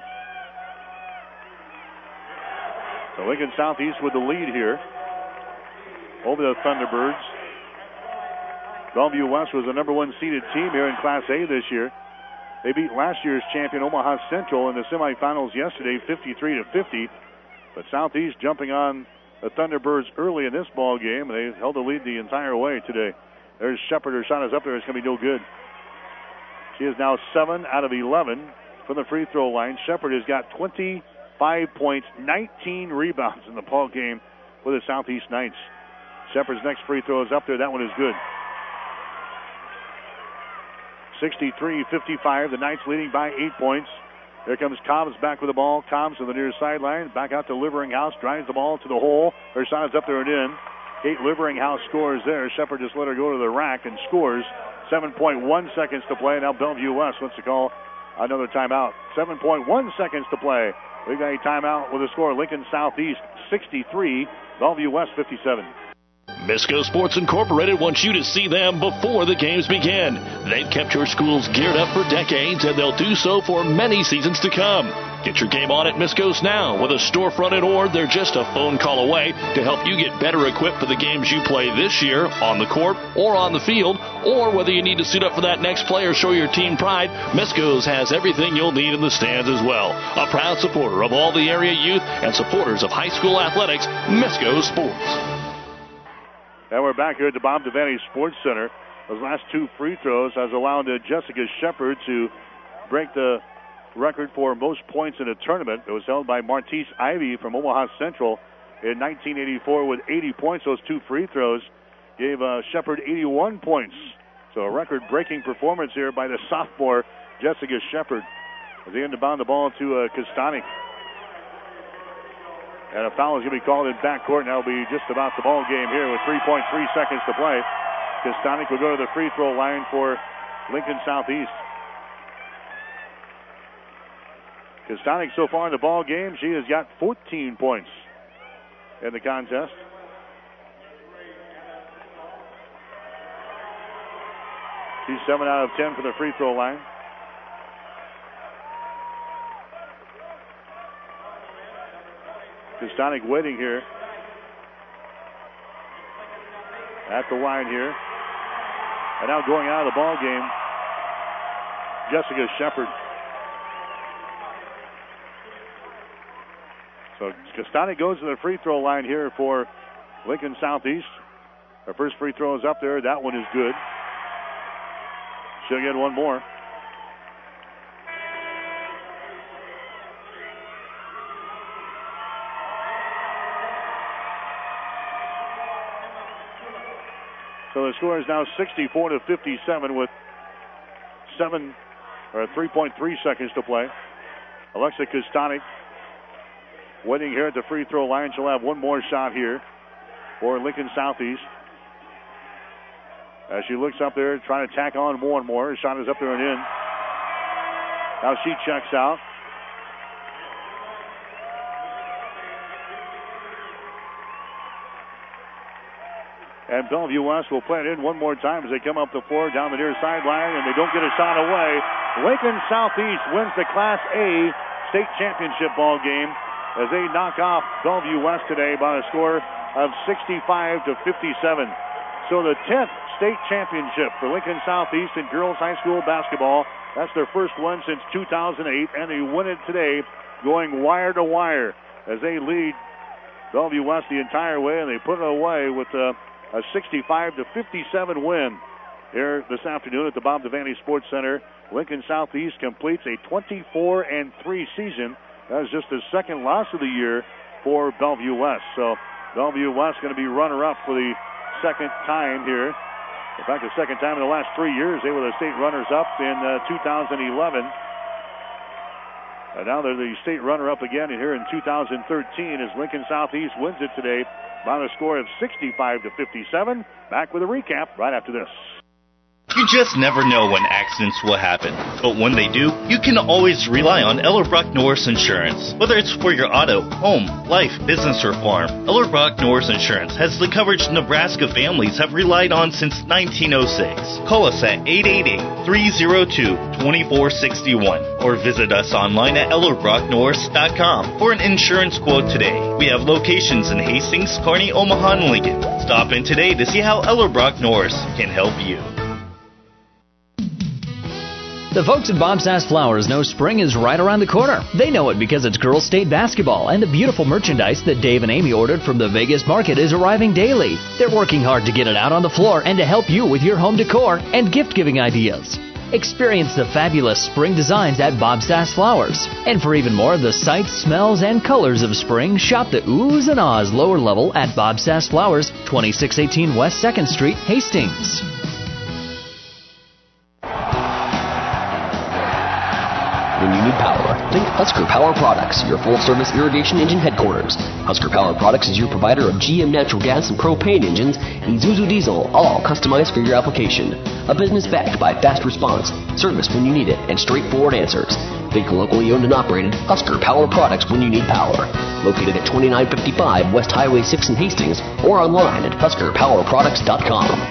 So Lincoln Southeast with the lead here over the Thunderbirds. Bellevue West was the number one seeded team here in Class A this year. They beat last year's champion Omaha Central in the semifinals yesterday, fifty-three to fifty. But Southeast jumping on the Thunderbirds early in this ball game, and they held the lead the entire way today. There's Shepard. Her shot is up there. It's going to be no good. She is now seven out of eleven from the free throw line. Shepard has got twenty-five points, nineteen rebounds in the ball game for the Southeast Knights. Shepard's next free throw is up there. That one is good. sixty-three fifty-five. The Knights leading by eight points. Here comes Cobbs back with the ball. Cobbs to the near sideline. Back out to Liveringhouse. Drives the ball to the hole. Her shot is up there and in. Kate Liveringhouse scores there. Shepard just let her go to the rack and scores. seven point one seconds to play. Now Bellevue West wants to call another timeout. seven point one seconds to play. We've got a timeout with a score. Lincoln Southeast sixty-three. Bellevue West fifty-seven. Misco Sports Incorporated wants you to see them before the games begin. They've kept your schools geared up for decades, and they'll do so for many seasons to come. Get your game on at Misco's now. With a storefront in Ord, they're just a phone call away to help you get better equipped for the games you play this year on the court or on the field, or whether you need to suit up for that next play or show your team pride, Misco's has everything you'll need in the stands as well. A proud supporter of all the area youth and supporters of high school athletics, Misco Sports. And we're back here at the Bob Devaney Sports Center. Those last two free throws has allowed uh, Jessica Shepard to break the record for most points in a tournament. It was held by Martise Ivy from Omaha Central in nineteen eighty-four with eighty points. Those two free throws gave uh, Shepard eighty-one points. So a record-breaking performance here by the sophomore Jessica Shepard. As they inbound the ball to uh, Kostanek. And a foul is going to be called in backcourt, and that'll be just about the ball game here with three point three seconds to play. Kostanek will go to the free throw line for Lincoln Southeast. Kostanek so far in the ball game, she has got fourteen points in the contest. She's seven out of ten for the free throw line. Kostanek waiting here at the line here. And now going out of the ball game, Jessica Shepard. So Kostanek goes to the free throw line here for Lincoln Southeast. Her first free throw is up there. That one is good. She'll get one more. So the score is now sixty-four to fifty-seven with seven or three point three seconds to play. Alexa Kostanek waiting here at the free throw line. She'll have one more shot here for Lincoln Southeast. As she looks up there, trying to tack on more and more. Her shot is up there and in. Now she checks out. And Bellevue West will play it in one more time as they come up the floor down the near sideline, and they don't get a shot away. Lincoln Southeast wins the Class A state championship ball game as they knock off Bellevue West today by a score of sixty-five to fifty-seven. So the tenth state championship for Lincoln Southeast in girls high school basketball. That's their first one since two thousand eight, and they win it today going wire to wire as they lead Bellevue West the entire way, and they put it away with a, a sixty-five to fifty-seven win here this afternoon at the Bob Devaney Sports Center. Lincoln Southeast completes a twenty-four and three season. That is just the second loss of the year for Bellevue West. So Bellevue West going to be runner-up for the second time here. In fact, the second time in the last three years. They were the state runners-up in uh, two thousand eleven. And now they're the state runner-up again here in two thousand thirteen as Lincoln Southeast wins it today by the score of sixty-five to fifty-seven. Back with a recap right after this. You just never know when accidents will happen, but when they do, you can always rely on Ellerbrock Norris Insurance. Whether it's for your auto, home, life, business, or farm, Ellerbrock Norris Insurance has the coverage Nebraska families have relied on since nineteen oh six. Call us at eight eight eight, three oh two, two four six one or visit us online at ellerbrock norris dot com for an insurance quote today. We have locations in Hastings, Kearney, Omaha, and Lincoln. Stop in today to see how Ellerbrock Norris can help you. The folks at Bob Sass Flowers know spring is right around the corner. They know it because it's girls' state basketball, and the beautiful merchandise that Dave and Amy ordered from the Vegas market is arriving daily. They're working hard to get it out on the floor and to help you with your home decor and gift-giving ideas. Experience the fabulous spring designs at Bob Sass Flowers. And for even more of the sights, smells, and colors of spring, shop the oohs and ahs lower level at Bob Sass Flowers, twenty-six eighteen West second Street, Hastings. When you need power, think Husker Power Products, your full-service irrigation engine headquarters. Husker Power Products is your provider of G M natural gas and propane engines, Isuzu diesel, all customized for your application. A business backed by fast response, service when you need it, and straightforward answers. Think locally owned and operated Husker Power Products when you need power. Located at twenty-nine fifty-five West Highway six in Hastings or online at husker power products dot com.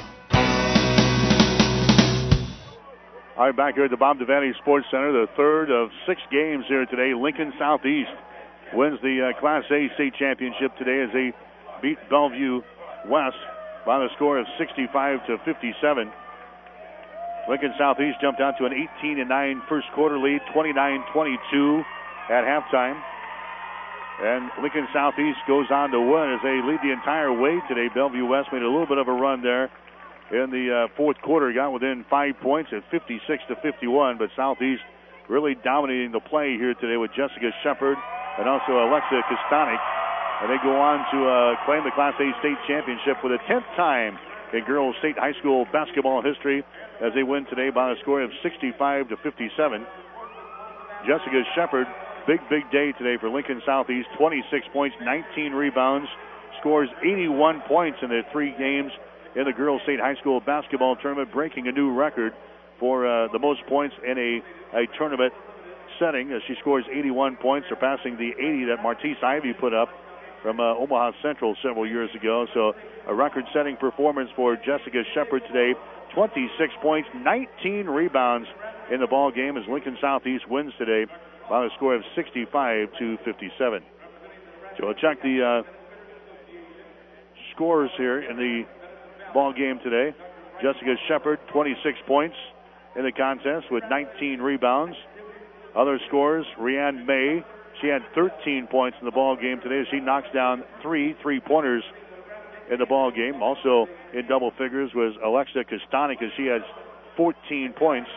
All right, back here at the Bob Devaney Sports Center, the third of six games here today. Lincoln Southeast wins the uh, Class A state championship today as they beat Bellevue West by the score of sixty-five to fifty-seven. Lincoln Southeast jumped out to an eighteen to nine first quarter lead, twenty-nine twenty-two at halftime. And Lincoln Southeast goes on to win as they lead the entire way today. Bellevue West made a little bit of a run there in the uh, fourth quarter, got within five points at fifty-six to fifty-one, but Southeast really dominating the play here today with Jessica Shepard and also Alexa Kostanek. And they go on to uh, claim the Class A state championship for the tenth time in girls state high school basketball history as they win today by a score of sixty-five to fifty-seven. Jessica Shepard, big, big day today for Lincoln Southeast, twenty-six points, nineteen rebounds, scores eighty-one points in the three games in the girls state high school basketball tournament, breaking a new record for uh, the most points in a, a tournament setting as she scores eighty-one points, surpassing the eighty that Martise Ivy put up from uh, Omaha Central several years ago. So a record-setting performance for Jessica Shepard today, twenty-six points, nineteen rebounds in the ball game as Lincoln Southeast wins today by a score of sixty-five to fifty-seven. So we'll check the uh, scores here in the ball game today. Jessica Shepard, twenty-six points in the contest with nineteen rebounds. Other scores, Rianne May, she had thirteen points in the ball game today as she knocks down three three-pointers in the ball game. Also in double figures was Alexa Kostanek as she has fourteen points.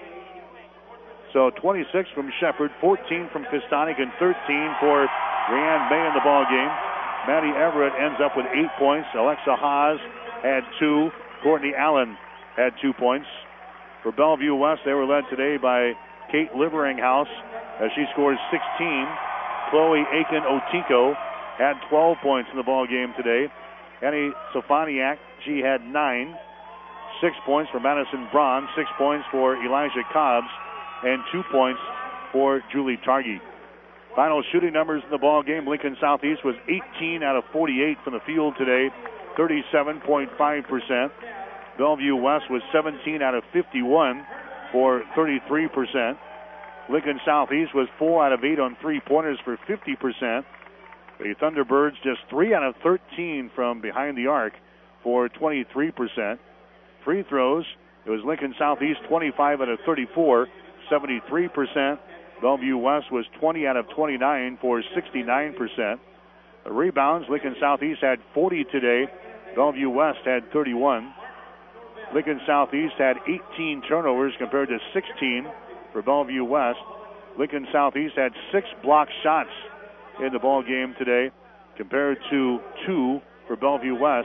So twenty-six from Shepard, fourteen from Kostanek, and thirteen for Rianne May in the ball game. Maddie Everett ends up with eight points. Alexa Haas had two. Courtney Allen had two points. For Bellevue West, they were led today by Kate Liveringhouse as she scores sixteen. Chloe Aiken-Otiko had twelve points in the ball game today. Annie Sofaniak, she had nine. Six points for Madison Braun, six points for Elijah Cobbs, and two points for Julie Targi. Final shooting numbers in the ball game. Lincoln Southeast was eighteen out of forty-eight from the field today, thirty-seven point five percent. Bellevue West was seventeen out of fifty-one for thirty-three percent. Lincoln Southeast was four out of eight on three-pointers for fifty percent. The Thunderbirds just three out of thirteen from behind the arc for twenty-three percent. Free throws, it was Lincoln Southeast twenty-five out of thirty-four, seventy-three percent. Bellevue West was twenty out of twenty-nine for sixty-nine percent. The rebounds, Lincoln Southeast had forty today. Bellevue West had thirty-one. Lincoln Southeast had eighteen turnovers compared to sixteen for Bellevue West. Lincoln Southeast had six block shots in the ball game today compared to two for Bellevue West.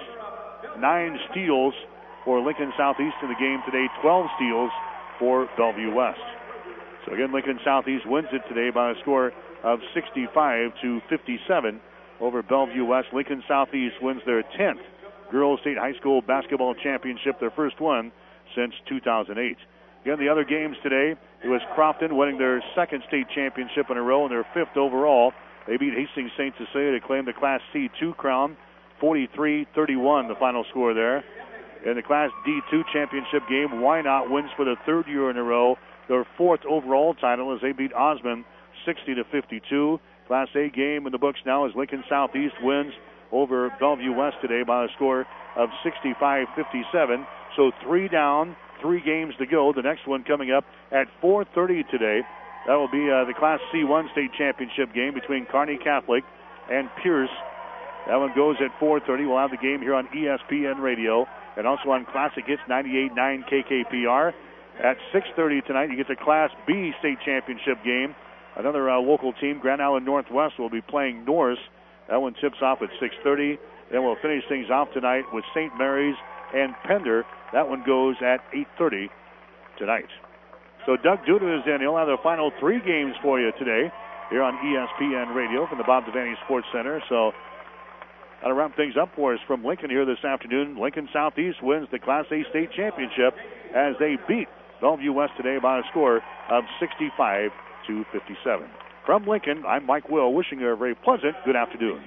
Nine steals for Lincoln Southeast in the game today, twelve steals for Bellevue West. So again, Lincoln Southeast wins it today by a score of sixty-five to fifty-seven over Bellevue West. Lincoln Southeast wins their tenth Girls State High School basketball championship, their first one since two thousand eight. Again, the other games today, it was Crofton winning their second state championship in a row and their fifth overall. They beat Hastings Saint Cecilia to claim the Class C two crown, forty-three thirty-one the final score there. In the Class D two championship game, Wynot wins for the third year in a row their fourth overall title as they beat Osmond sixty to fifty-two. Class A game in the books now as Lincoln Southeast wins over Bellevue West today by a score of sixty-five fifty-seven. So three down, three games to go. The next one coming up at four thirty today. That will be uh, the Class C one state championship game between Kearney Catholic and Pierce. That one goes at four thirty. We'll have the game here on E S P N Radio and also on Classic Hits ninety-eight point nine K K P R. At six thirty tonight, you get the Class B state championship game. Another uh, local team, Grand Island Northwest, will be playing Norris. That one tips off at six thirty. Then we'll finish things off tonight with Saint Mary's and Pender. That one goes at eight thirty tonight. So Doug Duda is in. He'll have the final three games for you today here on E S P N Radio from the Bob Devaney Sports Center. So that'll wrap things up for us from Lincoln here this afternoon. Lincoln Southeast wins the Class A state championship as they beat Bellevue West today by a score of sixty-five to fifty-seven. From Lincoln, I'm Mike Will, wishing you a very pleasant good afternoon.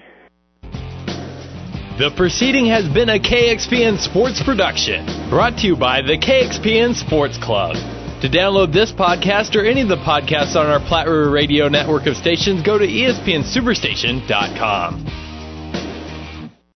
The proceeding has been a K X P N Sports production, brought to you by the K X P N Sports Club. To download this podcast or any of the podcasts on our Platte River Radio network of stations, go to E S P N Superstation dot com.